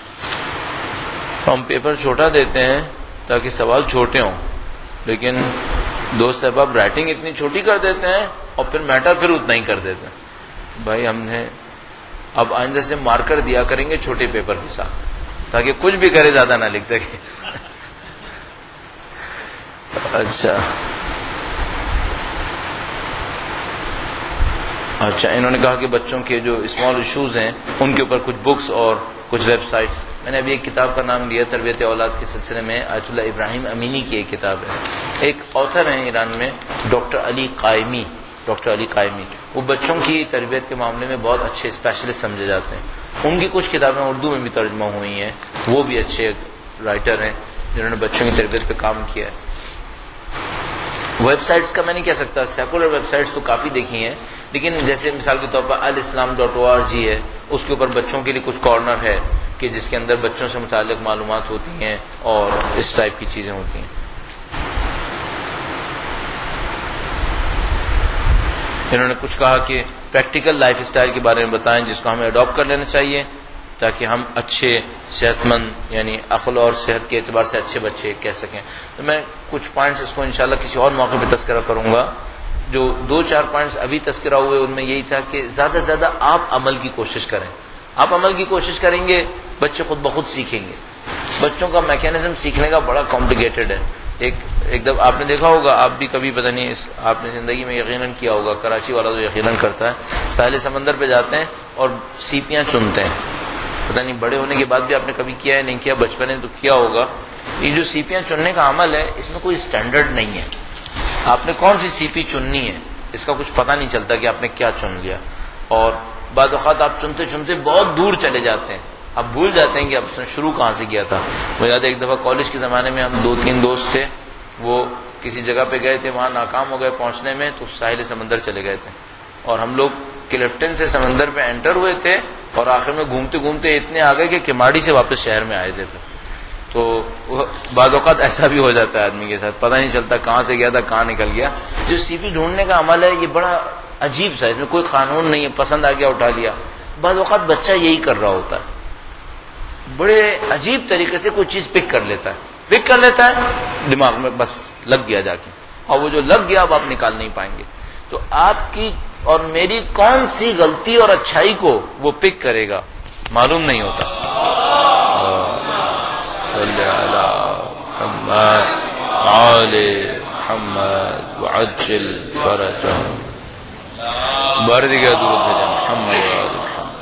ہم پیپر چھوٹا دیتے ہیں تاکہ سوال چھوٹے ہوں، لیکن دوست احباب رائٹنگ اتنی چھوٹی کر دیتے ہیں اور پھر میٹر پھر اتنا ہی کر دیتے ہیں. بھائی ہم نے اب آئندہ سے مارکر دیا کریں گے چھوٹے پیپر کے ساتھ تاکہ کچھ بھی کرے زیادہ نہ لکھ سکے. اچھا انہوں نے کہا کہ بچوں کے جو اسمال ایشوز ہیں ان کے اوپر کچھ بکس اور کچھ ویب سائٹس. میں نے ابھی ایک کتاب کا نام لیا تربیت اولاد کے سلسلے میں، آیت اللہ ابراہیم امینی کی ایک کتاب ہے. ایک آتھر ہیں ایران میں ڈاکٹر علی قائمی. وہ بچوں کی تربیت کے معاملے میں بہت اچھے اسپیشلسٹ سمجھے جاتے ہیں. ان کی کچھ کتابیں اردو میں بھی ترجمہ ہوئی ہیں. وہ بھی اچھے رائٹر ہیں جنہوں نے بچوں کی تربیت پہ کام کیا ہے. ویب سائٹس کا میں نہیں کہہ سکتا، سیکولر ویب سائٹس تو کافی دیکھی ہیں، لیکن جیسے مثال کے طور پر alislam.org ہے، اس کے اوپر بچوں کے لیے کچھ کارنر ہے کہ جس کے اندر بچوں سے متعلق معلومات ہوتی ہیں اور اس ٹائپ کی چیزیں ہوتی ہیں. انہوں نے کچھ کہا کہ پریکٹیکل لائف اسٹائل کے بارے میں بتائیں جس کو ہمیں اڈاپٹ کر لینا چاہیے تاکہ ہم اچھے صحت مند یعنی عقل اور صحت کے اعتبار سے اچھے بچے کہہ سکیں. تو میں کچھ پوائنٹس اس کو انشاءاللہ کسی اور موقع پہ تذکرہ کروں گا. جو 2-4 پوائنٹس ابھی تذکرہ ہوئے ان میں یہی تھا کہ زیادہ سے زیادہ آپ عمل کی کوشش کریں. آپ عمل کی کوشش کریں گے بچے خود بخود سیکھیں گے. بچوں کا میکینزم سیکھنے کا بڑا کمپلیکیٹڈ ہے. ایک دفعہ آپ نے دیکھا ہوگا، آپ بھی کبھی پتہ نہیں آپ نے زندگی میں یقیناً کیا ہوگا، کراچی والا تو یقیناً کرتا ہے، ساحل سمندر پہ جاتے ہیں اور سیپیاں چنتے ہیں. پتہ نہیں بڑے ہونے کے بعد بھی آپ نے کبھی کیا ہے نہیں کیا، بچپن میں تو کیا ہوگا. یہ جو سیپیاں چننے کا عمل ہے اس میں کوئی اسٹینڈرڈ نہیں ہے. آپ نے کون سی سیپی چننی ہے اس کا کچھ پتہ نہیں چلتا کہ آپ نے کیا چن لیا. اور بعض اوقات آپ چنتے چنتے بہت دور چلے جاتے ہیں، آپ بھول جاتے ہیں کہ آپ نے شروع کہاں سے کیا تھا. مجھے یاد ہے ایک دفعہ کالج کے زمانے میں ہم 2-3 دوست تھے، وہ کسی جگہ پہ گئے تھے، وہاں ناکام ہو گئے پہنچنے میں، تو ساحل سمندر چلے گئے تھے اور ہم لوگ کلفٹن سے سمندر پہ انٹر ہوئے تھے اور آخر میں گھومتے گھومتے اتنے آ گئے کہ کماڑی سے واپس شہر میں آئے تھے. تو بعض اوقات ایسا بھی ہو جاتا ہے آدمی کے ساتھ، پتہ نہیں چلتا کہاں سے گیا تھا کہاں نکل گیا. جو سی پی ڈھونڈنے کا عمل ہے یہ بڑا عجیب سا ہے، اس میں کوئی قانون نہیں ہے، پسند آ گیا اٹھا لیا. بعض اوقات بچہ یہی کر رہا ہوتا ہے، بڑے عجیب طریقے سے کوئی چیز پک کر لیتا ہے دماغ میں، بس لگ گیا جا کے، اور وہ جو لگ گیا اب آپ نکال نہیں پائیں گے. تو آپ کی اور میری کون سی غلطی اور اچھائی کو وہ پک کرے گا معلوم نہیں ہوتا. صلی علی محمد وعلی محمد وعجل فرجهم. بار دیگه درود بجم محمد وعلی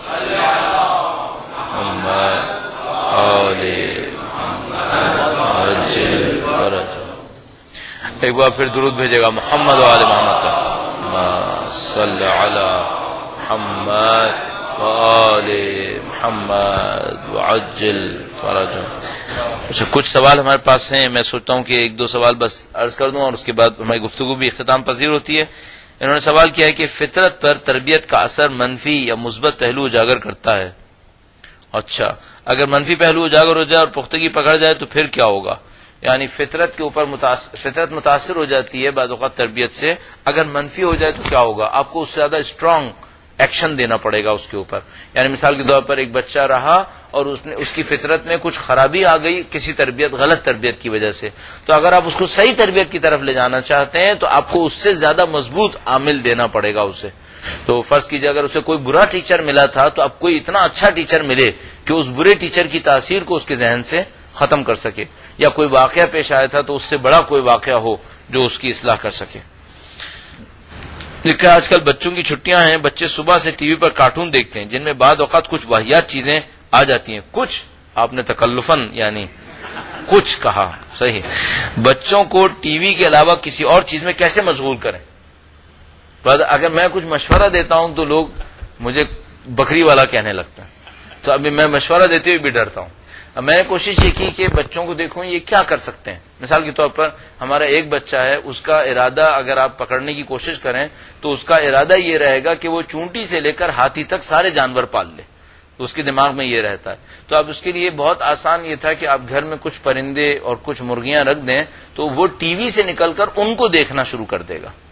محمد وعلی محمد وعجل فرجهم. ایک بار پھر درود بھیجے گا محمد وعلی محمد صلی علی محمد وعلی محمد وعجل فرجهم. اچھا کچھ سوال ہمارے پاس ہیں، میں سوچتا ہوں کہ 1-2 سوال بس عرض کر دوں اور اس کے بعد ہماری گفتگو بھی اختتام پذیر ہوتی ہے. انہوں نے سوال کیا ہے کہ فطرت پر تربیت کا اثر منفی یا مثبت پہلو اجاگر کرتا ہے. اچھا اگر منفی پہلو اجاگر ہو جائے اور پختگی پکڑ جائے تو پھر کیا ہوگا؟ یعنی فطرت کے اوپر فطرت متاثر ہو جاتی ہے بعض اوقات تربیت سے، اگر منفی ہو جائے تو کیا ہوگا؟ آپ کو اس سے زیادہ اسٹرانگ ایکشن دینا پڑے گا اس کے اوپر. یعنی مثال کے طور پر ایک بچہ رہا اور اس کی فطرت میں کچھ خرابی آ گئی کسی غلط تربیت کی وجہ سے، تو اگر آپ اس کو صحیح تربیت کی طرف لے جانا چاہتے ہیں تو آپ کو اس سے زیادہ مضبوط عامل دینا پڑے گا اسے. تو فرض کیجئے اگر اسے کوئی برا ٹیچر ملا تھا تو اب کوئی اتنا اچھا ٹیچر ملے کہ اس برے ٹیچر کی تاثیر کو اس کے ذہن سے ختم کر سکے، یا کوئی واقعہ پیش آیا تھا تو اس سے بڑا کوئی واقعہ ہو جو اس کی اصلاح کر سکے. دیکھیں آج کل بچوں کی چھٹیاں ہیں، بچے صبح سے ٹی وی پر کارٹون دیکھتے ہیں جن میں بعض اوقات کچھ واہیات چیزیں آ جاتی ہیں. کچھ آپ نے تکلفاً یعنی کچھ کہا صحیح. بچوں کو ٹی وی کے علاوہ کسی اور چیز میں کیسے مشغول کریں؟ اگر میں کچھ مشورہ دیتا ہوں تو لوگ مجھے بکری والا کہنے لگتے ہیں، تو ابھی میں مشورہ دیتے ہوئے بھی ڈرتا ہوں. اب میں نے کوشش یہ کی کہ بچوں کو دیکھوں یہ کیا کر سکتے ہیں. مثال کے طور پر ہمارا ایک بچہ ہے، اس کا ارادہ اگر آپ پکڑنے کی کوشش کریں تو اس کا ارادہ یہ رہے گا کہ وہ چونٹی سے لے کر ہاتھی تک سارے جانور پال لے، تو اس کے دماغ میں یہ رہتا ہے. تو اب اس کے لیے بہت آسان یہ تھا کہ آپ گھر میں کچھ پرندے اور کچھ مرغیاں رکھ دیں تو وہ ٹی وی سے نکل کر ان کو دیکھنا شروع کر دے گا.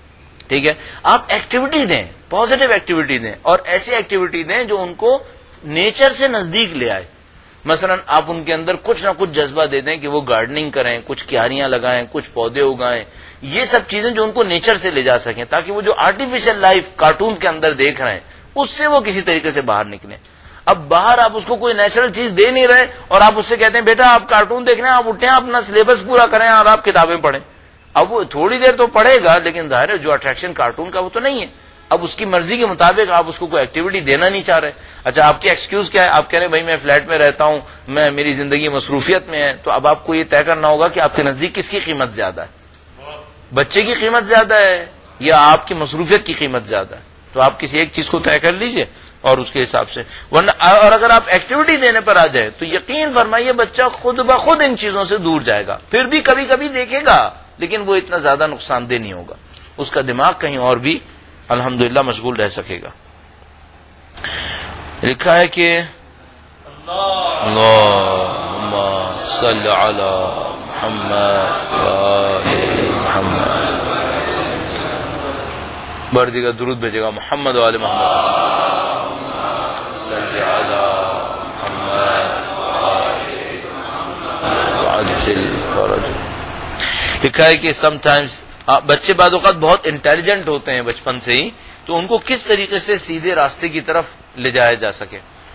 ٹھیک ہے. آپ ایکٹیویٹی دیں، پازیٹیو ایکٹیویٹی دیں، اور ایسی ایکٹیویٹی دیں جو ان کو نیچر سے نزدیک لے آئے. مثلا آپ ان کے اندر کچھ نہ کچھ جذبہ دے دیں کہ وہ گارڈننگ کریں، کچھ کیاریاں لگائیں، کچھ پودے اگائیں. یہ سب چیزیں جو ان کو نیچر سے لے جا سکیں، تاکہ وہ جو آرٹیفیشل لائف کارٹون کے اندر دیکھ رہے ہیں اس سے وہ کسی طریقے سے باہر نکلیں. اب باہر آپ اس کو کوئی نیچرل چیز دے نہیں رہے اور آپ اس سے کہتے ہیں بیٹا آپ کارٹون دیکھ رہے ہیں، آپ اٹھیں اپنا سلیبس پورا کریں اور آپ کتابیں پڑھیں. اب وہ تھوڑی دیر تو پڑھے گا، لیکن ظاہر ہے جو اٹریکشن کارٹون کا وہ تو نہیں ہے. اب اس کی مرضی کے مطابق آپ اس کو کوئی ایکٹیویٹی دینا نہیں چاہ رہے. اچھا آپ کی ایکسکیوز کیا ہے؟ آپ کہہ رہے ہیں بھائی میں فلیٹ میں رہتا ہوں، میری زندگی مصروفیت میں ہے. تو اب آپ کو یہ طے کرنا ہوگا کہ آپ کے نزدیک کس کی قیمت زیادہ ہے، بچے کی قیمت زیادہ ہے یا آپ کی مصروفیت کی قیمت زیادہ ہے. تو آپ کسی ایک چیز کو طے کر لیجئے اور اس کے حساب سے. ورنہ اور اگر آپ ایکٹیویٹی دینے پر آ جائے تو یقین فرمائیے بچہ خود بخود ان چیزوں سے دور جائے گا. پھر بھی کبھی کبھی دیکھے گا لیکن وہ اتنا زیادہ نقصان دہ نہیں ہوگا، اس کا دماغ کہیں اور بھی الحمدللہ مشغول رہ سکے گا. لکھا ہے کہ اللہم صل علی محمد وآل محمد، بڑھ دیگا درود بھیجے گا محمد وآل محمد صل علی محمد وعجل فرج. لکھا ہے کہ سم ٹائمز بچے بعض اوقات بہت انٹیلیجنٹ ہوتے ہیں بچپن سے ہی، تو ان کو کس طریقے سے سیدھے راستے کی طرف لے جایا جا سکے.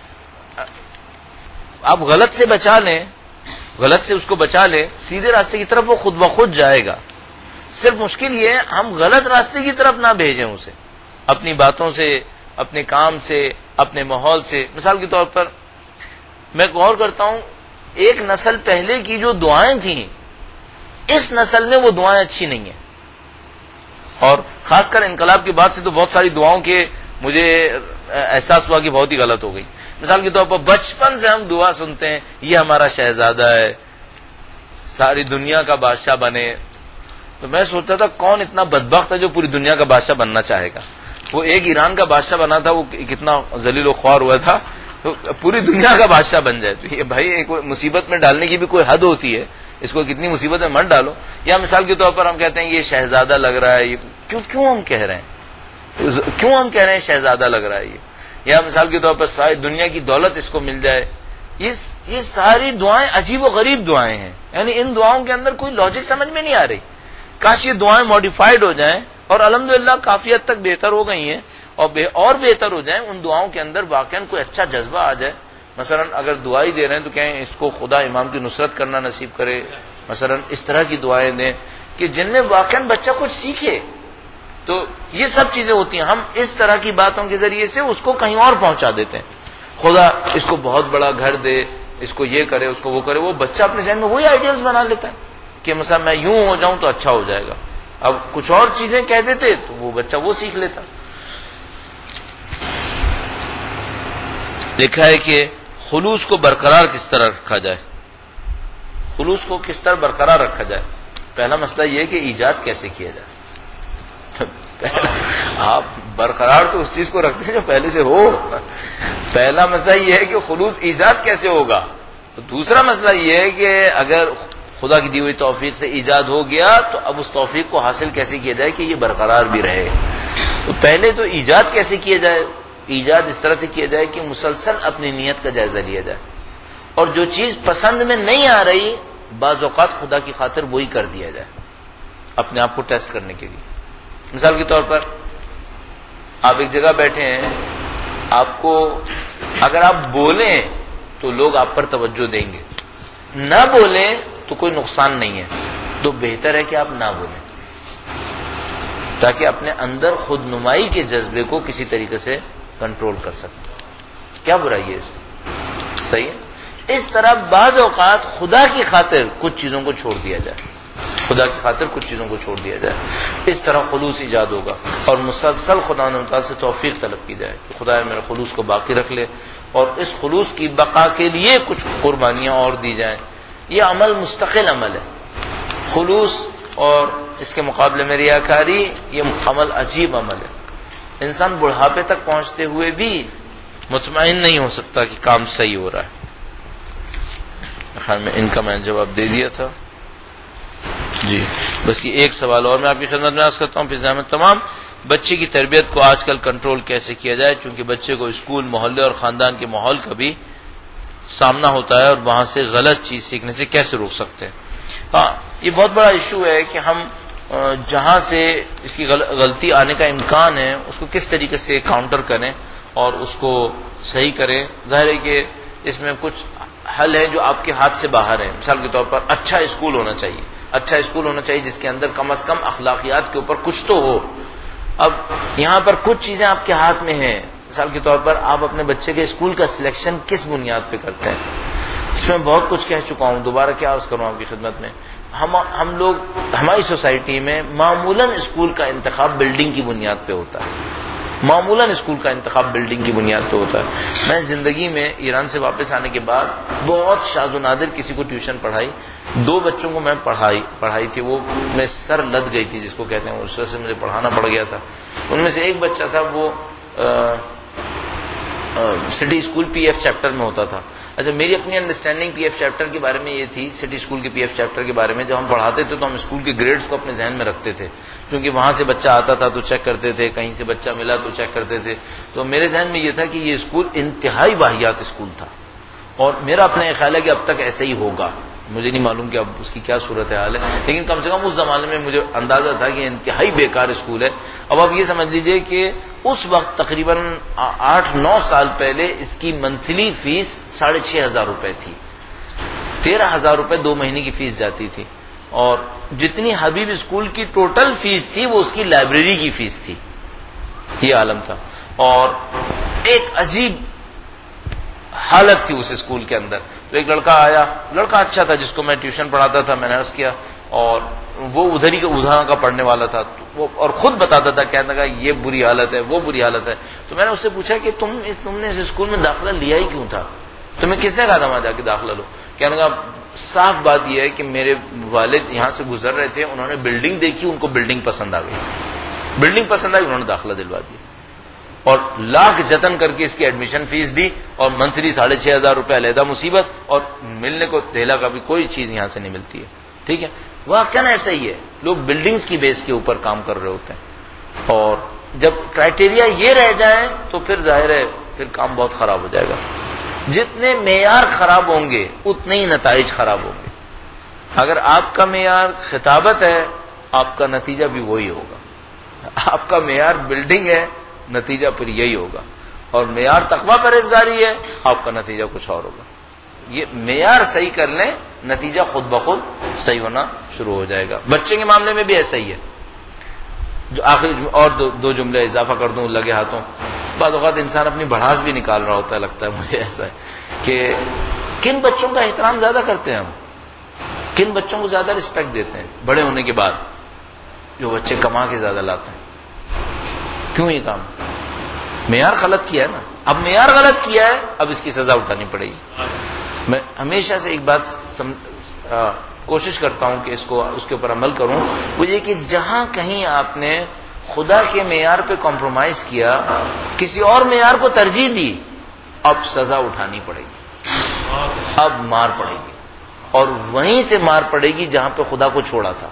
آپ غلط سے بچا لیں، غلط سے اس کو بچا لیں، سیدھے راستے کی طرف وہ خود بخود جائے گا. صرف مشکل یہ ہے ہم غلط راستے کی طرف نہ بھیجیں اسے، اپنی باتوں سے، اپنے کام سے، اپنے ماحول سے. مثال کے طور پر میں غور کرتا ہوں ایک نسل پہلے کی جو دعائیں تھیں اس نسل میں وہ دعائیں اچھی نہیں ہیں، اور خاص کر انقلاب کے بعد سے تو بہت ساری دعاؤں کے مجھے احساس ہوا کہ بہت ہی غلط ہو گئی. مثال کے طور پر بچپن سے ہم دعا سنتے ہیں یہ ہمارا شہزادہ ہے، ساری دنیا کا بادشاہ بنے. تو میں سوچتا تھا کون اتنا بدبخت ہے جو پوری دنیا کا بادشاہ بننا چاہے گا. وہ ایک ایران کا بادشاہ بنا تھا، وہ کتنا ذلیل و خوار ہوا تھا، تو پوری دنیا کا بادشاہ بن جائے. تو یہ بھائی ایک مصیبت میں ڈالنے کی بھی کوئی حد ہوتی ہے، اس کو کتنی مصیبت میں مت ڈالو. یا مثال کے طور پر ہم کہتے ہیں یہ شہزادہ لگ رہا ہے، یہ کیوں ہم کہہ رہے ہیں شہزادہ لگ رہا ہے یہ. یا مثال کے طور پر ساری دنیا کی دولت اس کو مل جائے. یہ ساری دعائیں عجیب و غریب دعائیں ہیں، یعنی ان دعاؤں کے اندر کوئی لاجک سمجھ میں نہیں آ رہی. کاش یہ دعائیں ماڈیفائڈ ہو جائیں، اور الحمدللہ کافی حد تک بہتر ہو گئی ہیں اور بہتر ہو جائیں. ان دعاؤں کے اندر واقعا کوئی اچھا جذبہ آ جائے. مثلا اگر دعائی دے رہے ہیں تو کہیں اس کو خدا امام کی نصرت کرنا نصیب کرے. مثلا اس طرح کی دعائیں دیں کہ جن میں واقعا بچہ کچھ سیکھے. تو یہ سب چیزیں ہوتی ہیں، ہم اس طرح کی باتوں کے ذریعے سے اس کو کہیں اور پہنچا دیتے ہیں. خدا اس کو بہت بڑا گھر دے، اس کو یہ کرے، اس کو وہ کرے. وہ بچہ اپنے ذہن میں وہی آئیڈیلز بنا لیتا ہے کہ مثلا میں یوں ہو جاؤں تو اچھا ہو جائے گا. اب کچھ اور چیزیں کہہ دیتے تو وہ بچہ وہ سیکھ لیتا. لکھا ہے کہ خلوص کو برقرار کس طرح رکھا جائے. خلوص کو کس طرح برقرار رکھا جائے. پہلا مسئلہ یہ ہے کہ ایجاد کیسے کیا جائے. آپ برقرار تو اس چیز کو رکھتے ہیں جو پہلے سے ہو. پہلا مسئلہ یہ ہے کہ خلوص ایجاد کیسے ہوگا. دوسرا مسئلہ یہ ہے کہ اگر خدا کی دی ہوئی توفیق سے ایجاد ہو گیا تو اب اس توفیق کو حاصل کیسے کیا جائے کہ یہ برقرار بھی رہے. تو پہلے تو ایجاد کیسے کیا جائے. ایجاد اس طرح سے کیا جائے کہ مسلسل اپنی نیت کا جائزہ لیا جائے، اور جو چیز پسند میں نہیں آ رہی بعض اوقات خدا کی خاطر وہی کر دیا جائے اپنے آپ کو ٹیسٹ کرنے کے لیے. مثال کے طور پر آپ ایک جگہ بیٹھے ہیں، آپ کو اگر آپ بولیں تو لوگ آپ پر توجہ دیں گے، نہ بولیں تو کوئی نقصان نہیں ہے. تو بہتر ہے کہ آپ نہ بولیں تاکہ اپنے اندر خود نمائی کے جذبے کو کسی طریقے سے کنٹرول کر سکیں. کیا برائی ہے اس میں؟ صحیح ہے. اس طرح بعض اوقات خدا کی خاطر کچھ چیزوں کو چھوڑ دیا جائے، خدا کی خاطر کچھ چیزوں کو چھوڑ دیا جائے. اس طرح خلوص ایجاد ہوگا اور مسلسل خدا تعالیٰ سے توفیق طلب کی جائے کہ خدا میرے خلوص کو باقی رکھ لے، اور اس خلوص کی بقا کے لیے کچھ قربانیاں اور دی جائیں. یہ عمل مستقل عمل ہے. خلوص اور اس کے مقابلے میں ریاکاری یہ عمل عجیب عمل ہے. انسان بڑھاپے تک پہنچتے ہوئے بھی مطمئن نہیں ہو سکتا کہ کام صحیح ہو رہا ہے. خیال میں ان کا میں نے جواب دے دیا تھا. جی بس یہ ایک سوال اور میں آپ کی خدمت میں عرض کرتا ہوں. پھر تمام بچے کی تربیت کو آج کل کنٹرول کیسے کیا جائے، چونکہ بچے کو اسکول، محلے اور خاندان کے ماحول کا بھی سامنا ہوتا ہے، اور وہاں سے غلط چیز سیکھنے سے کیسے روک سکتے ہیں؟ ہاں، یہ بہت بڑا ایشو ہے کہ ہم جہاں سے اس کی غلطی آنے کا امکان ہے اس کو کس طریقے سے کاؤنٹر کریں اور اس کو صحیح کریں۔ ظاہر ہے کہ اس میں کچھ حل ہے جو آپ کے ہاتھ سے باہر ہے۔ مثال کے طور پر اچھا اسکول ہونا چاہیے، اچھا اسکول ہونا چاہیے جس کے اندر کم از کم اخلاقیات کے اوپر کچھ تو ہو۔ اب یہاں پر کچھ چیزیں آپ کے ہاتھ میں ہیں۔ مثال کے طور پر آپ اپنے بچے کے اسکول کا سلیکشن کس بنیاد پہ کرتے ہیں، اس میں بہت کچھ کہہ چکا ہوں، دوبارہ کیا عرض کروں آپ کی خدمت میں۔ ہم لوگ، ہماری سوسائٹی میں معمولاً اسکول کا انتخاب بلڈنگ کی بنیاد پہ ہوتا ہے، معمولاً اسکول کا انتخاب بلڈنگ کی بنیاد پہ ہوتا ہے۔ میں زندگی میں ایران سے واپس آنے کے بعد بہت شاذ و نادر کسی کو ٹیوشن پڑھائی، 2 بچوں کو میں پڑھائی تھی، وہ میں سر لد گئی تھی جس کو کہتے ہیں، اس وجہ سے مجھے پڑھانا پڑ گیا تھا۔ ان میں سے ایک بچہ تھا وہ city school P F chapter میں ہوتا تھا۔ اچھا، میری اپنی انڈرسٹینڈنگ پی ایف چیپٹر کے بارے میں یہ تھی، سٹی اسکول کے پی ایف چیپٹر کے بارے میں، جب ہم پڑھاتے تھے تو ہم اسکول کے گریڈز کو اپنے ذہن میں رکھتے تھے، کیونکہ وہاں سے بچہ آتا تھا تو چیک کرتے تھے، کہیں سے بچہ ملا تو چیک کرتے تھے۔ تو میرے ذہن میں یہ تھا کہ یہ اسکول انتہائی واہیات اسکول تھا، اور میرا اپنا یہ خیال ہے کہ اب تک ایسا ہی ہوگا۔ مجھے نہیں معلوم کہ اب اس کی کیا صورت حال ہے، لیکن کم سے کم اس زمانے میں مجھے اندازہ تھا کہ انتہائی بیکار اسکول ہے۔ اب آپ یہ سمجھ لیجئے کہ اس وقت تقریباً 8-9 سال پہلے اس کی منتھلی فیس 6,500 روپے تھی، 13,000 روپے 2 مہینے کی فیس جاتی تھی، اور جتنی حبیب اسکول کی ٹوٹل فیس تھی وہ اس کی لائبریری کی فیس تھی۔ یہ عالم تھا، اور ایک عجیب حالت تھی اس اسکول کے اندر۔ تو ایک لڑکا آیا، لڑکا اچھا تھا جس کو میں ٹیوشن پڑھاتا تھا، میں نے عرض کیا، اور وہ ادھر کا پڑھنے والا تھا، اور خود بتاتا تھا، کہنے لگا یہ بری حالت ہے، وہ بری حالت ہے۔ تو میں نے اس سے پوچھا کہ تم نے اس اسکول میں داخلہ لیا ہی کیوں تھا، تمہیں کس نے کہا تھا وہاں جا کے داخلہ لو؟ کہنے لگا صاف بات یہ ہے کہ میرے والد یہاں سے گزر رہے تھے، انہوں نے بلڈنگ دیکھی، ان کو بلڈنگ پسند آ گئی، بلڈنگ پسند آئی، انہوں نے داخلہ دلوا دیا، اور لاکھ جتن کر کے اس کی ایڈمیشن فیس دی، اور منتھلی 6,500 روپے علیحدہ مصیبت، اور ملنے کو تھیلا کا بھی کوئی چیز یہاں سے نہیں ملتی ہے۔ ٹھیک ہے، واقعاً ایسا ہی ہے، لوگ بلڈنگز کی بیس کے اوپر کام کر رہے ہوتے ہیں، اور جب کرائٹیریا یہ رہ جائے تو پھر ظاہر ہے پھر کام بہت خراب ہو جائے گا۔ جتنے معیار خراب ہوں گے اتنے ہی نتائج خراب ہوں گے۔ اگر آپ کا معیار خطابت ہے، آپ کا نتیجہ بھی وہی ہوگا۔ آپ کا معیار بلڈنگ ہے، نتیجہ پھر یہی ہوگا، اور معیار تقویٰ پرہیزگاری ہے، آپ کا نتیجہ کچھ اور ہوگا۔ یہ معیار صحیح کر لیں، نتیجہ خود بخود صحیح ہونا شروع ہو جائے گا۔ بچے کے معاملے میں بھی ایسا ہی ہے۔ جو آخری اور دو جملے اضافہ کر دوں لگے ہاتھوں، بعض اوقات انسان اپنی بڑھاس بھی نکال رہا ہوتا ہے، لگتا ہے مجھے ایسا ہے کہ کن بچوں کا احترام زیادہ کرتے ہیں ہم، کن بچوں کو زیادہ رسپیکٹ دیتے ہیں بڑے ہونے کے بعد؟ جو بچے کما کے زیادہ لاتے ہیں۔ کیوں یہ کام؟ معیار غلط کیا ہے نا، اب معیار غلط کیا ہے، اب اس کی سزا اٹھانی پڑے گی۔ میں ہمیشہ سے ایک بات کوشش کرتا ہوں کہ اس کے اوپر عمل کروں، وہ یہ کہ جہاں کہیں آپ نے خدا کے معیار پہ کمپرومائز کیا، کسی اور معیار کو ترجیح دی، اب سزا اٹھانی پڑے گی، اب مار پڑے گی، اور وہیں سے مار پڑے گی جہاں پہ خدا کو چھوڑا تھا۔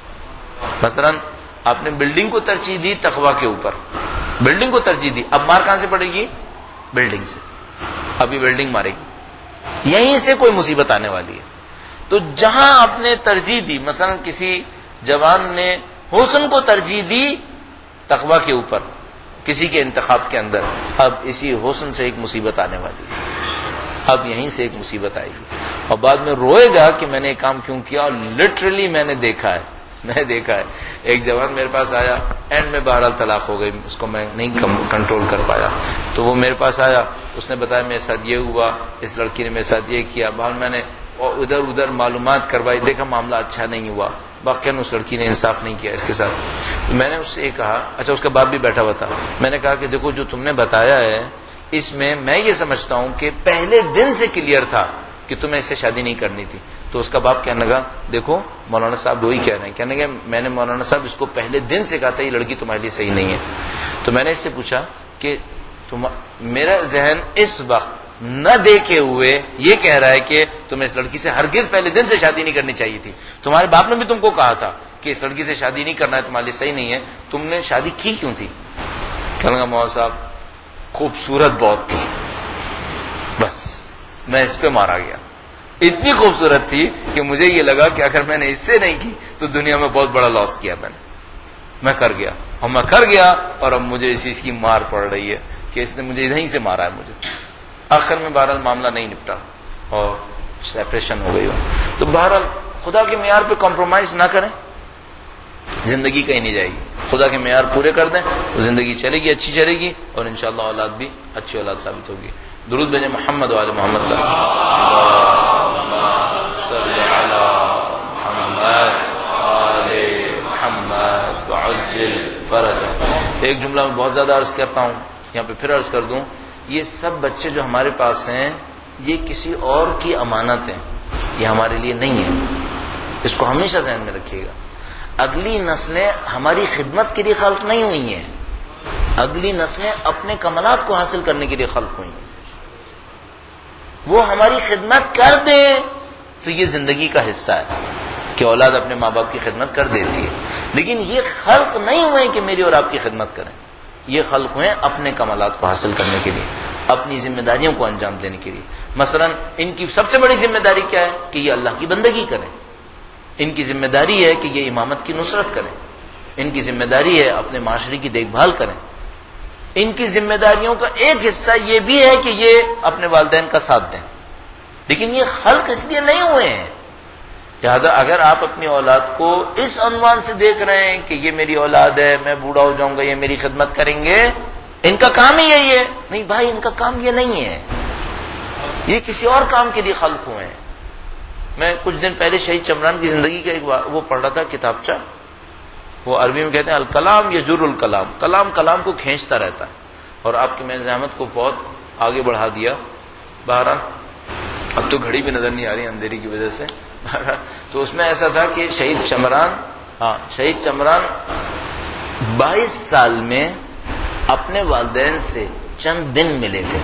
مثلا آپ نے بلڈنگ کو ترجیح دی تقویٰ کے اوپر، بلڈنگ کو ترجیح دی، اب مار کہاں سے پڑے گی؟ بلڈنگ سے، ابھی بلڈنگ مارے گی، یہیں سے کوئی مصیبت آنے والی ہے۔ تو جہاں آپ نے ترجیح دی، مثلا کسی جوان نے حسن کو ترجیح دی تقویٰ کے اوپر کسی کے انتخاب کے اندر، اب اسی حسن سے ایک مصیبت آنے والی ہے، اب یہیں سے ایک مصیبت آئے گی، اور بعد میں روئے گا کہ میں نے یہ کام کیوں کیا۔ اور لٹرلی میں نے دیکھا ہے ایک جوان میرے پاس آیا، اینڈ میں بہرحال طلاق ہو گئی، اس کو میں نہیں کنٹرول کر پایا، تو وہ میرے پاس آیا، اس نے بتایا میرے ساتھ یہ ہوا، اس لڑکی نے میرے ساتھ یہ کیا، بہرحال میں نے ادھر معلومات کروائی، دیکھا معاملہ اچھا نہیں ہوا، واقعاً اس لڑکی نے انصاف نہیں کیا اس کے ساتھ۔ تو میں نے اس سے یہ کہا، اچھا اس کا باپ بھی بیٹھا ہوا تھا، میں نے کہا کہ دیکھو جو تم نے بتایا ہے اس میں یہ سمجھتا ہوں کہ پہلے دن سے کلیئر تھا کہ تمہیں اس سے شادی نہیں کرنی تھی۔ تو اس کا باپ کہنے لگا دیکھو مولانا صاحب وہی کہہ رہے ہیں، کہنے لگے میں نے مولانا صاحب اس کو پہلے دن سے کہا تھا یہ لڑکی تمہارے لیے صحیح نہیں ہے۔ تو میں نے اس سے پوچھا کہ میرا ذہن اس وقت نہ دیکھے ہوئے یہ کہہ رہا ہے کہ تمہیں اس لڑکی سے ہرگز پہلے دن سے شادی نہیں کرنی چاہیے تھی، تمہارے باپ نے بھی تم کو کہا تھا کہ اس لڑکی سے شادی نہیں کرنا ہے، تمہارے لیے صحیح نہیں ہے، تم نے شادی کی کیوں تھی؟ کہنے لگا مولانا صاحب خوبصورت بہت تھی، بس میں اس پہ مارا گیا، اتنی خوبصورت تھی کہ مجھے یہ لگا کہ اگر میں نے اس سے نہیں کی تو دنیا میں بہت بڑا لاس کیا میں کر گیا، اور میں کر گیا، اور اب مجھے اس چیز کی مار پڑ رہی ہے کہ اس نے مجھے یہیں سے مارا ہے مجھے۔ آخر میں بہرحال معاملہ نہیں نپٹا اور سیپریشن ہو گئی ہو۔ تو بہرحال خدا کے معیار پہ کمپرومائز نہ کریں، زندگی کہیں نہیں جائے گی، خدا کے معیار پورے کر دیں تو زندگی چلے گی، اچھی چلے گی، اور انشاءاللہ اولاد بھی اچھی اولاد ثابت ہوگی۔ درود بھیجیں محمد وعلی محمد، صلی علی محمد آل محمد وعجل فرجہ۔ ایک جملہ میں بہت زیادہ عرض کرتا ہوں، یہاں پہ پھر عرض کر دوں، یہ سب بچے جو ہمارے پاس ہیں یہ کسی اور کی امانت ہیں، یہ ہمارے لیے نہیں ہے، اس کو ہمیشہ ذہن میں رکھیے گا۔ اگلی نسلیں ہماری خدمت کے لیے خلق نہیں ہوئی ہیں، اگلی نسلیں اپنے کمالات کو حاصل کرنے کے لیے خلق ہوئی ہیں، وہ ہماری خدمت کر دیں تو یہ زندگی کا حصہ ہے کہ اولاد اپنے ماں باپ کی خدمت کر دیتی ہے، لیکن یہ خلق نہیں ہوئے کہ میری اور آپ کی خدمت کریں، یہ خلق ہوئے اپنے کمالات کو حاصل کرنے کے لیے، اپنی ذمہ داریوں کو انجام دینے کے لیے۔ مثلا ان کی سب سے بڑی ذمہ داری کیا ہے کہ یہ اللہ کی بندگی کریں، ان کی ذمہ داری ہے کہ یہ امامت کی نصرت کریں، ان کی ذمہ داری ہے اپنے معاشرے کی دیکھ بھال کریں، ان کی ذمہ داریوں کا ایک حصہ یہ بھی ہے کہ یہ اپنے والدین کا ساتھ دیں، لیکن یہ خلق اس لیے نہیں ہوئے ہیں۔ لہٰذا اگر آپ اپنی اولاد کو اس عنوان سے دیکھ رہے ہیں کہ یہ میری اولاد ہے، میں بوڑھا ہو جاؤں گا یہ میری خدمت کریں گے، ان کا کام ہی یہی ہے، نہیں بھائی ان کا کام یہ نہیں ہے، یہ کسی اور کام کے لیے خلق ہوئے ہیں۔ میں کچھ دن پہلے شہید چمران کی زندگی کا ایک وہ پڑھ رہا تھا کتابچہ، وہ عربی میں کہتے ہیں الکلام یجر الکلام، کلام کلام کو کھینچتا رہتا ہے، اور آپ کی میں زحمت کو بہت آگے بڑھا دیا۔ بہرحال اب تو گھڑی بھی نظر نہیں آ رہی اندھیری کی وجہ سے، تو اس میں ایسا تھا کہ شہید چمران 22 سال میں اپنے والدین سے چند دن ملے تھے۔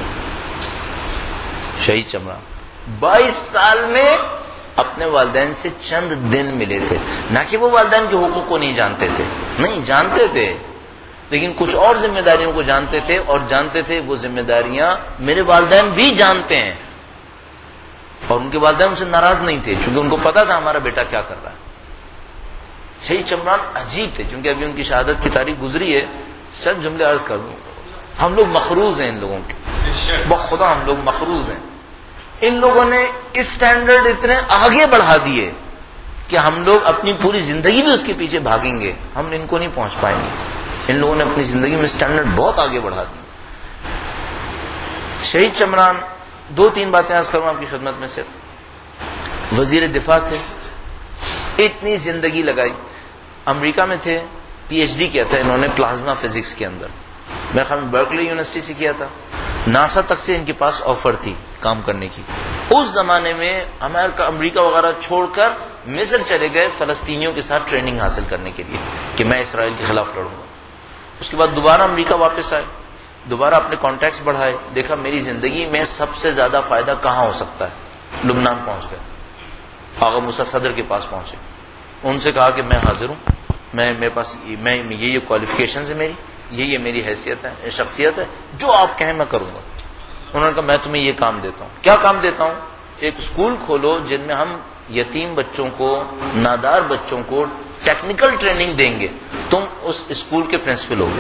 شہید چمران 22 سال میں اپنے والدین سے چند دن ملے تھے، نہ کہ وہ والدین کے حقوق کو نہیں جانتے تھے، نہیں جانتے تھے، لیکن کچھ اور ذمہ داریوں کو جانتے تھے، اور جانتے تھے وہ ذمہ داریاں میرے والدین بھی جانتے ہیں، اور ان کے والدین ان سے ناراض نہیں تھے چونکہ ان کو پتا تھا ہمارا بیٹا کیا کر رہا ہے۔ شہید چمران عجیب تھے، چونکہ ابھی ان کی شہادت کی تاریخ گزری ہے، چند جملے عرض کر دوں۔ ہم لوگ مخروض ہیں ان لوگوں کے، بخدا ہم لوگ مخروض ہیں۔ ان لوگوں نے اسٹینڈرڈ اتنے آگے بڑھا دیے کہ ہم لوگ اپنی پوری زندگی بھی اس کے پیچھے بھاگیں گے، ہم ان کو نہیں پہنچ پائیں گے۔ ان لوگوں نے اپنی زندگی میں اسٹینڈرڈ بہت آگے بڑھا دی۔ شہید چمران 2-3 باتیں عرض کروں آپ کی خدمت میں، صرف وزیر دفاع تھے، اتنی زندگی لگائی، امریکہ میں تھے، پی ایچ ڈی کیا تھا انہوں نے پلازما فزکس کے اندر، میرے خیال میں برکلی یونیورسٹی سے کیا تھا، ناسا تک سے ان کے پاس آفر تھی کام کرنے کی۔ اس زمانے میں امریکہ وغیرہ چھوڑ کر مصر چلے گئے فلسطینیوں کے ساتھ ٹریننگ حاصل کرنے کے لیے کہ میں اسرائیل کے خلاف لڑوں گا۔ اس کے بعد دوبارہ امریکہ واپس آئے، دوبارہ اپنے کانٹیکٹس بڑھائے، دیکھا میری زندگی میں سب سے زیادہ فائدہ کہاں ہو سکتا ہے، لبنان پہنچ گئے، آغا موسیٰ صدر کے پاس پہنچے، ان سے کہا کہ میں حاضر ہوں، میرے پاس یہ کوالیفیکیشنز ہے میری، یہ میری حیثیت ہے، شخصیت ہے، جو آپ کہیں میں کروں گا۔ انہوں نے کہا میں تمہیں یہ کام دیتا ہوں۔ کیا کام دیتا ہوں؟ ایک اسکول کھولو جن میں ہم یتیم بچوں کو، نادار بچوں کو ٹیکنیکل ٹریننگ دیں گے، تم اس اسکول کے پرنسپل ہوگے۔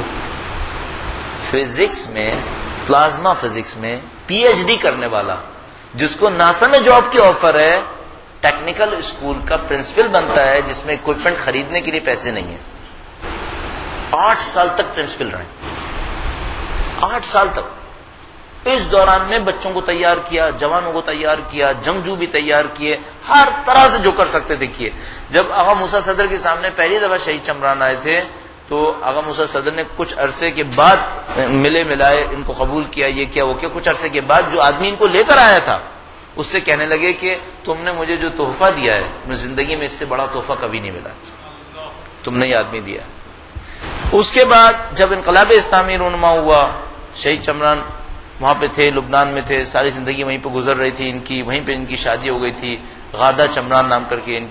فزکس میں، پلازما فزکس میں پی ایچ ڈی کرنے والا جس کو ناسا میں جاب کی آفر ہے، ٹیکنیکل اسکول کا پرنسپل بنتا ہے جس میں اکوپمنٹ خریدنے کے لیے پیسے نہیں ہیں۔ 8 سال تک پرنسپل رہے، 8 سال تک۔ اس دوران میں بچوں کو تیار کیا، جوانوں کو تیار کیا، جنگجو بھی تیار کیے، ہر طرح سے جو کر سکتے تھے کیے۔ جب آغا موسیٰ صدر کے سامنے پہلی دفعہ شہید چمران آئے تھے تو آغا موسیٰ صدر نے کچھ عرصے کے بعد ملائے ان کو قبول کیا، یہ کیا وہ کیا، کچھ عرصے کے بعد جو آدمی ان کو لے کر آیا تھا اس سے کہنے لگے کہ تم نے مجھے جو تحفہ دیا ہے مجھے زندگی میں اس سے بڑا تحفہ کبھی نہیں ملا، تم نے یہ آدمی دیا۔ اس کے بعد جب انقلاب اسلامی رونما ہوا، شہید چمران وہاں پہ تھے، لبنان میں تھے، ساری زندگی وہیں پہ گزر رہی تھی ان کی، وہیں پہ ان کی شادی ہو گئی تھی، غادہ چمران نام کر کے ان کی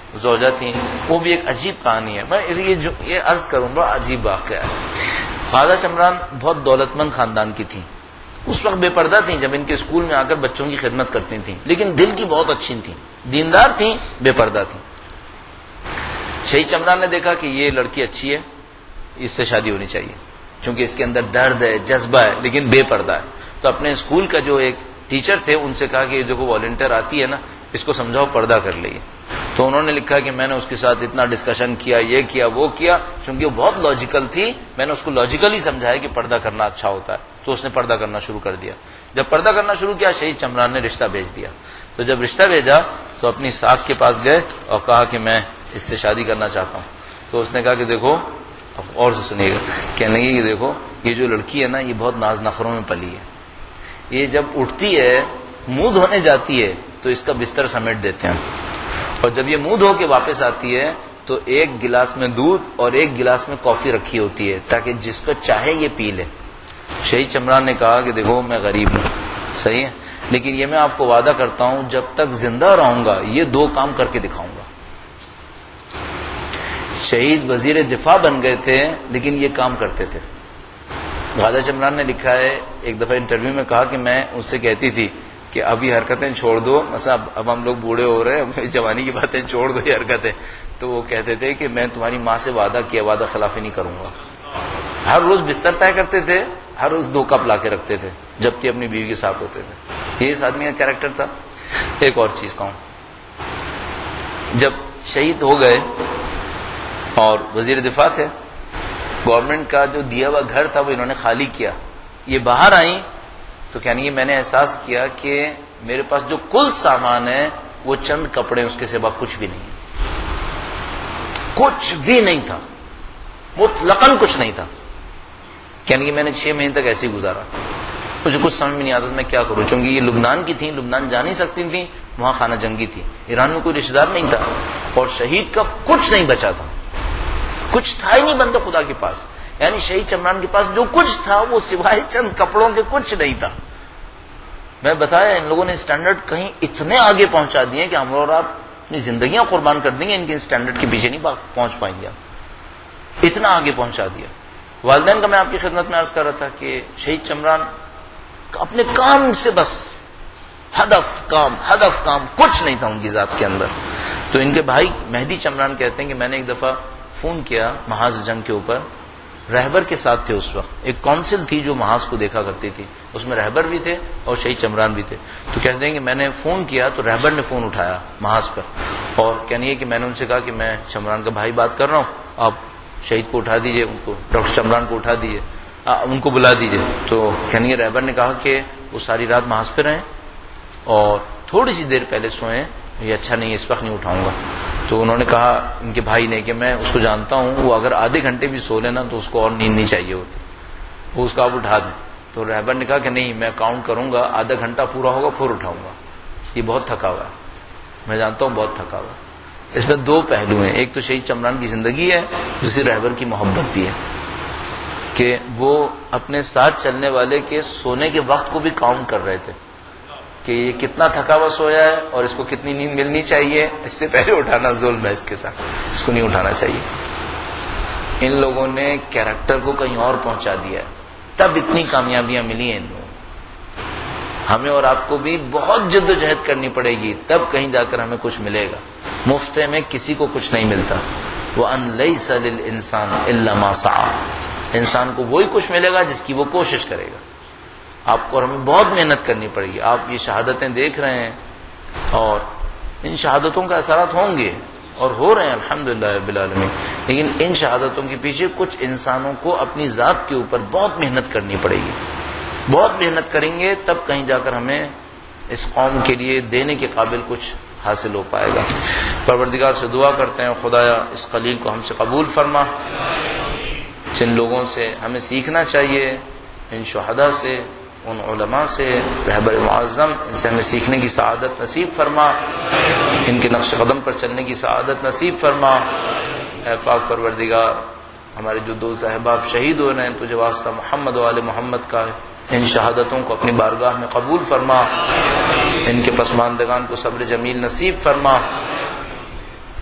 زوجہ تھیں، وہ بھی ایک عجیب کہانی ہے. میں یہ عرض کروں بڑا عجیب واقعہ ہے. خواجہ چمران بہت دولت مند خاندان کی تھیں، اس وقت بے پردہ تھیں جب ان کے اسکول میں آ کر بچوں کی خدمت کرتی تھیں، لیکن دل کی بہت اچھی تھیں، دیندار تھیں، بے پردہ تھیں. شہید چمران نے دیکھا کہ یہ لڑکی اچھی ہے، اس سے شادی ہونی چاہیے، چونکہ اس کے اندر درد ہے، جذبہ ہے، لیکن بے پردہ ہے. تو اپنے اسکول کا جو ایک ٹیچر تھے ان سے کہا کہ دیکھو والنٹیئر آتی ہے نا، اس کو سمجھاؤ پردہ کر لے. تو انہوں نے لکھا کہ میں نے اس کے ساتھ اتنا ڈسکشن کیا، یہ کیا وہ کیا، چونکہ وہ بہت لاجیکل تھی، میں نے اس کو لاجیکلی سمجھایا کہ پردہ کرنا اچھا ہوتا ہے. تو اس نے پردہ کرنا شروع کر دیا. جب پردہ کرنا شروع کیا شہید چمران نے رشتہ بھیج دیا. تو جب رشتہ بھیجا تو اپنی ساس کے پاس گئے اور کہا کہ میں اس سے شادی کرنا چاہتا ہوں. تو اس نے کہا کہ دیکھو، اب اور سے سنیے گا، کہنے لگی کہ دیکھو یہ جو لڑکی ہے نا یہ بہت ناز نخروں میں پلی ہے، یہ جب اٹھتی ہے منہ دھونے جاتی ہے تو اس کا بستر سمیٹ دیتے ہیں، اور جب یہ منہ دھو کے واپس آتی ہے تو ایک گلاس میں دودھ اور ایک گلاس میں کافی رکھی ہوتی ہے تاکہ جس کو چاہے یہ پی لے. شہید چمران نے کہا کہ دیکھو میں غریب ہوں، صحیح ہے، لیکن یہ میں آپ کو وعدہ کرتا ہوں جب تک زندہ رہوں گا یہ دو کام کر کے دکھاؤں گا. شہید وزیر دفاع بن گئے تھے لیکن یہ کام کرتے تھے. خواجہ چمران نے لکھا ہے ایک دفعہ انٹرویو میں کہا کہ میں اس سے کہتی تھی کہ اب یہ حرکتیں چھوڑ دو، مثلا اب ہم لوگ بوڑھے ہو رہے ہیں، جوانی کی باتیں چھوڑ دو یہ حرکتیں. تو وہ کہتے تھے کہ میں تمہاری ماں سے وعدہ کیا، وعدہ خلافی نہیں کروں گا. ہر روز بستر طے کرتے تھے، ہر روز 2 کپ لا کے رکھتے تھے جبکہ اپنی بیوی کے ساتھ ہوتے تھے. یہ اس آدمی کا کیریکٹر تھا. ایک اور چیز کہوں، جب شہید ہو گئے اور وزیر دفاع تھے، گورنمنٹ کا جو دیا ہوا گھر تھا وہ انہوں نے خالی کیا. یہ باہر آئیں تو کہنے یہ میں نے احساس کیا کہ میرے پاس جو کل سامان ہے وہ چند کپڑے، اس کے سوا کچھ بھی نہیں، کچھ بھی نہیں تھا، مطلقاً کچھ نہیں تھا. کہنے کہ میں نے 6 مہینے تک ایسے ہی گزارا، مجھے کچھ سمجھ میں نہیں آتا میں کیا کروں، چونکہ یہ لبنان کی تھیں، لبنان جا نہیں سکتی تھیں، وہاں خانہ جنگی تھی، ایران میں کوئی رشتہ دار نہیں تھا، اور شہید کا کچھ نہیں بچا تھا، کچھ تھا ہی نہیں بندہ خدا کے پاس. یعنی شہید چمران کے پاس جو کچھ تھا وہ سوائے چند کپڑوں کے کچھ نہیں تھا. میں بتایا ان لوگوں نے اسٹینڈرڈ کہیں اتنے آگے پہنچا دیے کہ ہم اور آپ اپنی زندگیاں قربان کر دیں گے، ان کے اسٹینڈرڈ کے پیچھے نہیں پہنچ پائیں گے. اتنا آگے پہنچا دیا. والدین کا میں آپ کی خدمت میں عرض کر رہا تھا کہ شہید چمران اپنے کام سے بس ہدف کام کچھ نہیں تھا ان کی ذات کے اندر. تو ان کے بھائی مہدی چمران کہتے ہیں کہ میں نے ایک دفعہ فون کیا محاذ جنگ کے اوپر، رہبر کے ساتھ تھے اس وقت، ایک کونسل تھی جو محاذ کو دیکھا کرتی تھی، اس میں رہبر بھی تھے اور شہید چمران بھی تھے. تو کہتے ہیں کہ میں نے فون کیا تو رہبر نے فون اٹھایا محاذ پر، اور کہنی ہے کہ میں نے ان سے کہا کہ میں چمران کا بھائی بات کر رہا ہوں، آپ شہید کو اٹھا دیجئے، ان کو ڈاکٹر چمران کو اٹھا دیجئے، ان کو بلا دیجئے. تو کہنی ہے رہبر نے کہا کہ وہ ساری رات محاذ پہ رہیں اور تھوڑی سی دیر پہلے سوئیں، یہ اچھا نہیں، اس وقت نہیں اٹھاؤں گا. تو انہوں نے کہا ان کے بھائی نے کہ میں اس کو جانتا ہوں، وہ اگر آدھے گھنٹے بھی سو لینا تو اس کو اور نیند نہیں چاہیے ہوتی، وہ اس کو آپ اٹھا دیں. تو رہبر نے کہا کہ نہیں، میں کاؤنٹ کروں گا، آدھا گھنٹہ پورا ہوگا پھر اٹھاؤں گا، یہ بہت تھکا ہوا ہے، میں جانتا ہوں بہت تھکا ہوا ہے. اس میں 2 پہلو ہیں، ایک تو شہید چمران کی زندگی ہے، دوسری رہبر کی محبت بھی ہے کہ وہ اپنے ساتھ چلنے والے کے سونے کے وقت کو بھی کاؤنٹ کر رہے تھے کہ یہ کتنا تھکا ہوا سویا ہے اور اس کو کتنی نیند ملنی چاہیے، اس سے پہلے اٹھانا ظلم ہے اس کے ساتھ، اس کو نہیں اٹھانا چاہیے. ان لوگوں نے کیریکٹر کو کہیں اور پہنچا دیا، تب اتنی کامیابیاں ملی ہیں ان لوگوں. ہمیں اور آپ کو بھی بہت جد و جہد کرنی پڑے گی، تب کہیں جا کر ہمیں کچھ ملے گا. مفت میں کسی کو کچھ نہیں ملتا. وَأَن لَيْسَ لِلْإِنسَانِ إِلَّا مَا سَعَى، انسان کو وہی کچھ ملے گا جس کی وہ کوشش کرے گا. آپ کو اور ہمیں بہت محنت کرنی پڑے گی. آپ یہ شہادتیں دیکھ رہے ہیں اور ان شہادتوں کا اثرات ہوں گے اور ہو رہے ہیں الحمدللہ رب العالمین، لیکن ان شہادتوں کے پیچھے کچھ انسانوں کو اپنی ذات کے اوپر بہت محنت کرنی پڑے گی. بہت محنت کریں گے تب کہیں جا کر ہمیں اس قوم کے لیے دینے کے قابل کچھ حاصل ہو پائے گا. پروردگار سے دعا کرتے ہیں خدایا اس قلیل کو ہم سے قبول فرما. جن لوگوں سے ہمیں سیکھنا چاہیے، ان شہداء سے، ان علماء سے، رہبر معظم، ان سے ہمیں سیکھنے کی سعادت نصیب فرما، ان کے نقش قدم پر چلنے کی سعادت نصیب فرما. اے پاک پروردگار، ہمارے جو 2 احباب شہید ہو رہے ہیں تجھے واسطہ محمد و آل محمد کا، ان شہادتوں کو اپنی بارگاہ میں قبول فرما، ان کے پسماندگان کو صبر جمیل نصیب فرما.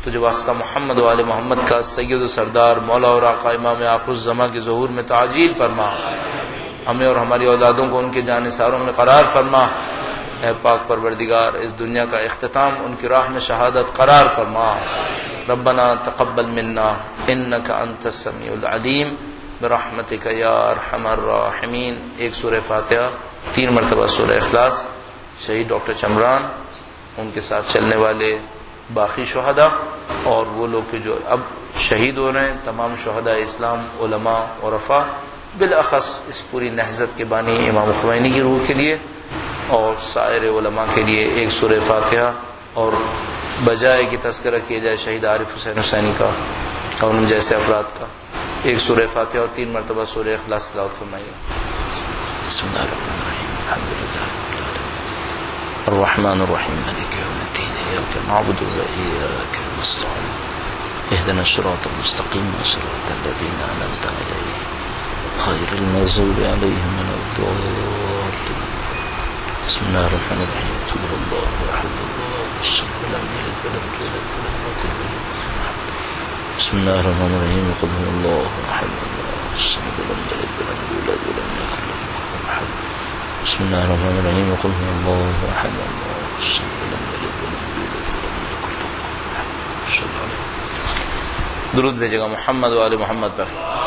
تجھے واسطہ محمد و آل محمد کا سید و سردار مولا اور آقا امام آخر الزماں کے ظہور میں تعجیل فرما، ہمیں اور ہماری اولادوں کو ان کے جانثاروں میں قرار فرما۔ اے پاک پروردگار، اس دنیا کا اختتام ان کی راہ میں شہادت قرار فرما۔ ربنا تقبل منا انک انت السمیع العلیم برحمتک یا ارحم الراحمین۔ ایک سورہ فاتحہ، 3 مرتبہ سورہ اخلاص۔ شہید ڈاکٹر چمران، ان کے ساتھ چلنے والے باقی شہداء اور وہ لوگ کہ جو اب شہید ہو رہے ہیں، تمام شہداء اسلام، علماء اور عرفاء، بالاخص اس پوری نہضت کے بانی امام خمینی کی روح کے لیے اور سائر علماء کے لیے ایک سورہ فاتحہ، اور بجائے کہ تذکرہ کیا جائے شہید عارف حسین حسینی کا اور ان جیسے افراد کا، ایک سورہ فاتحہ اور 3 مرتبہ سورہ اخلاص تلاوت فرمائیے۔ بسم اللہ الرحمن الرحیم، الحمد للہ رب العالمین الرحمن الرحیم مالک یوم الدین ایاک نعبد و ایاک نستعین اهدنا الصراط المستقیم صراط الذین انعمت علیہم غیر المغضوب علیہم ولا الضالین۔ بسم اللہ الرحمن الرحیم، قل هو اللہ احد اللہ الصمد لم یلد ولم یولد ولم یکن له کفوا احد۔ بسم اللہ الرحمن الرحیم، قل هو اللہ احد اللہ الصمد لم یلد ولم یولد ولم یکن له کفوا احد۔ بسم اللہ الرحمن الرحیم، قل هو اللہ احد اللہ الصمد لم یلد ولم یولد ولم یکن له کفوا احد۔ درود بھیجے گا محمد و آل محمد پر۔